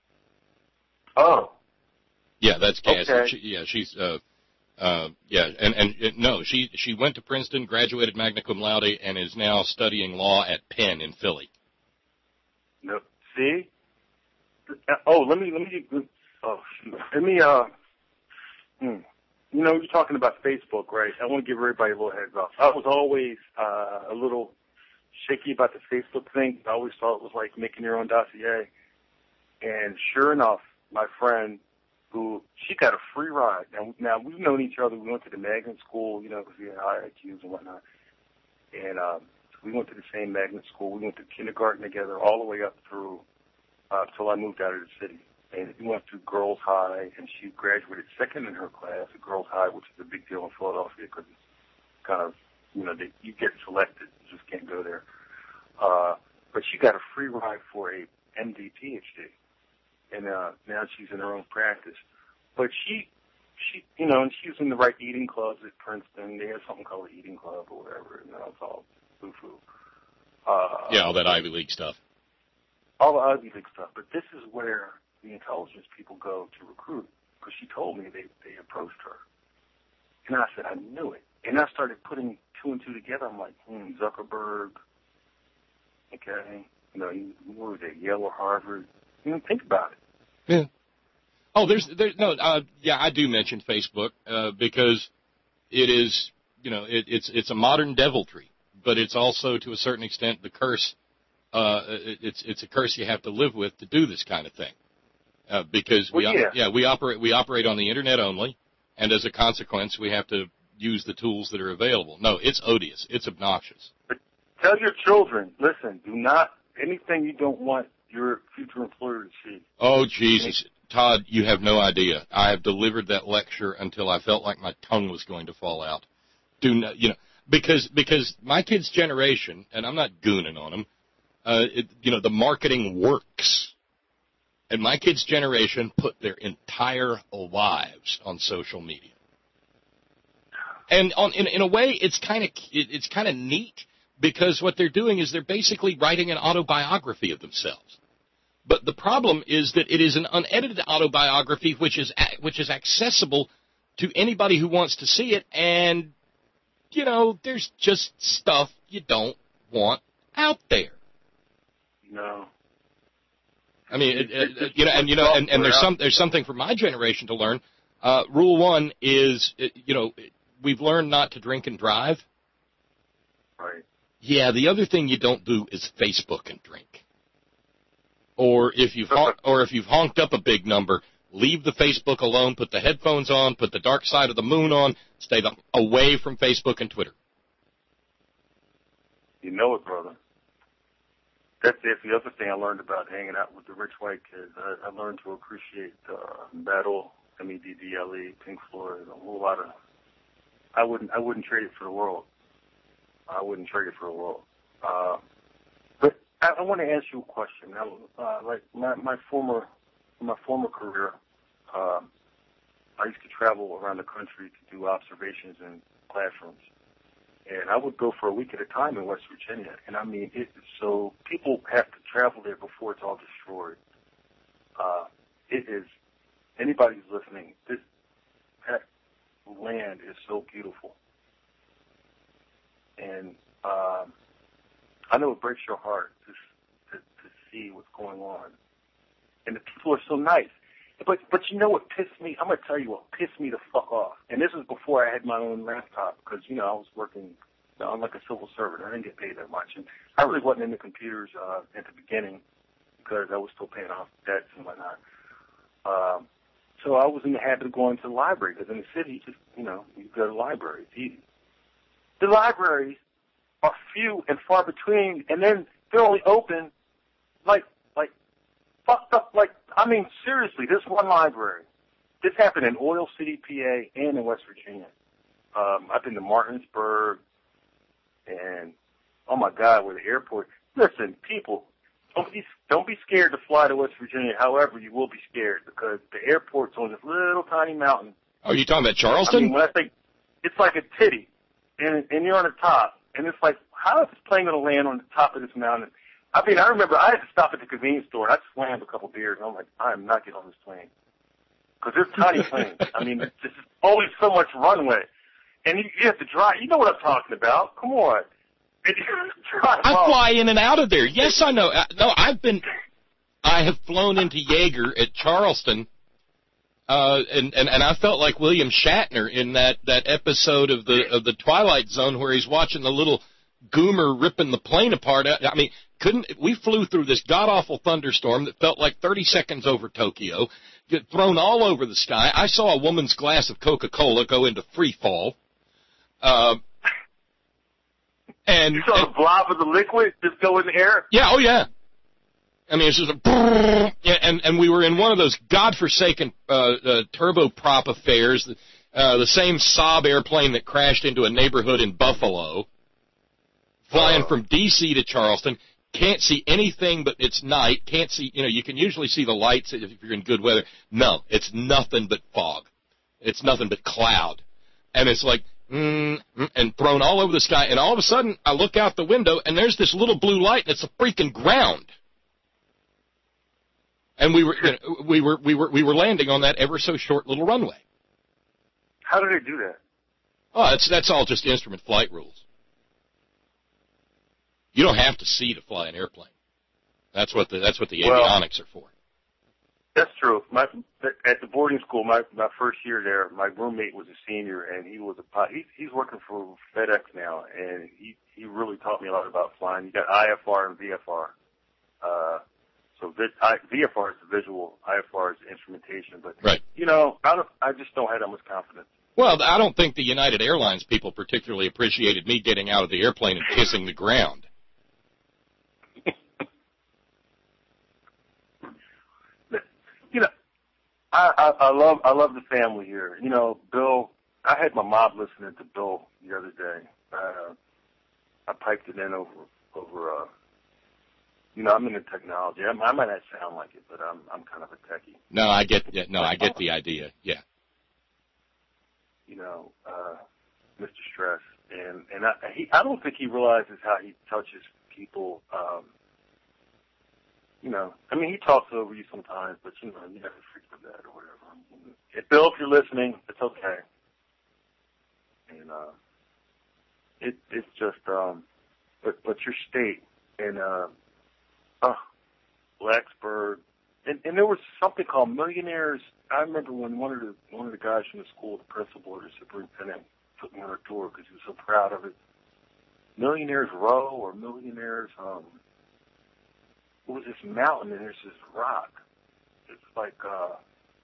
Oh. Yeah, that's Cassie. Okay. She, yeah, she's uh, uh, yeah, and, and and no, she she went to Princeton, graduated magna cum laude, and is now studying law at Penn in Philly. No, see. Oh, let me let me. Oh, shoot. Let me. Uh, hmm. You know, you're talking about Facebook, right? I want to give everybody a little heads up. I was always uh, a little shaky about the Facebook thing. I always thought it was like making your own dossier. And sure enough, my friend, who she got a free ride. Now, now we've known each other. We went to the magnet school, you know, because we had high I Qs and whatnot. And um, we went to the same magnet school. We went to kindergarten together all the way up through uh, till I moved out of the city. And we went to girls' high, and she graduated second in her class at girls' high, which is a big deal in Philadelphia because it's kind of, you know, they, you get selected, you just can't go there. Uh, but she got a free ride for a M D P H D. And uh, now she's in her own practice. But she, she, you know, and she was in the right eating clubs at Princeton. They had something called the Eating Club or whatever, and that was all foo-foo. Uh, yeah, all that Ivy League stuff. All the Ivy League stuff. But this is where the intelligence people go to recruit, because she told me they, they approached her. And I said, I knew it. And I started putting two and two together. I'm like, hmm, Zuckerberg, okay, you know, what was it, Yale or Harvard? You know, think about it. Yeah. Oh, there's, there's no, uh, yeah, I do mention Facebook, uh, because it is, you know, it, it's, it's a modern deviltry, but it's also to a certain extent the curse, uh, it, it's, it's a curse you have to live with to do this kind of thing. Uh, because we, well, yeah. yeah, we operate, we operate on the internet only, and as a consequence, we have to use the tools that are available. No, it's odious. It's obnoxious. But tell your children, listen, do not, anything you don't want your future employer to see? Oh, Jesus. Todd, you have no idea. I have delivered that lecture until I felt like my tongue was going to fall out. Do not, you know, because because my kids' generation, and I'm not gooning on them, uh, it, you know, the marketing works. And my kids' generation put their entire lives on social media. And on, in, in a way, it's kind of it, it's kind of neat because what they're doing is they're basically writing an autobiography of themselves. But the problem is that it is an unedited autobiography which is which is accessible to anybody who wants to see it. And, you know, there's just stuff you don't want out there. No. I mean, it, it, you know, and you know, and, and there's some there's something for my generation to learn. Uh, rule one is, you know, we've learned not to drink and drive. Right. Yeah. The other thing you don't do is Facebook and drink. Or if you've hon- or if you've honked up a big number, leave the Facebook alone. Put the headphones on. Put the dark side of the moon on. Stay the, away from Facebook and Twitter. You know it, brother. That's, that's the other thing I learned about hanging out with the rich white kids. I, I learned to appreciate uh, metal, M E D D L E, Pink Floyd, a whole lot of. I wouldn't I wouldn't trade it for the world. I wouldn't trade it for the world. Uh, but I, I want to ask you a question. Now, uh, like my, my former my former career, uh, I used to travel around the country to do observations in classrooms. And I would go for a week at a time in West Virginia. And, I mean, it, so people have to travel there before it's all destroyed. Uh, it is, anybody who's listening, this that land is so beautiful. And um, I know it breaks your heart to, to, to see what's going on. And the people are so nice. But but you know what pissed me? I'm going to tell you what pissed me the fuck off. And this is before I had my own laptop because, you know, I was working, you know, I'm like a civil servant. I didn't get paid that much. And I really wasn't into computers uh, at the beginning because I was still paying off debts and whatnot. Um, so I was in the habit of going to the library because in the city, just, you know, you go to the library. It's easy. The libraries are few and far between, and then they're only open like, like, fucked up, like, I mean, seriously, this one library. This happened in Oil City, P A, and in West Virginia. Um, I've been to Martinsburg, and, oh, my God, where the airport. Listen, people, don't be, don't be scared to fly to West Virginia. However, you will be scared because the airport's on this little tiny mountain. Oh, you talking about Charleston? I mean, when I think, it's like a titty, and, and you're on the top. And it's like, how is this plane going to land on the top of this mountain? I mean, I remember I had to stop at the convenience store, and I slammed a couple beers, and I'm like, I am not getting on this plane. Because it's tiny planes. I mean, there's only so much runway. And you, you have to drive. You know what I'm talking about. Come on. I fly in and out of there. Yes, I know. No, I've been, I have flown into Yeager at Charleston, uh, and, and, and I felt like William Shatner in that, that episode of the of the Twilight Zone where he's watching the little goomer ripping the plane apart. I mean, couldn't we flew through this god-awful thunderstorm that felt like thirty seconds over Tokyo, get thrown all over the sky. I saw a woman's glass of Coca-Cola go into free fall. Uh, and, you saw and, the blob of the liquid just go in the air? Yeah, oh yeah. I mean, it's just a yeah, and and we were in one of those godforsaken uh, uh, turboprop affairs, uh, the same Saab airplane that crashed into a neighborhood in Buffalo, flying oh. from D C to Charleston. Can't see anything, but it's night. Can't see, you know, you can usually see the lights if you're in good weather. No, it's nothing but fog. It's nothing but cloud. And it's like, mm, mm, and thrown all over the sky. And all of a sudden, I look out the window, and there's this little blue light, and it's the freaking ground. And we were, you know, we were, we were, we were landing on that ever so short little runway. How do they do that? Oh, that's that's all just instrument flight rules. You don't have to see to fly an airplane. That's what the that's what the well, avionics are for. That's true. My at the boarding school, my my first year there, my roommate was a senior, and he was a pilot. He, he's working for FedEx now, and he he really taught me a lot about flying. You got I F R and V F R. Uh, so this, I, V F R is the visual, I F R is the instrumentation. But right. you know, I don't. I just don't have that much confidence. Well, I don't think the United Airlines people particularly appreciated me getting out of the airplane and kissing the ground. I, I, I love I love the family here. You know, Bill. I had my mom listening to Bill the other day. Uh, I piped it in over over. Uh, you know, I'm into technology. I, I might not sound like it, but I'm I'm kind of a techie. No, I get yeah, no, I get the idea. Yeah. You know, uh, Mister Stress, and and I he I don't think he realizes how he touches people. Um, you know, I mean, he talks over you sometimes, but you know, you never freak with that or whatever. If Bill, if you're listening, it's okay. And uh, it it's just um, but but your state and uh, uh Blacksburg, and and there was something called Millionaires. I remember when one of the one of the guys from the school, the principal or the superintendent, took me on a tour because he was so proud of it. Millionaires Row or Millionaires, um, what was this mountain and there's this rock. It's like, uh,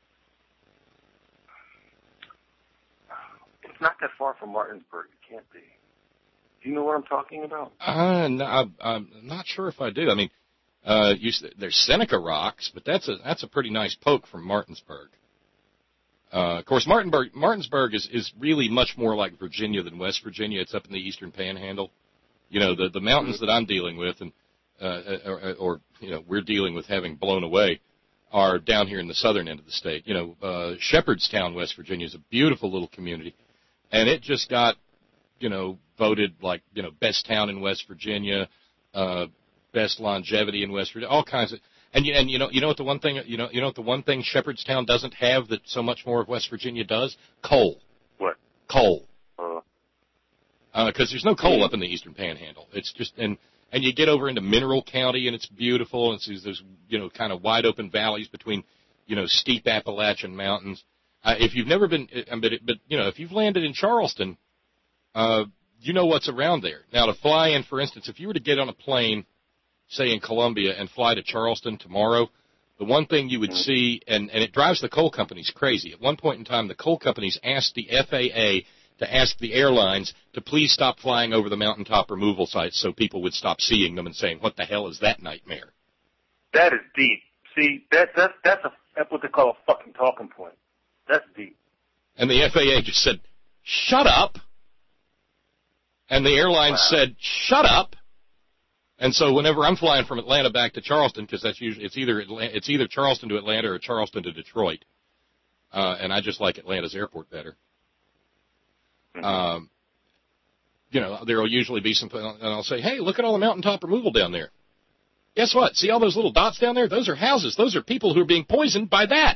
it's not that far from Martinsburg. It can't be. Do you know what I'm talking about? Uh, no, I'm, I'm not sure if I do. I mean, uh, you, there's Seneca Rocks, but that's a that's a pretty nice poke from Martinsburg. Uh, of course, Martinsburg, Martinsburg is, is really much more like Virginia than West Virginia. It's up in the Eastern Panhandle. You know, the the mountains that I'm dealing with, and uh, or, or you know, we're dealing with having blown away, are down here in the southern end of the state. You know, uh, Shepherdstown, West Virginia, is a beautiful little community, and it just got, you know, voted like, you know, best town in West Virginia. Uh, Best longevity in West Virginia, all kinds of, and you and you know you know what the one thing you know you know what the one thing Shepherdstown doesn't have that so much more of West Virginia does? Coal. What? Coal. Uh. Because uh, there's no coal up in the Eastern Panhandle. It's just and and you get over into Mineral County and it's beautiful. And it's, there's you know kind of wide open valleys between you know steep Appalachian mountains. Uh, if you've never been, but but you know if you've landed in Charleston, uh, you know what's around there. Now to fly in, for instance, if you were to get on a plane, say in Columbia, and fly to Charleston tomorrow, the one thing you would see, and, and it drives the coal companies crazy. At one point in time, the coal companies asked the F A A to ask the airlines to please stop flying over the mountaintop removal sites so people would stop seeing them and saying, what the hell is that nightmare? That is deep. See, that, that's, that's, a, that's what they call a fucking talking point. That's deep. And the F A A just said, shut up. And the airlines wow. said, shut up. And so whenever I'm flying from Atlanta back to Charleston, because that's usually it's either Atlanta, it's either Charleston to Atlanta or Charleston to Detroit, uh, and I just like Atlanta's airport better. Mm-hmm. Um, you know, there will usually be some, and I'll say, hey, look at all the mountaintop removal down there. Guess what? See all those little dots down there? Those are houses. Those are people who are being poisoned by that.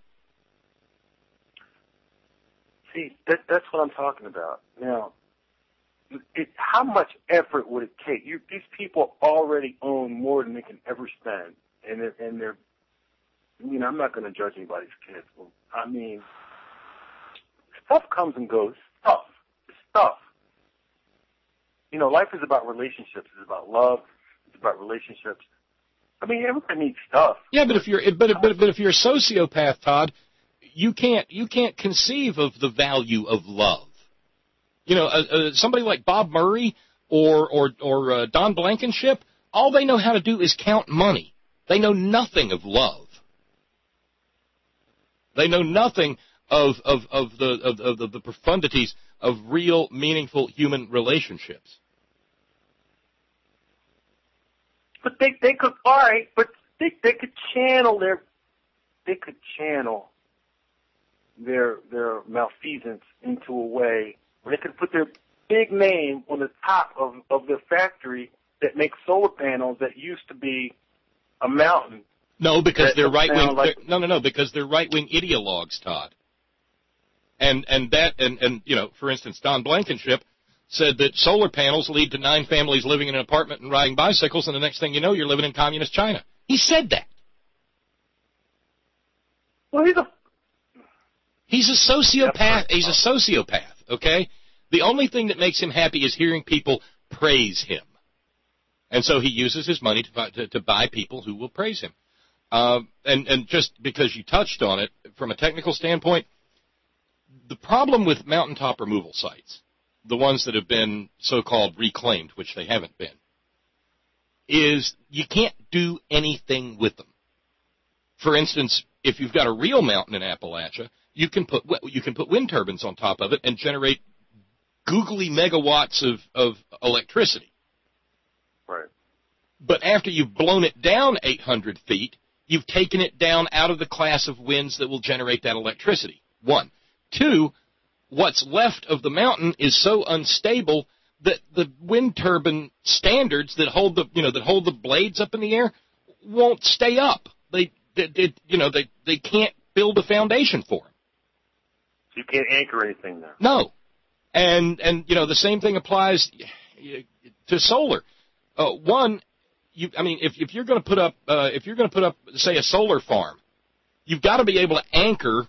See, that, that's what I'm talking about. Now, It, how much effort would it take? You, these people already own more than they can ever spend, and they're, and they're. I mean, I'm not going to judge anybody's kids. I mean, stuff comes and goes. Stuff, stuff. You know, life is about relationships. It's about love. It's about relationships. I mean, everybody needs stuff. Yeah, but if you're, but but but if you're a sociopath, Todd, you can't you can't conceive of the value of love. You know, uh, uh, somebody like Bob Murray or or or uh, Don Blankenship, all they know how to do is count money. They know nothing of love. They know nothing of of of the of, of the, the profundities of real, meaningful human relationships. But they they could all right, but they they could channel their they could channel their their malfeasance into a way. They could put their big name on the top of, of the factory that makes solar panels that used to be a mountain. No, because they're right wing. Like, no, no, no, because they're right wing ideologues, Todd. And and that and and you know, for instance, Don Blankenship said that solar panels lead to nine families living in an apartment and riding bicycles, and the next thing you know, you're living in communist China. He said that. Well, he's a he's a sociopath. He's a sociopath. Okay? The only thing that makes him happy is hearing people praise him. And so he uses his money to buy, to, to buy people who will praise him. Um, and, and just because you touched on it, from a technical standpoint, the problem with mountaintop removal sites, the ones that have been so-called reclaimed, which they haven't been, is you can't do anything with them. For instance, if you've got a real mountain in Appalachia, you can put you can put wind turbines on top of it and generate googly megawatts of, of electricity. Right. But after you've blown it down eight hundred feet, you've taken it down out of the class of winds that will generate that electricity. One. Two, what's left of the mountain is so unstable that the wind turbine standards that hold the, you know, that hold the blades up in the air won't stay up. They, they, they you know, they, they can't build a foundation for them. So you can't anchor anything there. No. And, and, you know, the same thing applies to solar. Uh, one, you, I mean, if, if you're going to put up, uh, if you're going to put up, say, a solar farm, you've got to be able to anchor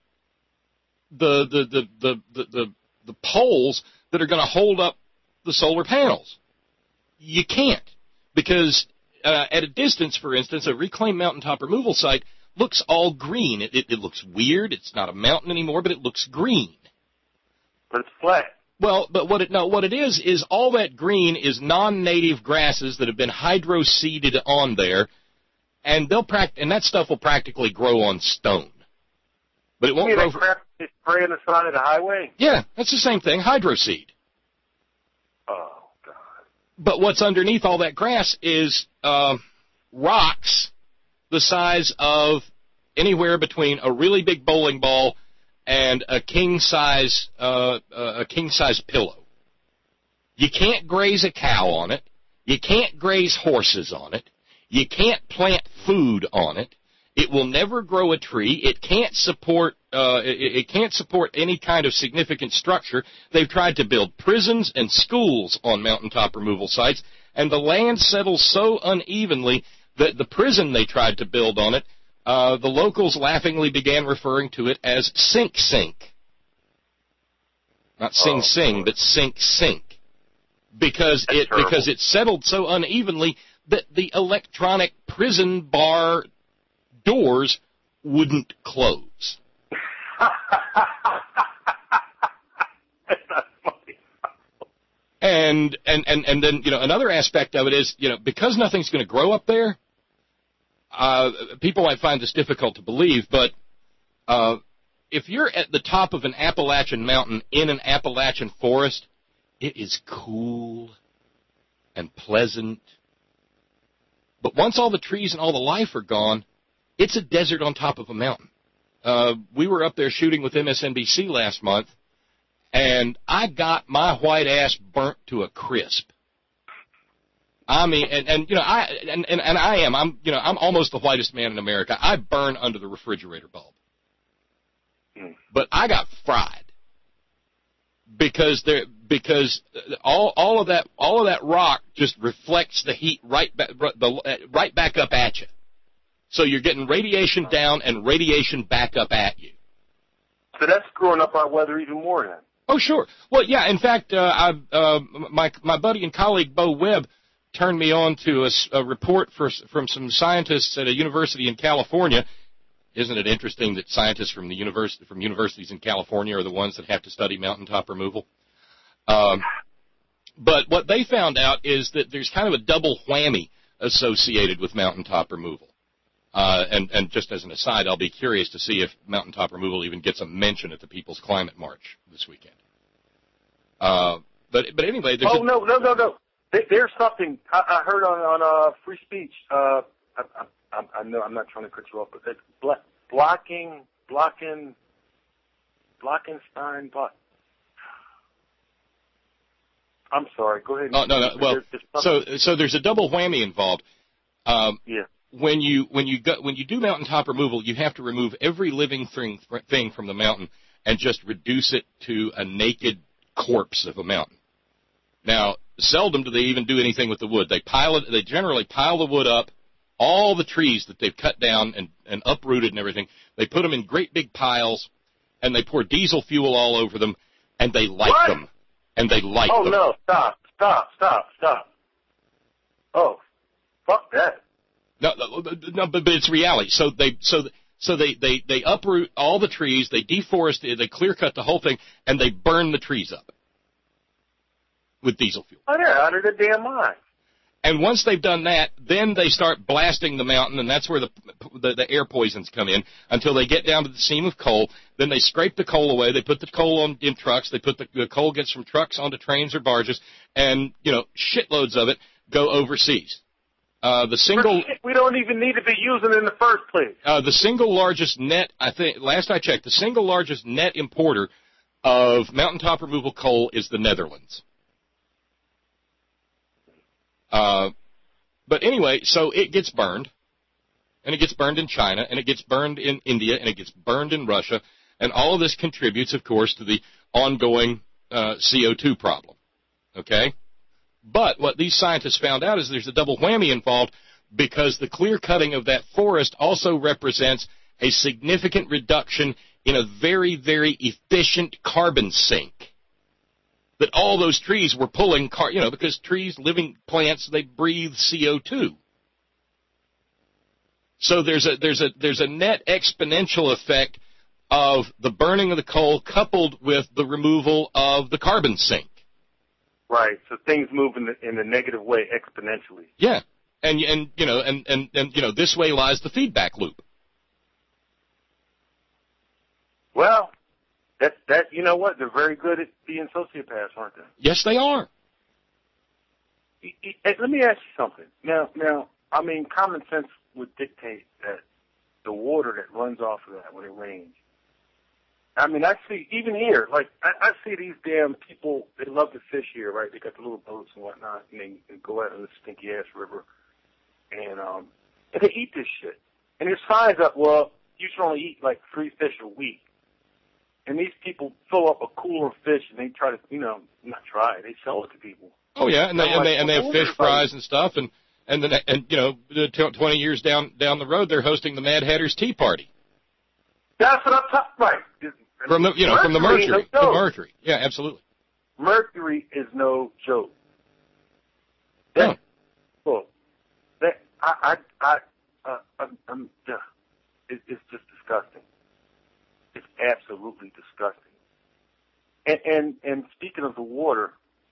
the, the, the, the, the, the, the poles that are going to hold up the solar panels. You can't, because uh, at a distance, for instance, a reclaimed mountaintop removal site looks all green. It, it, it looks weird. It's not a mountain anymore, but it looks green. But it's flat. Well, but what it no, what it is is all that green is non-native grasses that have been hydro-seeded on there, and they'll pract- and that stuff will practically grow on stone. But it won't you grow. mean they crap spray on the side of the highway? Yeah, that's the same thing. Hydro-seed. Oh God. But what's underneath all that grass is uh, rocks the size of anywhere between a really big bowling ball and a king size uh, uh, a king size pillow. You can't graze a cow on it. You can't graze horses on it. You can't plant food on it. It will never grow a tree. It can't support uh, it, it can't support any kind of significant structure. They've tried to build prisons and schools on mountaintop removal sites, and the land settles so unevenly that the prison they tried to build on it, Uh, the locals laughingly began referring to it as sink sink. Not sing oh, sing, boy. but sink sink. Because That's it terrible. because it settled so unevenly that the electronic prison bar doors wouldn't close. That's funny. And and, and, and then, you know, another aspect of it is, you know, because nothing's going to grow up there, Uh, people might find this difficult to believe, but uh, if you're at the top of an Appalachian mountain in an Appalachian forest, it is cool and pleasant. But once all the trees and all the life are gone, it's a desert on top of a mountain. Uh, we were up there shooting with M S N B C last month, and I got my white ass burnt to a crisp. I mean, and, and you know, I and, and, and I am. I'm, you know, I'm almost the whitest man in America. I burn under the refrigerator bulb, mm. but I got fried because there because all all of that all of that rock just reflects the heat right back right back up at you. So you're getting radiation down and radiation back up at you. So that's screwing up our weather even more then. Oh, sure. Well, yeah. In fact, uh, I uh, my my buddy and colleague Bo Webb turned me on to a, a report for, from some scientists at a university in California. Isn't it interesting that scientists from the university from universities in California are the ones that have to study mountaintop removal? Um, but what they found out is that there's kind of a double whammy associated with mountaintop removal. Uh, and, and just as an aside, I'll be curious to see if mountaintop removal even gets a mention at the People's Climate March this weekend. Uh, but but anyway, there's oh a, no no no no. There's something I, I heard on on uh, free speech. Uh, I, I, I know I'm not trying to cut you off, but it's blo- blocking, blocking, Blockenstein. Block. I'm sorry. Go ahead. Oh no no. Well, there's, there's so so there's a double whammy involved. Um, yeah. When you when you go, when you do mountaintop removal, you have to remove every living thing thing from the mountain and just reduce it to a naked corpse of a mountain. Now, seldom do they even do anything with the wood. They pile it. They generally pile the wood up, all the trees that they've cut down and, and uprooted and everything. They put them in great big piles, and they pour diesel fuel all over them, and they light What? them. And they light Oh them. no! Stop! Stop! Stop! Stop! Oh, fuck that! No, no, no but, but it's reality. So they so so they, they, they uproot all the trees, they deforest it, they clear cut the whole thing, and they burn the trees up with diesel fuel. Oh, they're out of their damn mind. And once they've done that, then they start blasting the mountain, and that's where the, the the air poisons come in until they get down to the seam of coal. Then they scrape the coal away. They put the coal on in trucks. They put the, the coal gets from trucks onto trains or barges, and you know shitloads of it go overseas. Uh, the single we don't even need to be using it in the first place. Uh, the single largest net, I think, last I checked, the single largest net importer of mountaintop removal coal is the Netherlands. Uh, but anyway, so it gets burned, and it gets burned in China, and it gets burned in India, and it gets burned in Russia, and all of this contributes, of course, to the ongoing uh, C O two problem, okay? But what these scientists found out is there's a double whammy involved because the clear cutting of that forest also represents a significant reduction in a very, very efficient carbon sink. That all those trees were pulling, car, you know, because trees, living plants, they breathe C O two. So there's a there's a there's a net exponential effect of the burning of the coal coupled with the removal of the carbon sink. Right. So things move in the in the negative way exponentially. Yeah, and and you know and and and you know this way lies the feedback loop. Well. That, that, you know what? They're very good at being sociopaths, aren't they? Yes, they are. Hey, let me ask you something. Now, now, I mean, common sense would dictate that the water that runs off of that when it rains. I mean, I see, even here, like, I, I see these damn people, they love to fish here, right? They got the little boats and whatnot, and they, they go out in the stinky-ass river, and, um, and they eat this shit. And there's signs up, well, you should only eat, like, three fish a week. And these people fill up a cooler of fish, and they try to, you know, not try, they sell it to people. Oh yeah, and they and they and they have fish fries and stuff, and and then and you know, twenty years down down the road, they're hosting the Mad Hatter's Tea Party. That's what I'm talking right. From the you know from the Mercury, the Mercury, yeah, absolutely. Mercury is no joke. That, no. Well, that I I I uh, I'm, I'm uh, it, it's just disgusting. It's absolutely disgusting. And, and and speaking of the water,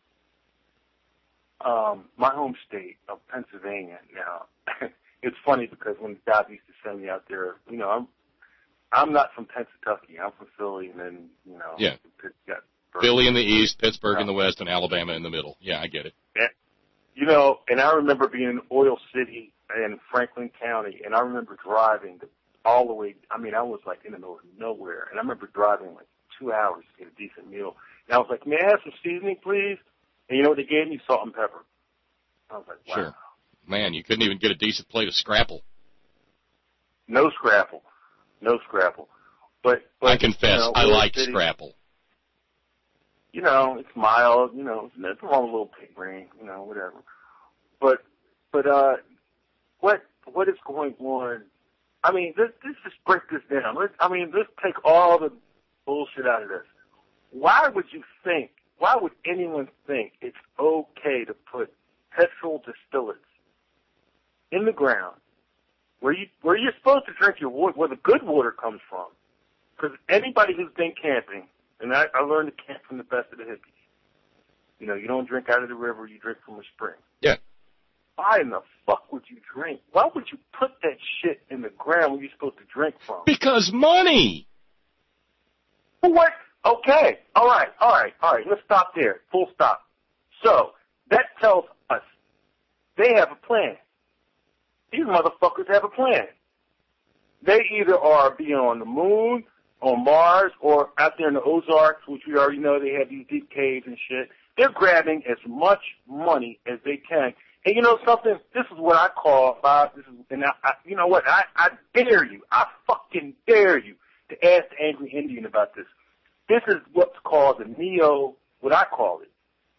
um, my home state of Pennsylvania. Now, it's funny because when Dob used to send me out there, you know, I'm I'm not from Pennsylvania. I'm from Philly, and then you know, yeah, got Philly in the east, Pittsburgh in the west, and Alabama in the middle. Yeah, I get it. Yeah. You know, and I remember being in Oil City in Franklin County, and I remember driving the all the way, I mean, I was like in the middle of nowhere, and I remember driving like two hours to get a decent meal. And I was like, may I have some seasoning, please? And you know what they gave me? Salt and pepper. I was like, wow. Sure. Man, you couldn't even get a decent plate of scrapple. No scrapple. No scrapple. But, but I confess, you know, I like City, scrapple. You know, it's mild, you know, it's wrong with a little pig brain, you know, whatever. But, but, uh, what, what is going on? I mean, let's, let's just break this down. Let's, I mean, let's take all the bullshit out of this. Why would you think, why would anyone think it's okay to put petrol distillates in the ground where you, where you're supposed to drink your water, where the good water comes from? Because anybody who's been camping, and I, I learned to camp from the best of the hippies, you know, you don't drink out of the river, you drink from a spring. Yeah. Why in the fuck would you drink? Why would you put that shit in the ground when you're supposed to drink from? Because money. What? Okay. All right. All right. All right. Let's stop there. Full stop. So that tells us they have a plan. These motherfuckers have a plan. They either are being on the moon, on Mars, or out there in the Ozarks, which we already know they have these deep caves and shit. They're grabbing as much money as they can. And you know something? This is what I call, Bob, this is, and I, I, you know what? I, I dare you, I fucking dare you to ask the angry Indian about this. This is what's called the Neo, what I call it,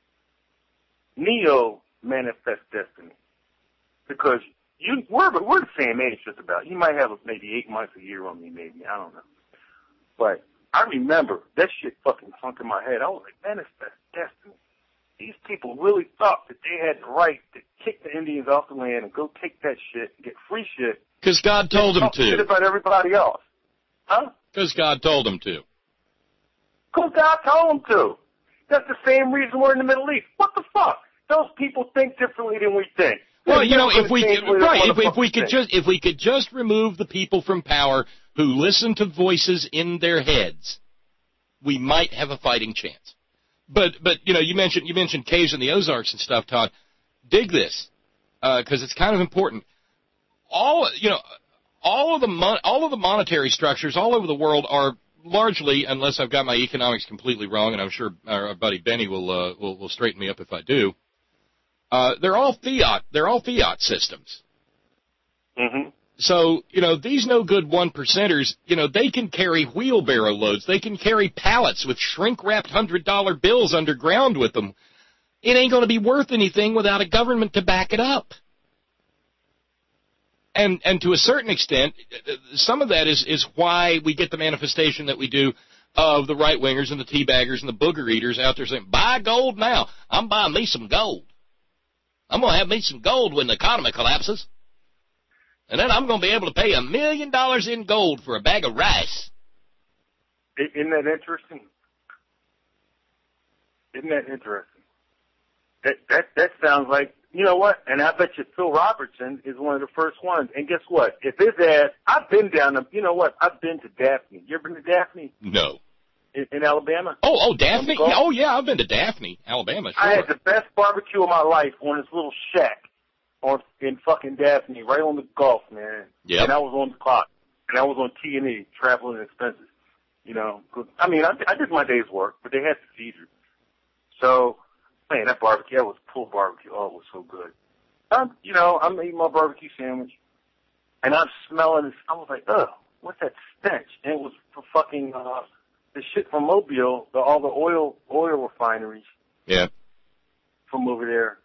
Neo manifest destiny. Because you, we're, we're the same age just about. You might have maybe eight months a year on me, maybe, I don't know. But I remember that shit fucking sunk in my head. I was like, manifest destiny. These people really thought that they had the right to kick the Indians off the land and go take that shit and get free shit. Because God told them to. Shit about everybody else. Huh? Because God told them to. Because God told them to. That's the same reason we're in the Middle East. What the fuck? those people think differently than we think. Well, They're you know, never if we gonna could, change the way they right, if, wanna if we fucking could think. just if we could just remove the people from power who listen to voices in their heads, we might have a fighting chance. But but you know, you mentioned you mentioned caves in the Ozarks and stuff, Todd. Dig this, because uh, it's kind of important. All you know, all of the mon- all of the monetary structures all over the world are largely, unless I've got my economics completely wrong, and I'm sure our buddy Benny will uh, will, will straighten me up if I do. Uh, they're all fiat. They're all fiat systems. Mm-hmm. So, you know, these no-good one-percenters, you know, they can carry wheelbarrow loads. They can carry pallets with shrink-wrapped one hundred dollar bills underground with them. It ain't going to be worth anything without a government to back it up. And and to a certain extent, some of that is, is why we get the manifestation that we do of the right-wingers and the teabaggers and the booger eaters out there saying, buy gold now. I'm buying me some gold. I'm going to have me some gold when the economy collapses. And then I'm going to be able to pay a million dollars in gold for a bag of rice. Isn't that interesting? Isn't that interesting? That that that sounds like, you know what? And I bet you Phil Robertson is one of the first ones. And guess what? If his ass, I've been down to, you know what? I've been to Daphne. You ever been to Daphne? No. In, in Alabama? Oh, oh, Daphne? Yeah, oh, yeah, I've been to Daphne, Alabama. Sure. I had the best barbecue of my life on this little shack on in fucking Daphne, right on the Gulf, man. Yep. And I was on the clock. And I was on T and E, traveling expenses. You know, I mean, I, I did my day's work, but they had to feed you. So, man, that barbecue, that was pulled barbecue. Oh, it was so good. I'm, you know, I'm eating my barbecue sandwich, and I'm smelling this. I was like, ugh, what's that stench? And it was for fucking uh, the shit from Mobile, the, all the oil oil refineries. Yeah. From over there.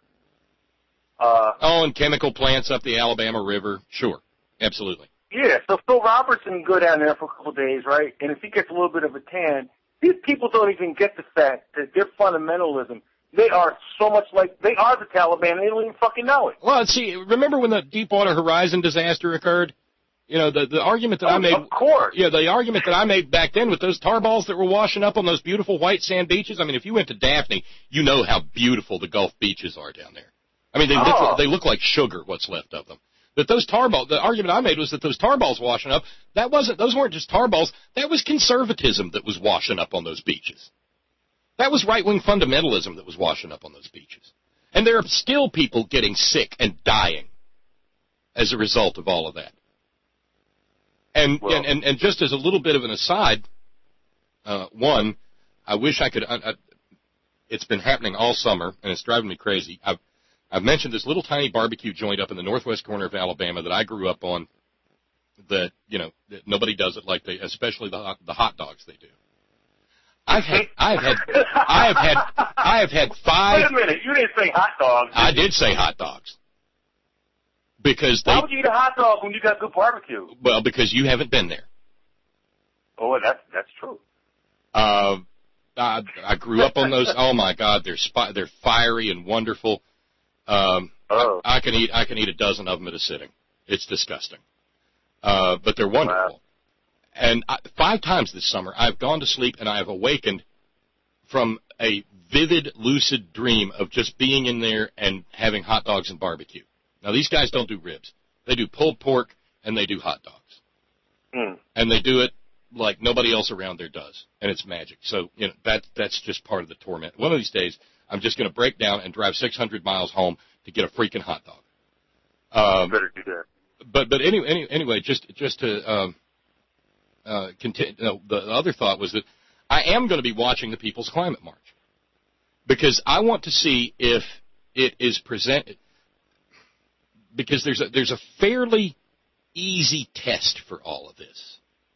Uh, oh, and chemical plants up the Alabama River. Sure. Absolutely. Yeah, so Phil Robertson can go down there for a couple of days, right? And if he gets a little bit of a tan, these people don't even get the fact that their fundamentalism, they are so much like, they are the Taliban, and they don't even fucking know it. Well, see, remember when the Deepwater Horizon disaster occurred? You know, the, the argument that oh, I made. Of course. Yeah, the argument that I made back then with those tar balls that were washing up on those beautiful white sand beaches. I mean, if you went to Daphne, you know how beautiful the Gulf beaches are down there. I mean, they, oh. look, they look like sugar, what's left of them. But those tar balls, the argument I made was that those tar balls washing up, that wasn't, those weren't just tar balls, that was conservatism that was washing up on those beaches. That was right-wing fundamentalism that was washing up on those beaches. And there are still people getting sick and dying as a result of all of that. And, well, and, and, and just as a little bit of an aside, uh, one, I wish I could, I, I, it's been happening all summer, and it's driving me crazy. I've, I've mentioned this little tiny barbecue joint up in the northwest corner of Alabama that I grew up on that, you know, that nobody does it like they, especially the, the hot dogs they do. I've had, I've had, I have had, I have had five. Wait a minute, you didn't say hot dogs. I did say hot dogs. Because they. Why would you eat a hot dog when you got good barbecue? Well, because you haven't been there. Oh, that's, that's true. Uh, I, I grew up on those. Oh my God, they're spi- they're fiery and wonderful. Um, oh. I, I can eat I can eat a dozen of them at a sitting. It's disgusting, uh, but they're wonderful. Wow. And I, five times this summer, I've gone to sleep and I have awakened from a vivid, lucid dream of just being in there and having hot dogs and barbecue. Now, these guys don't do ribs; they do pulled pork and they do hot dogs, mm. and they do it like nobody else around there does, and it's magic. So, you know, that that's just part of the torment. One of these days, I'm just going to break down and drive six hundred miles home to get a freaking hot dog. Um, better do that. But but anyway, any, anyway, just just to um, uh, continue. No, the other thought was that I am going to be watching the People's Climate March because I want to see if it is presented. Because there's a there's a fairly easy test for all of this.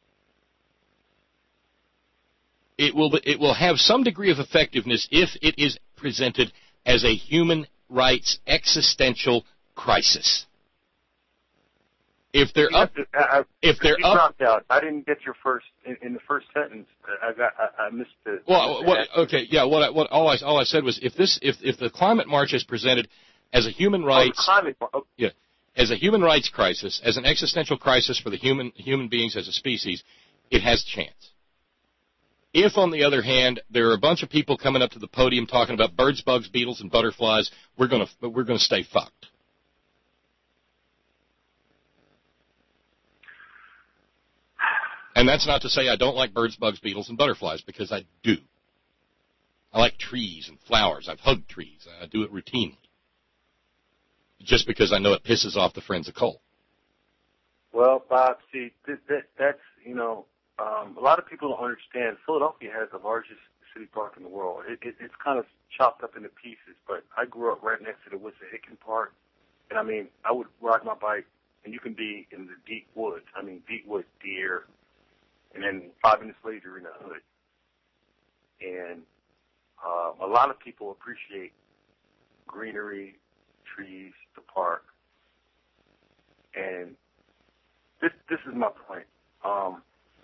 It will it will have some degree of effectiveness if it is presented as a human rights existential crisis. If they're up, I, if they're you up, dropped out. I didn't get your first in, in the first sentence. I got I, I missed the. Well, what, okay, yeah. What I, what all I all I said was if this if if the climate march is presented as a human rights, oh, climate, oh. yeah, as a human rights crisis, as an existential crisis for the human human beings as a species, it has a chance. If, on the other hand, there are a bunch of people coming up to the podium talking about birds, bugs, beetles, and butterflies, we're going to we're going to stay fucked. And that's not to say I don't like birds, bugs, beetles, and butterflies, because I do. I like trees and flowers. I've hugged trees. I do it routinely. Just because I know it pisses off the friends of coal. Well, Bob, see, that, that, that's, you know, um, a lot of people don't understand. Philadelphia has the largest city park in the world. It, it, it's kind of chopped up into pieces, but I grew up right next to the Wissahickon Park. And, I mean, I would ride my bike, and you can be in the deep woods. I mean, deep woods, deer, and then five minutes later you're in the hood. And uh, a lot of people appreciate greenery, trees, the park. And this this is my point. Um,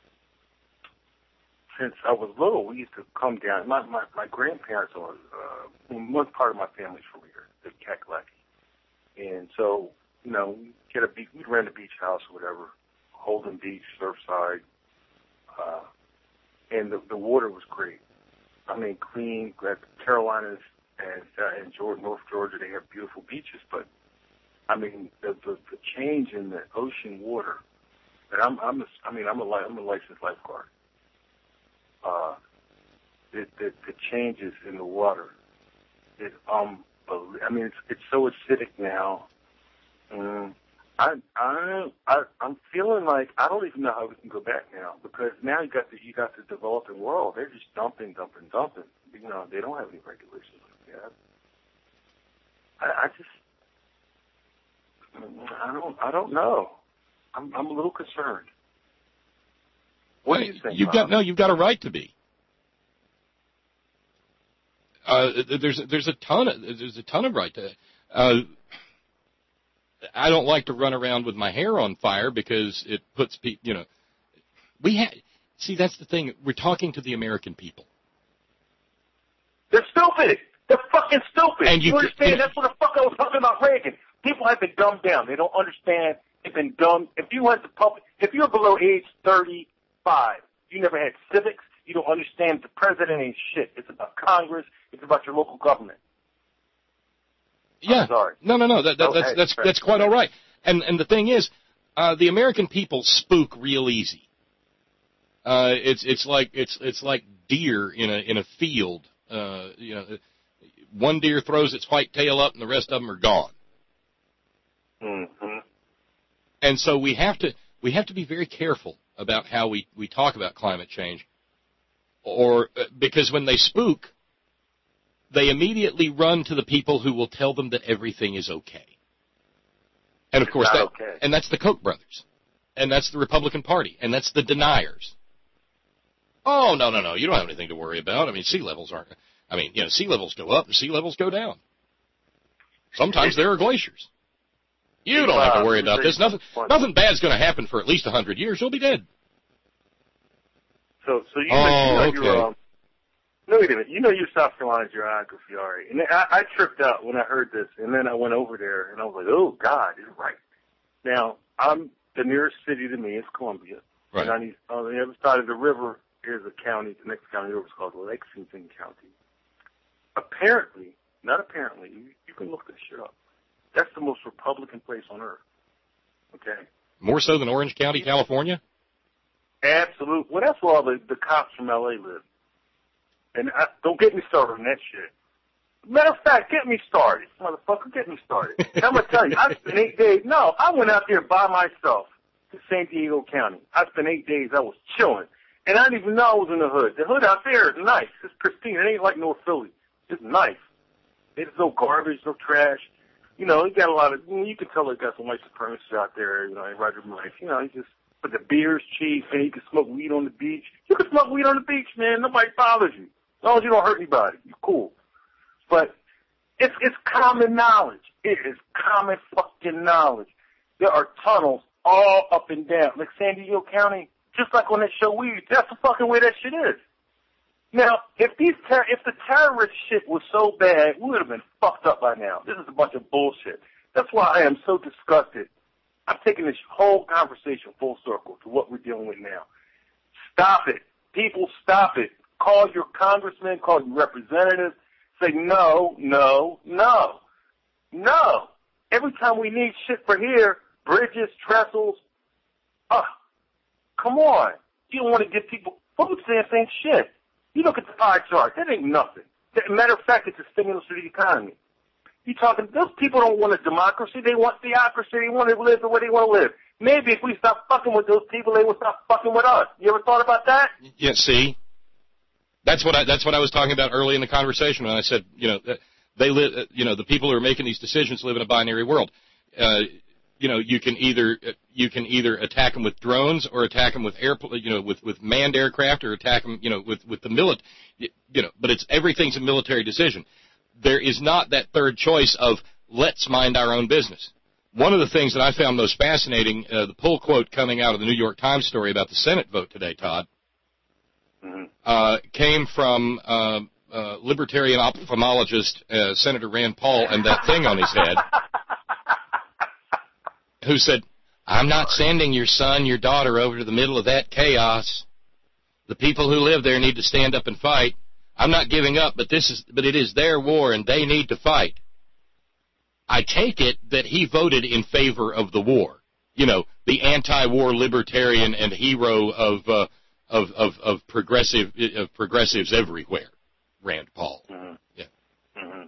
since I was little, we used to come down. My my, my grandparents are uh, one part of my family's from here, the Kakalaki, and so you know we get a beach, we'd rent a beach house or whatever, Holden Beach, Surfside, uh, and the the water was great. I mean, clean. The Carolinas and uh, and Georgia, North Georgia, they have beautiful beaches, but I mean the the, the change in the ocean water. And I'm, I'm, a, I mean, I'm a, I'm a licensed lifeguard. Uh, the, the, the changes in the water, it, um, I mean, it's, it's so acidic now. Um, I, I, I, I'm feeling like I don't even know how we can go back now, because now you got the, you got the developing world. They're just dumping, dumping, dumping. You know, they don't have any regulations like that. I, I just, I don't, I don't know. I'm, I'm a little concerned. What do you think? You've got, no, you've got a right to be. Uh, there's there's a ton of there's a ton of right to. Uh, I don't like to run around with my hair on fire because it puts people. You know, we ha- see that's the thing. We're talking to the American people. They're stupid. They're fucking stupid. And you, you understand? and, That's what the fuck I was talking about Reagan. People have been dumbed down. They don't understand. They've been dumb. If you went to public, if you're below age thirty-five, you never had civics, you don't understand the president ain't shit. It's about Congress. It's about your local government. Yeah. I'm sorry. No, no, no. That, that, okay. That's that's that's quite all right. And and the thing is, uh, the American people spook real easy. Uh, it's it's like it's it's like deer in a in a field. Uh, you know, one deer throws its white tail up, and the rest of them are gone. Mm-hmm. And so we have to we have to be very careful about how we, we talk about climate change, or uh, because when they spook, they immediately run to the people who will tell them that everything is okay. And of course, that, okay. and that's the Koch brothers, and that's the Republican Party, and that's the deniers. Oh no no no! You don't have anything to worry about. I mean, sea levels aren't. I mean, you know, sea levels go up and sea levels go down. Sometimes there are glaciers. You don't have to worry about this. Nothing, nothing bad's going to happen for at least a hundred years. You'll be dead. So, so you, oh, know, you know okay. you're, um, no, wait a minute. You know you're South Carolina's geography, all right. And I, I tripped out when I heard this, and then I went over there, and I was like, oh, God, you're right. Now, I'm, the nearest city to me is Columbia. Right. And on the, on the other side of the river is a county, the next county over is called Lexington County. Apparently, not apparently, you, you can look this shit up. That's the most Republican place on earth. Okay? More so than Orange County, California? Absolutely. Well, that's where all the, the cops from L A live. And I, don't get me started on that shit. Matter of fact, get me started. Motherfucker, get me started. I'm going to tell you, I spent eight days. No, I went out there by myself to San Diego County. I spent eight days. I was chilling. And I didn't even know I was in the hood. The hood out there is nice. It's pristine. It ain't like North Philly. It's nice. There's no garbage, no trash. You know, he got a lot of, you can tell he got some white supremacists out there, you know, and Roger Mike. You know, he just, but the beer's cheap, and you can smoke weed on the beach. You can smoke weed on the beach, man. Nobody bothers you. As long as you don't hurt anybody, you're cool. But it's, it's common knowledge. It is common fucking knowledge. There are tunnels all up and down. Like San Diego County, just like on that show Weed, that's the fucking way that shit is. Now, if these ter- if the terrorist shit was so bad, we would have been fucked up by now. This is a bunch of bullshit. That's why I am so disgusted. I'm taking this whole conversation full circle to what we're dealing with now. Stop it. People, stop it. Call your congressman, call your representatives, say no, no, no, no. Every time we need shit for here, bridges, trestles, ah, come on. You don't want to give people food stamps ain't shit. You look at the pie chart, that ain't nothing. Matter of fact, it's a stimulus to the economy. You talking, those people don't want a democracy, they want theocracy, they want to live the way they want to live. Maybe if we stop fucking with those people, they will stop fucking with us. You ever thought about that? Yeah, see? That's what I, that's what I was talking about early in the conversation when I said, you know, they live, you know, the people who are making these decisions live in a binary world. Uh, you know, you can either, you can either attack them with drones or attack them with air, you know, with, with manned aircraft or attack them, you know, with, with the military, you know, but it's, everything's a military decision. There is not that third choice of let's mind our own business. One of the things that I found most fascinating, uh, the pull quote coming out of the New York Times story about the Senate vote today, Todd, mm-hmm. uh, came from uh, uh, libertarian ophthalmologist uh, Senator Rand Paul and that thing on his head, who said, I'm not sending your son, your daughter over to the middle of that chaos. The people who live there need to stand up and fight. I'm not giving up, but this is, but it is their war and they need to fight. I take it that he voted in favor of the war. You know, the anti-war libertarian and hero of uh, of, of of progressive of progressives everywhere, Rand Paul. Mm-hmm. Yeah. Mm-hmm.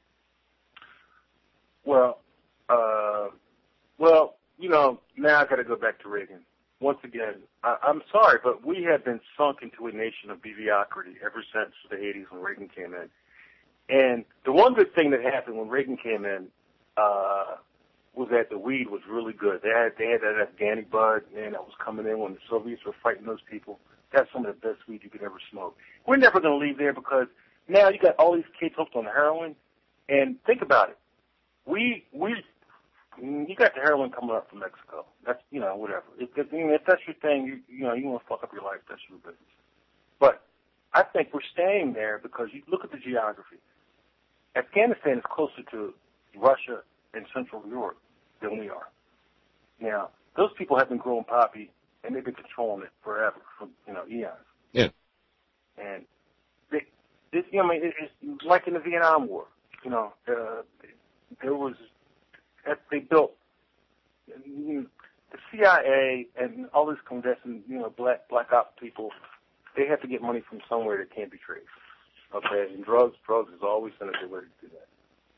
Well, uh, well, you know, now I got to go back to Reagan. Once again, I, I'm sorry, but we have been sunk into a nation of mediocrity ever since the eighties when Reagan came in. And the one good thing that happened when Reagan came in uh, was that the weed was really good. They had they had that Afghani bud, man, that was coming in when the Soviets were fighting those people. That's some of the best weed you could ever smoke. We're never going to leave there because now you got all these kids hooked on heroin. And think about it. We we you got the heroin coming up from Mexico. That's, you know, whatever. If, if, if that's your thing, you, you know, you want to fuck up your life, that's your business. But I think we're staying there because you look at the geography. Afghanistan is closer to Russia and Central Europe than we are. Now, those people have been growing poppy, and they've been controlling it forever, for, you know, eons. Yeah. And they, this, you know, I mean, it, it's like in the Vietnam War. You know, uh, there was, they built, you know, the C I A and all these clandestine, you know, black black ops people. They have to get money from somewhere that can't be traced. Okay, and drugs, drugs is always going to be a way to do that.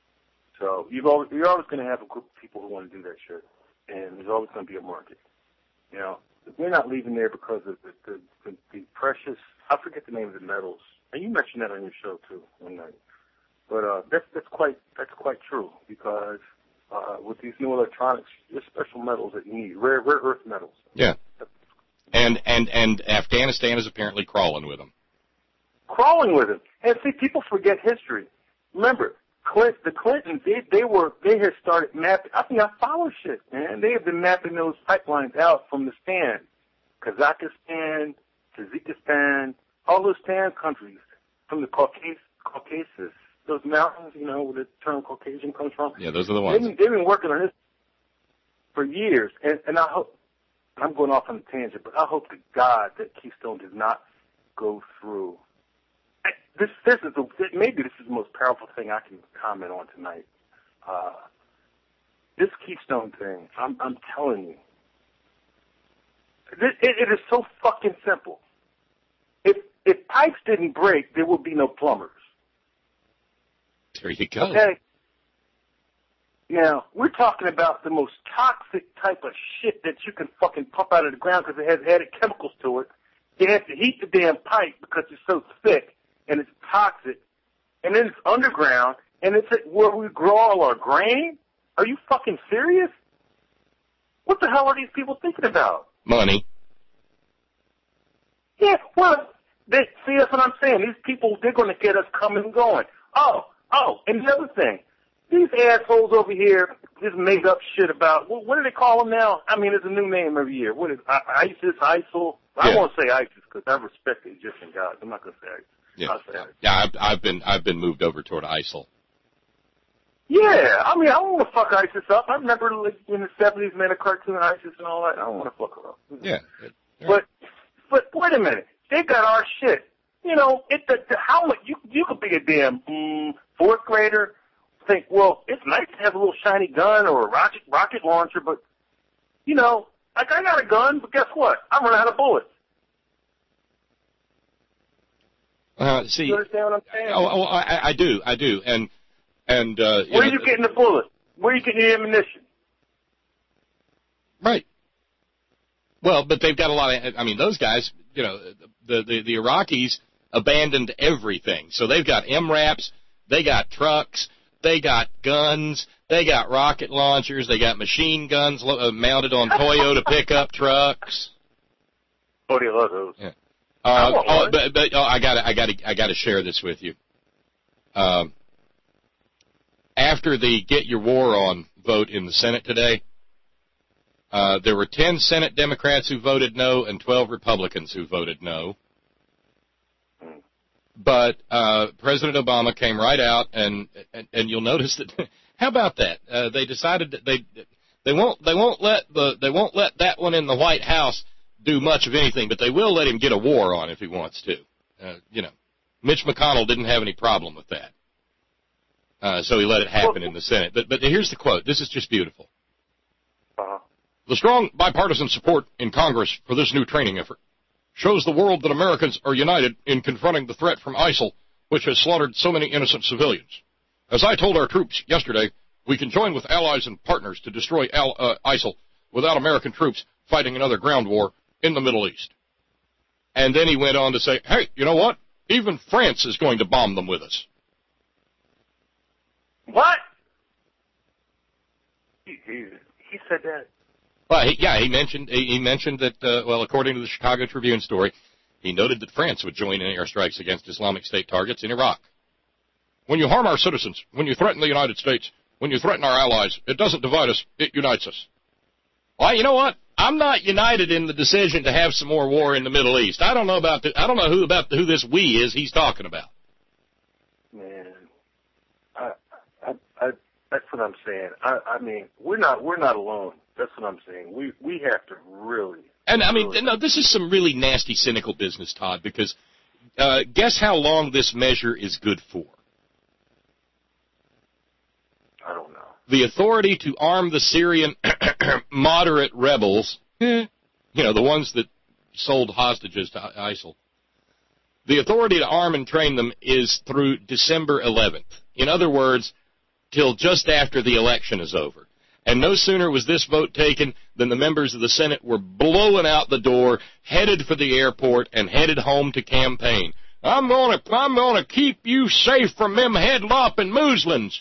So you've always, you're always going to have a group of people who want to do that shit, and there's always going to be a market. You know, we're not leaving there because of the, the, the, the precious, I forget the name of the metals, and you mentioned that on your show too one night. But uh, that's that's quite that's quite true because uh, with these new electronics, there's special metals that you need, rare rare earth metals. Yeah. And and and Afghanistan is apparently crawling with them. Crawling with them. And see, people forget history. Remember, Clint, the Clintons, they, they were, they had started mapping, I think I follow shit, man. They have been mapping those pipelines out from the Stan, Kazakhstan, Tajikistan, all those Stan countries, from the Caucasus, Caucasus, those mountains, you know, where the term Caucasian comes from. Yeah, those are the ones. They've, they've been working on this for years, and, and I hope, I'm going off on a tangent, but I hope to God that Keystone does not go through. This, this is the, maybe this is the most powerful thing I can comment on tonight. Uh, this Keystone thing, I'm, I'm telling you, it, it is so fucking simple. If if pipes didn't break, there would be no plumbers. There you go. Okay. Now, we're talking about the most toxic type of shit that you can fucking pump out of the ground because it has added chemicals to it. You have to heat the damn pipe because it's so thick and it's toxic. And then it's underground and it's where we grow all our grain? Are you fucking serious? What the hell are these people thinking about? Money. Yeah, well, they, see, that's what I'm saying. These people, they're going to get us coming and going. Oh, oh, and the other thing. These assholes over here just made up shit about, well, what do they call them now? I mean, there's a new name every year. What is ISIS, ISIL? I Yeah. won't say ISIS because I respect the Egyptian gods. I'm not going to say ISIS. Yeah, I'll say ISIS. yeah. I've, I've been I've been moved over toward ISIL. Yeah, I mean, I don't want to fuck ISIS up. I remember like, in the seventies, man, a cartoon ISIS and all that. I don't want to fuck her up. Yeah. But, but wait a minute. They got our shit. You know, it, the, the, how much you you could be a damn mm, fourth grader, think, well, it's nice to have a little shiny gun or a rocket rocket launcher, but you know, like I got a gun, but guess what? I'm running out of bullets. Uh, see, you understand what I'm saying? Oh, oh I, I do, I do, and and uh, where you are know, you getting the bullet? Where are you getting the ammunition? Right. Well, but they've got a lot of. I mean, those guys, you know, the the, the Iraqis abandoned everything, so they've got M RAPs, they got trucks, they got guns, they got rocket launchers, they got machine guns uh, mounted on Toyota pickup trucks. Oh, they love those. Yeah. Uh, oh, but, but oh, I got I got I got to share this with you. Um, after the Get Your War On vote in the Senate today, uh, there were ten Senate Democrats who voted no and twelve Republicans who voted no. But uh, President Obama came right out, and and, and you'll notice that. How about that? Uh, they decided that they they won't they won't let the they won't let that one in the White House do much of anything, but they will let him get a war on if he wants to. Uh, you know, Mitch McConnell didn't have any problem with that, uh, so he let it happen in the Senate. But but here's the quote. This is just beautiful. Uh-huh. The strong bipartisan support in Congress for this new training effort shows the world that Americans are united in confronting the threat from ISIL, which has slaughtered so many innocent civilians. As I told our troops yesterday, we can join with allies and partners to destroy Al, uh, ISIL without American troops fighting another ground war in the Middle East. And then he went on to say, hey, you know what? Even France is going to bomb them with us. What? He, he, he said that. Well, he, yeah, he mentioned he, he mentioned that, uh, well, according to the Chicago Tribune story, he noted that France would join in airstrikes against Islamic State targets in Iraq. When you harm our citizens, when you threaten the United States, when you threaten our allies, it doesn't divide us, it unites us. Well, you know what? I'm not united in the decision to have some more war in the Middle East. I don't know about the, I don't know who about the, who this we is he's talking about. Man, I, I, I, that's what I'm saying. I, I mean, we're not we're not alone. That's what I'm saying. We we have to really. And I mean, really, no, this is some really nasty, cynical business, Todd. Because uh, guess how long this measure is good for? I don't know. The authority to arm the Syrian moderate rebels, you know, the ones that sold hostages to ISIL. The authority to arm and train them is through December eleventh. In other words, till just after the election is over. And no sooner was this vote taken than the members of the Senate were blowing out the door, headed for the airport, and headed home to campaign. I'm gonna, I'm gonna keep you safe from them head-lopping Muslims.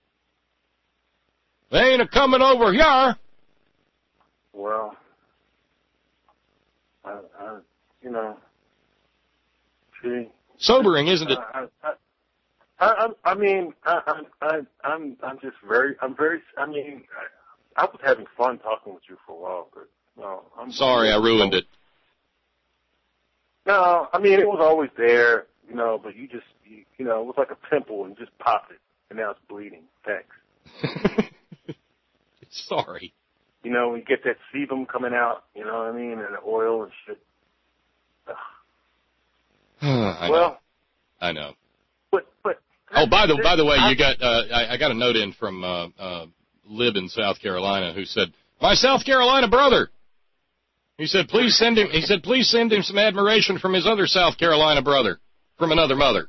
They ain't a-coming over here. Well, I, I, you know, see. Sobering, isn't it? I, I, I, I mean, I, I, I'm, I'm just very, I'm very. I mean, I, I was having fun talking with you for a while, but no, I'm sorry I ruined it. No, I mean it was always there, you know, but you just, you, you know, it was like a pimple and you just popped it, and now it's bleeding. Thanks. Sorry. You know, we get that sebum coming out, you know what I mean, and the oil and shit. I well, know. I know. But, but. Oh, by the by the way, you got uh, I, I got a note in from uh, uh, Lib in South Carolina who said, "My South Carolina brother." He said, "Please send him." He said, "Please send him some admiration from his other South Carolina brother, from another mother."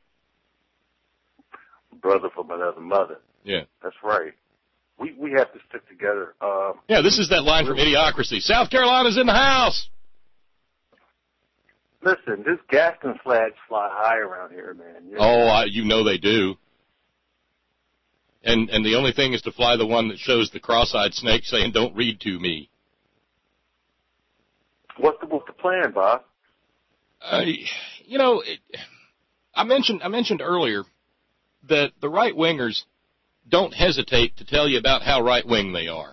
Brother from another mother. Yeah, that's right. We we have to stick together. Um, yeah, this is that line from Idiocracy. South Carolina's in the house. Listen, this Gaston flags fly high around here, man. You're oh, I, you know they do. And and the only thing is to fly the one that shows the cross-eyed snake saying, "Don't read to me." What's the what's the plan, Bob? Uh, you know, it, I mentioned I mentioned earlier that the right wingers don't hesitate to tell you about how right-wing they are.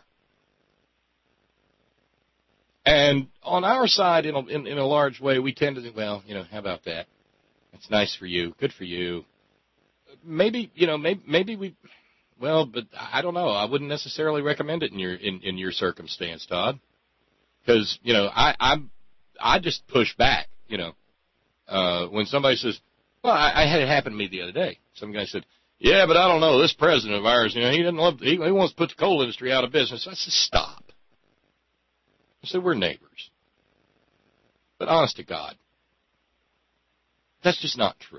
And on our side, in a, in, in a large way, we tend to think, well, you know, how about that? It's nice for you. Good for you. Maybe, you know, maybe, maybe we, well, but I don't know. I wouldn't necessarily recommend it in your, in, in your circumstance, Todd. Because, you know, I, I, I just push back, you know. uh, when somebody says, well, I, I had it happen to me the other day. Some guy said, yeah, but I don't know, this president of ours, you know, he doesn't love, he, he wants to put the coal industry out of business. I said, stop. I said, we're neighbors. But honest to God, that's just not true.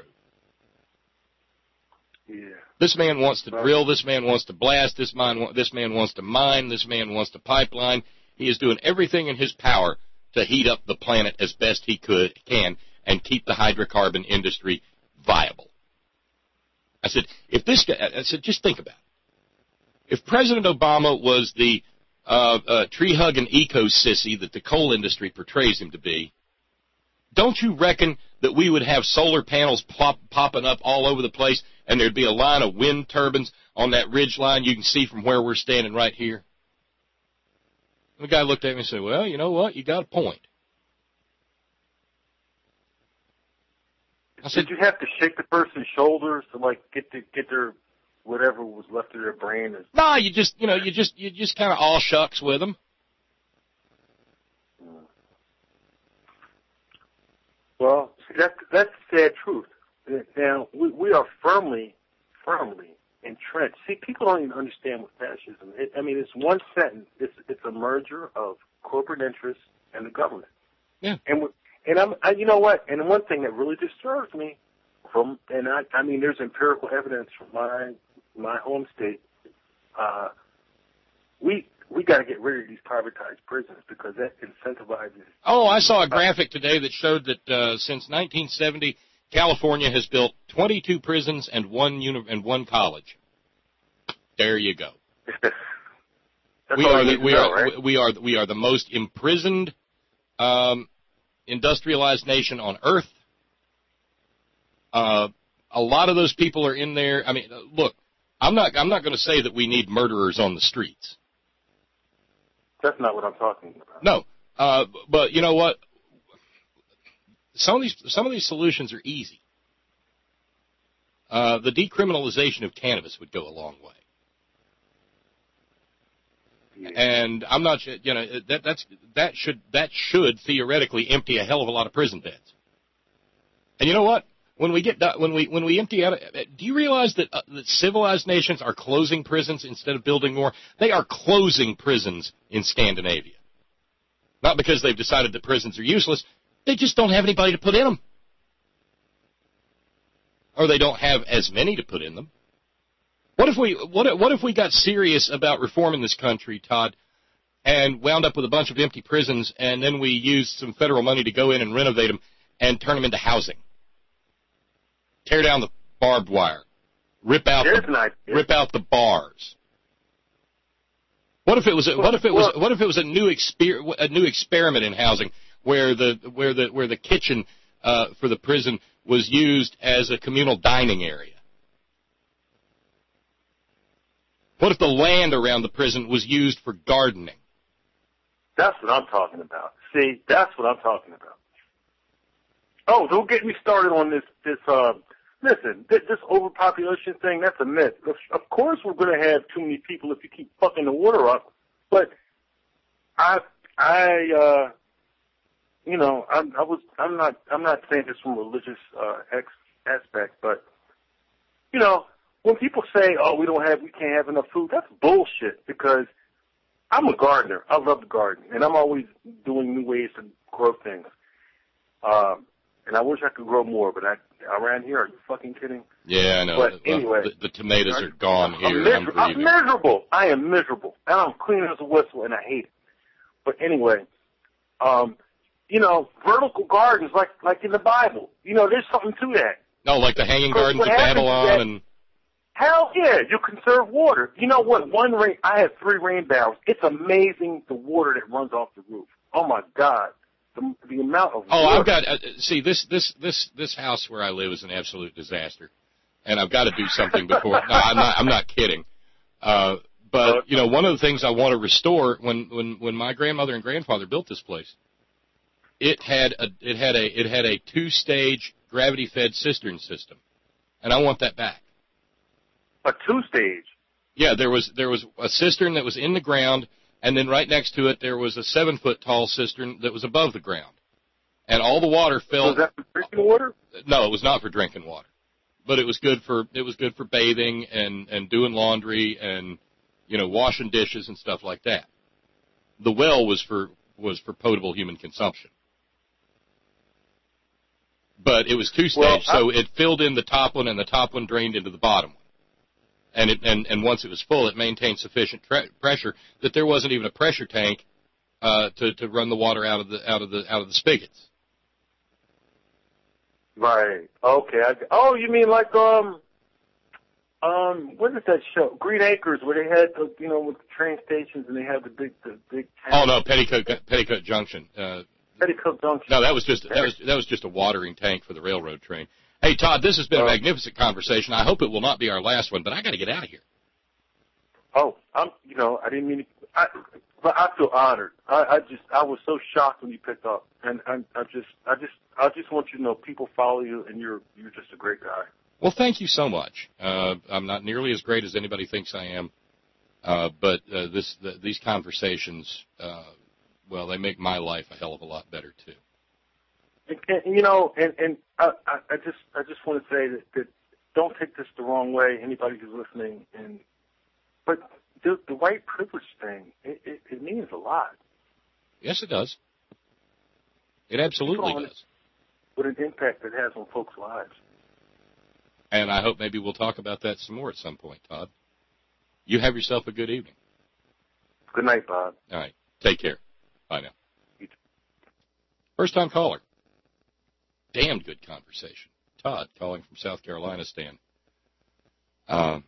Yeah. This man wants to drill. This man wants to blast. This man, this man wants to mine. This man wants to pipeline. He is doing everything in his power to heat up the planet as best he could can and keep the hydrocarbon industry viable. I said, if this guy, I said, just think about it. If President Obama was the uh, uh, tree-hugging eco-sissy that the coal industry portrays him to be, don't you reckon that we would have solar panels pop, popping up all over the place and there'd be a line of wind turbines on that ridge line you can see from where we're standing right here? And the guy looked at me and said, well, you know what? You got a point. I said, did you have to shake the person's shoulders to, like, get the, get their whatever was left of their brain? Or... No, you just, you know, you just, you just kind of all shucks with them. Well, see, that's, that's the sad truth. Now, we, we are firmly, firmly entrenched. See, people don't even understand what fascism is. I mean, it's one sentence. It's, it's a merger of corporate interests and the government. Yeah. And, and I'm, I, you know what? And one thing that really disturbs me from, and I, I mean, there's empirical evidence from my, my home state, uh, we, we got to get rid of these privatized prisons because that incentivizes. Oh, I saw a graphic today that showed that uh, since nineteen seventy, California has built twenty-two prisons and one uni- and one college. There you go. we are the, we know, are right? we are we are the most imprisoned, um, industrialized nation on Earth. Uh, a lot of those people are in there. I mean, look, I'm not I'm not going to say that we need murderers on the streets. That's not what I'm talking about. No, uh, but you know what? Some of these some of these solutions are easy. Uh, the decriminalization of cannabis would go a long way. Yeah. And I'm not, you know, that that's that should that should theoretically empty a hell of a lot of prison beds. And you know what? When we get when we when we empty out, do you realize that uh, that civilized nations are closing prisons instead of building more? They are closing prisons in Scandinavia. Not because they've decided that prisons are useless. They just don't have anybody to put in them. Or they don't have as many to put in them. What if we what if, what if we got serious about reforming this country, Todd, and wound up with a bunch of empty prisons, and then we used some federal money to go in and renovate them and turn them into housing? Tear down the barbed wire. Rip out the, rip out the bars. What if it was a, what if it was what if it was a new exper, a new experiment in housing where the where the where the kitchen uh, for the prison was used as a communal dining area? What if the land around the prison was used for gardening? That's what I'm talking about. See, that's what I'm talking about. Oh, don't get me started on this this uh listen, this, this overpopulation thing, that's a myth. Of course we're going to have too many people if you keep fucking the water up. But I, I, uh, you know, I, I was, I'm not, I'm not saying this from a religious uh, ex- aspect, but, you know, when people say, oh, we don't have, we can't have enough food, that's bullshit because I'm a gardener. I love to garden, and I'm always doing new ways to grow things. Um, And I wish I could grow more, but I, around here, are you fucking kidding? Yeah, I know. But well, anyway. The, the tomatoes are gone I'm here. Miser- I'm, I'm miserable. I am miserable. And I'm clean as a whistle, and I hate it. But anyway, um, you know, vertical gardens, like like in the Bible, you know, there's something to that. No, like the Hanging Gardens of Babylon. That, and hell yeah, you conserve water. You know what? One rain, I have three rain barrels. It's amazing the water that runs off the roof. Oh, my God. The, the amount of oh, water. I've got uh, see this this this this house where I live is an absolute disaster, and I've got to do something before. No, I'm not. I'm not kidding. Uh, but you know, one of the things I want to restore when when when my grandmother and grandfather built this place, it had a it had a it had a two stage gravity fed cistern system, and I want that back. A two stage. Yeah, there was there was a cistern that was in the ground. And then right next to it, there was a seven-foot-tall cistern that was above the ground. And all the water fell. Was that for drinking water? No, it was not for drinking water, but it was good for it was good for bathing and and doing laundry and you know washing dishes and stuff like that. The well was for was for potable human consumption, but it was two stage, well, so it filled in the top one and the top one drained into the bottom one. And it and and once it was full, it maintained sufficient tre- pressure that there wasn't even a pressure tank uh, to to run the water out of the out of the out of the spigots. Right. Okay. I, oh, you mean like um, um, what is that show? Green Acres, where they had the, you know, with the train stations and they had the big, the big. Tank. Oh no, Petticoat Petticoat Junction. Uh, Petticoat Junction. No, that was just that was that was just a watering tank for the railroad train. Hey Todd, this has been a magnificent conversation. I hope it will not be our last one, but I got to get out of here. Oh, I'm. You know, I didn't mean. To, I, but I feel honored. I, I just, I was so shocked when you picked up, and I, I just, I just, I just want you to know, people follow you, and you're, you're just a great guy. Well, thank you so much. Uh, I'm not nearly as great as anybody thinks I am, uh, but uh, this, the, these conversations, uh, well, they make my life a hell of a lot better too. And, and you know, and, and I, I, I just, I just want to say that, that don't take this the wrong way. Anybody who's listening, and but. The, the white privilege thing, it, it, it means a lot. Yes, it does. It absolutely does. What an impact it has on folks' lives. And I hope maybe we'll talk about that some more at some point, Todd. You have yourself a good evening. Good night, Bob. All right. Take care. Bye now. You too. First-time caller. Damn good conversation. Todd calling from South Carolina, Stan. Um.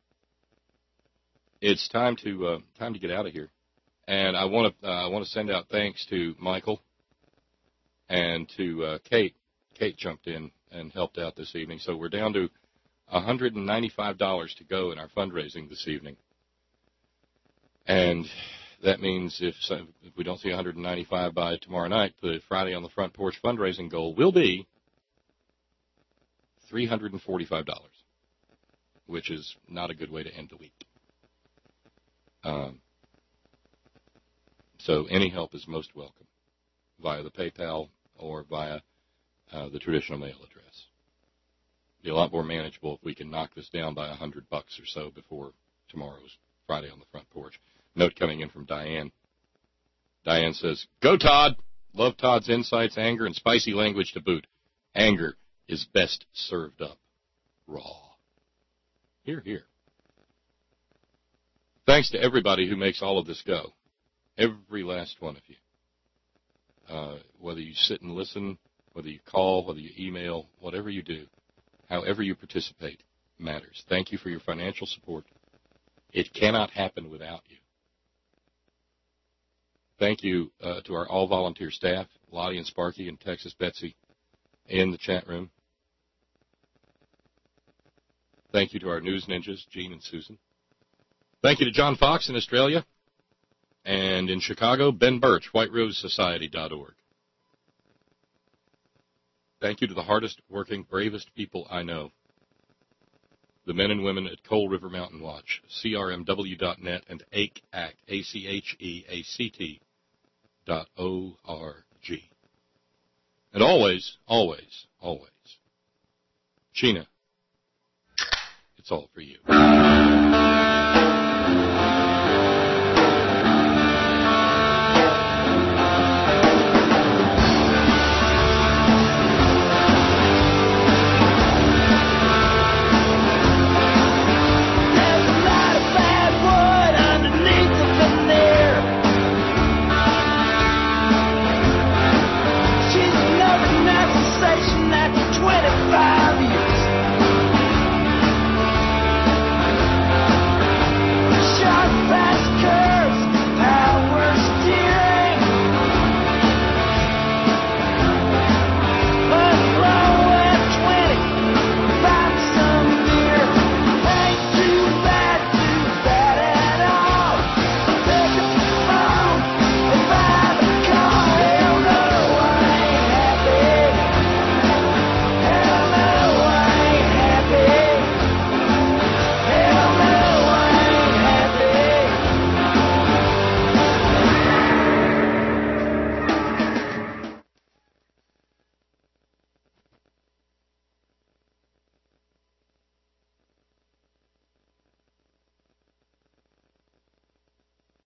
It's time to uh, time to get out of here, and I want to uh, I want to send out thanks to Michael and to uh, Kate. Kate jumped in and helped out this evening, so we're down to one hundred ninety-five dollars to go in our fundraising this evening, and that means if, so, if we don't see one hundred ninety-five by tomorrow night, the Friday on the Front Porch fundraising goal will be three hundred forty-five dollars, which is not a good way to end the week. Um, so any help is most welcome via the PayPal or via uh, the traditional mail address. It'd be a lot more manageable if we can knock this down by a hundred bucks or so before tomorrow's Friday on the Front Porch. Note coming in from Diane. Diane says, "Go Todd! Love Todd's insights, anger, and spicy language to boot. Anger is best served up raw." Hear, hear. Thanks to everybody who makes all of this go. Every last one of you. Uh, whether you sit and listen, whether you call, whether you email, whatever you do, however you participate, matters. Thank you for your financial support. It cannot happen without you. Thank you uh, to our all-volunteer staff, Lottie and Sparky and Texas Betsy in the chat room. Thank you to our news ninjas, Gene and Susan. Thank you to John Fox in Australia. And in Chicago, Ben Birch, white rose society dot org. Thank you to the hardest working, bravest people I know. The men and women at Coal River Mountain Watch, C R M W dot net, and A C A C T, A C H E A C T dot O R G. And always, always, always, Sheena, it's all for you.